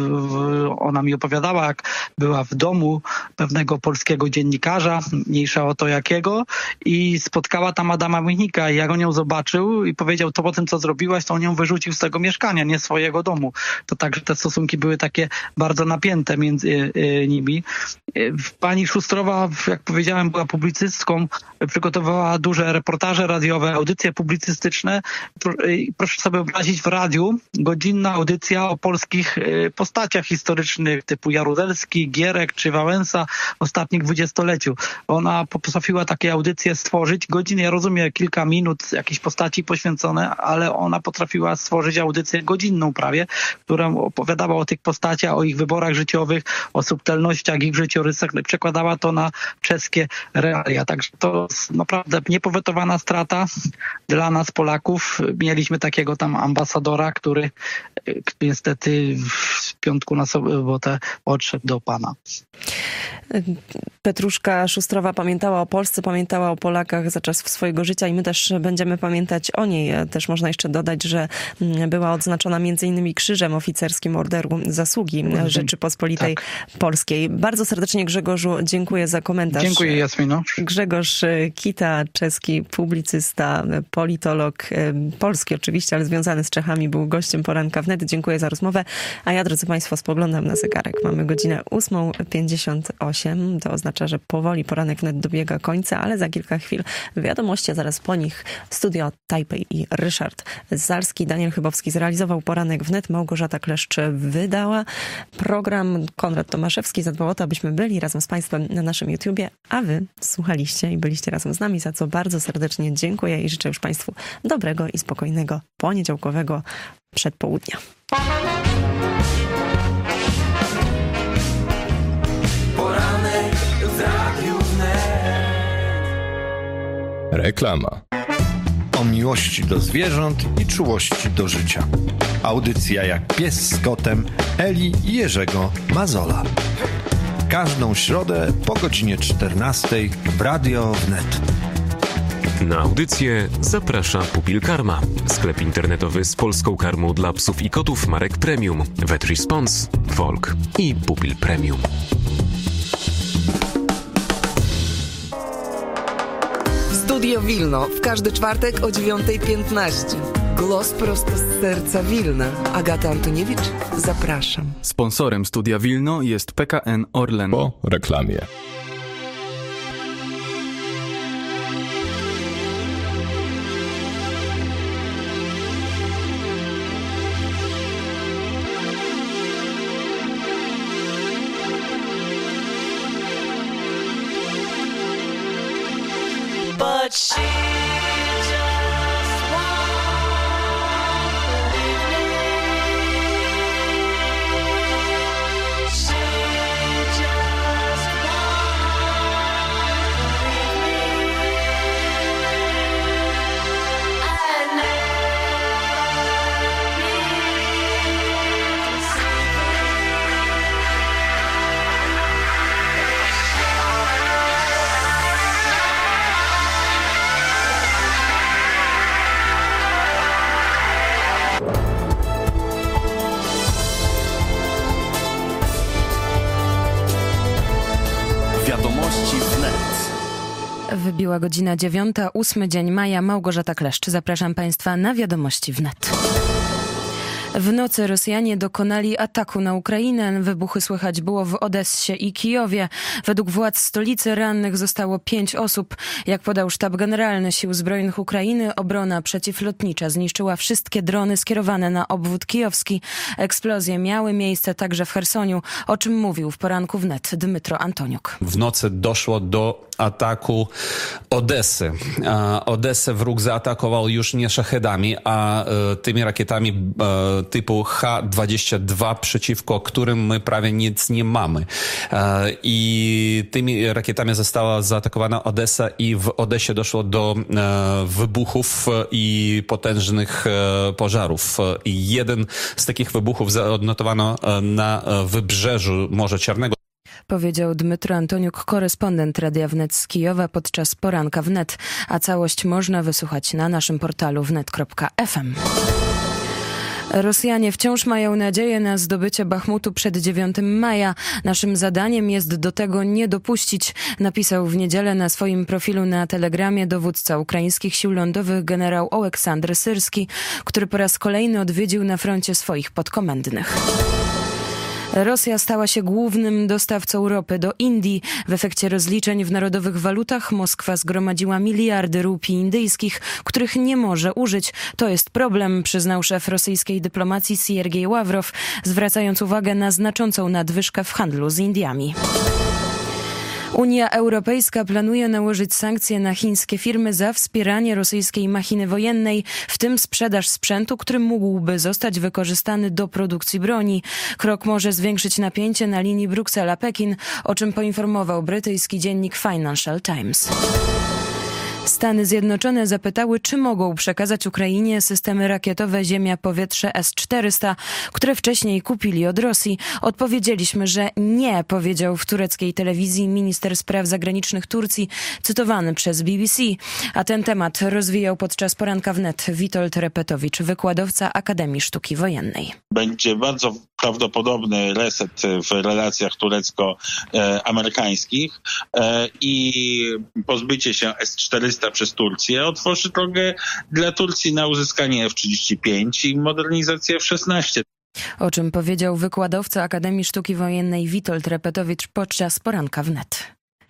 Ona mi opowiadała, jak była w domu pewnego polskiego dziennikarza, mniejsza o to jakiego, i spotkała tam Adama Michnika i jak on ją zobaczył i powiedział, to po tym, co zrobiłaś, to on ją wyrzucił z tego mieszkania, nie swojego domu. To także te stosunki były takie bardzo napięte między y, nimi. Pani Szustrowa, jak powiedziałem, była publicystką, przygotowała duże reportaże radiowe, audycje publicystyczne. Proszę sobie wyobrazić, w radiu godzinna audycja o polskich postaciach historycznych typu Jaruzelski, Gierek czy Wałęsa w ostatnich dwudziestoleciu. Ona potrafiła takie audycje stworzyć. Godziny, ja rozumiem, kilka minut jakiejś postaci poświęcone, ale ona potrafiła stworzyć audycję godzinną prawie, która opowiadała o tych postaciach, o ich wyborach życiowych, o subtelnościach ich życiorysach. Przekładała to na czeskie realia. Także to naprawdę niepowetowana strata dla nas, Polaków. Mieliśmy takiego tam ambasadora, który niestety w piątku na sobotę odszedł do Pana. Petruszka Szustrowa pamiętała o Polsce, pamiętała o Polakach za czasów swojego życia i my też będziemy pamiętać o niej. Też można jeszcze dodać, że była odznaczona między innymi Krzyżem Oficerskim Orderu Zasługi Rzeczypospolitej tak. Polskiej. Bardzo serdecznie, Grzegorzu, dziękuję za komentarz. Dziękuję, Jasmino. Grzegorz Kita, czeski publicysta, politolog, polski oczywiście, ale związany z Czechami, był gościem Poranka Wnet. Dziękuję za rozmowę. A ja, drodzy Państwo, spoglądam na zegarek. Mamy godzinę ósmą pięćdziesiąt osiem. To oznacza, że powoli Poranek Wnet dobiega końca, ale za kilka chwil wiadomości, a zaraz po nich studio Tajpej i Ryszard Zalski. Daniel Chybowski zrealizował Poranek Wnet. Małgorzata Kleszcz wydała program. Konrad Tomaszewski zadbał o to, abyśmy byli razem z Państwem na naszym YouTubie, a Wy słuchaliście i byliście razem z nami, za co bardzo serdecznie dziękuję i życzę już Państwu dobrego i spokojnego poniedziałkowego przedpołudnia. Poranek w Radiu Wnet. Reklama. O miłości do zwierząt i czułości do życia. Audycja jak pies z kotem Eli i Jerzego Mazola. każdą środę po godzinie czternastej w Radio Wnet. Na audycję zaprasza Pupil Karma, sklep internetowy z polską karmą dla psów i kotów marek Premium, Vet Response, Volk i Pupil Premium. Studio Wilno w każdy czwartek o dziewiąta piętnaście. Głos prosto z serca Wilna. Agata Antoniewicz, zapraszam. Sponsorem Studia Wilno jest P K N Orlen. Po reklamie. But she just won't believe me. She just won't believe me. I never mean to see Wiadomości wnet. Wybiła godzina dziewiąta, ósmy dzień maja. Małgorzata Kleszcz. Zapraszam Państwa na Wiadomości wnet. W nocy Rosjanie dokonali ataku na Ukrainę. Wybuchy słychać było w Odessie i Kijowie. Według władz stolicy rannych zostało pięć osób. Jak podał Sztab Generalny Sił Zbrojnych Ukrainy, obrona przeciwlotnicza zniszczyła wszystkie drony skierowane na obwód kijowski. Eksplozje miały miejsce także w Chersoniu, o czym mówił w poranku wnet Dmytro Antoniuk. W nocy doszło do ataku Odessy. Odessę wróg zaatakował już nie szachedami, a tymi rakietami typu H dwadzieścia dwa, przeciwko którym my prawie nic nie mamy. I tymi rakietami została zaatakowana Odessa i w Odessie doszło do wybuchów i potężnych pożarów. I jeden z takich wybuchów odnotowano na wybrzeżu Morza Czarnego. Powiedział Dmytro Antoniuk, korespondent Radia Wnet z Kijowa podczas poranka wnet, a całość można wysłuchać na naszym portalu wnet kropka f m. Rosjanie wciąż mają nadzieję na zdobycie Bachmutu przed dziewiątego maja. Naszym zadaniem jest do tego nie dopuścić, napisał w niedzielę na swoim profilu na Telegramie dowódca ukraińskich sił lądowych generał Oleksandr Syrski, który po raz kolejny odwiedził na froncie swoich podkomendnych. Rosja stała się głównym dostawcą ropy do Indii. W efekcie rozliczeń w narodowych walutach Moskwa zgromadziła miliardy rupii indyjskich, których nie może użyć. To jest problem, przyznał szef rosyjskiej dyplomacji Siergiej Ławrow, zwracając uwagę na znaczącą nadwyżkę w handlu z Indiami. Unia Europejska planuje nałożyć sankcje na chińskie firmy za wspieranie rosyjskiej machiny wojennej, w tym sprzedaż sprzętu, który mógłby zostać wykorzystany do produkcji broni. Krok może zwiększyć napięcie na linii Bruksela-Pekin, o czym poinformował brytyjski dziennik Financial Times. Stany Zjednoczone zapytały, czy mogą przekazać Ukrainie systemy rakietowe Ziemia-Powietrze S czterysta, które wcześniej kupili od Rosji. Odpowiedzieliśmy, że nie, powiedział w tureckiej telewizji minister spraw zagranicznych Turcji, cytowany przez B B C. A ten temat rozwijał podczas poranka wnet Witold Repetowicz, wykładowca Akademii Sztuki Wojennej. Będzie bardzo prawdopodobny reset w relacjach turecko-amerykańskich i pozbycie się S czterysta przez Turcję otworzy drogę dla Turcji na uzyskanie F trzydzieści pięć i modernizację F szesnaście. O czym powiedział wykładowca Akademii Sztuki Wojennej Witold Repetowicz podczas poranka wnet.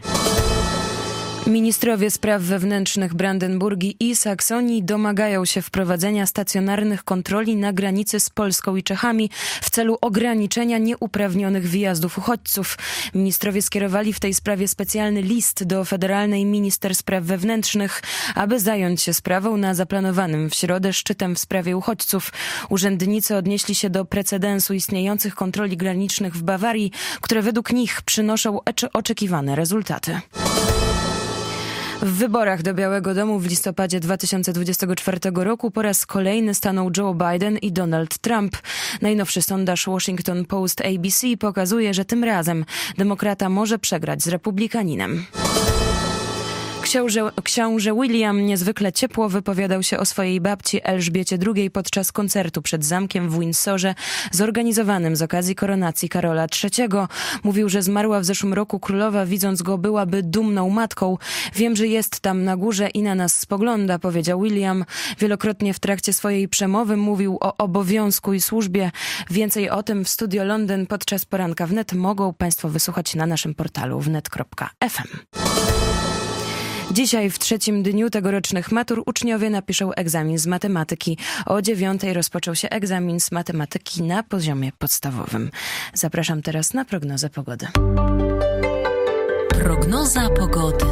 Ministrowie spraw wewnętrznych Brandenburgii i Saksonii domagają się wprowadzenia stacjonarnych kontroli na granicy z Polską i Czechami w celu ograniczenia nieuprawnionych wjazdów uchodźców. Ministrowie skierowali w tej sprawie specjalny list do Federalnej Minister Spraw Wewnętrznych, aby zająć się sprawą na zaplanowanym w środę szczytem w sprawie uchodźców. Urzędnicy odnieśli się do precedensu istniejących kontroli granicznych w Bawarii, które według nich przynoszą oczekiwane rezultaty. W wyborach do Białego Domu w listopadzie dwa tysiące dwudziestego czwartego roku po raz kolejny stanął Joe Biden i Donald Trump. Najnowszy sondaż Washington Post A B C pokazuje, że tym razem demokrata może przegrać z republikaninem. Książę, książę William niezwykle ciepło wypowiadał się o swojej babci Elżbiecie drugiej podczas koncertu przed zamkiem w Windsorze zorganizowanym z okazji koronacji Karola trzeciego. Mówił, że zmarła w zeszłym roku królowa, widząc go byłaby dumną matką. Wiem, że jest tam na górze i na nas spogląda, powiedział William. Wielokrotnie w trakcie swojej przemowy mówił o obowiązku i służbie. Więcej o tym w Studio Londyn podczas poranka wnet mogą Państwo wysłuchać na naszym portalu wnet kropka f m. Dzisiaj w trzecim dniu tegorocznych matur uczniowie napiszą egzamin z matematyki. O dziewiątej rozpoczął się egzamin z matematyki na poziomie podstawowym. Zapraszam teraz na prognozę pogody. Prognoza pogody.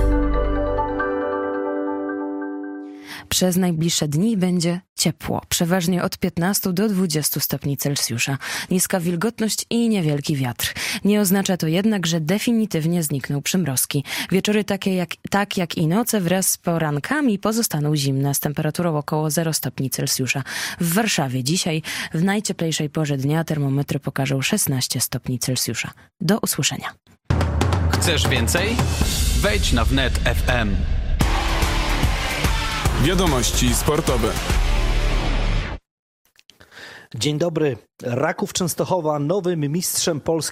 Przez najbliższe dni będzie ciepło, przeważnie od piętnastu do dwudziestu stopni Celsjusza. Niska wilgotność i niewielki wiatr. Nie oznacza to jednak, że definitywnie znikną przymrozki. Wieczory takie jak, tak jak i noce wraz z porankami pozostaną zimne z temperaturą około zero stopni Celsjusza. W Warszawie dzisiaj w najcieplejszej porze dnia termometry pokażą szesnaście stopni Celsjusza. Do usłyszenia. Chcesz więcej? Wejdź na wnet kropka f m. Wiadomości sportowe. Dzień dobry. Raków Częstochowa nowym mistrzem Polski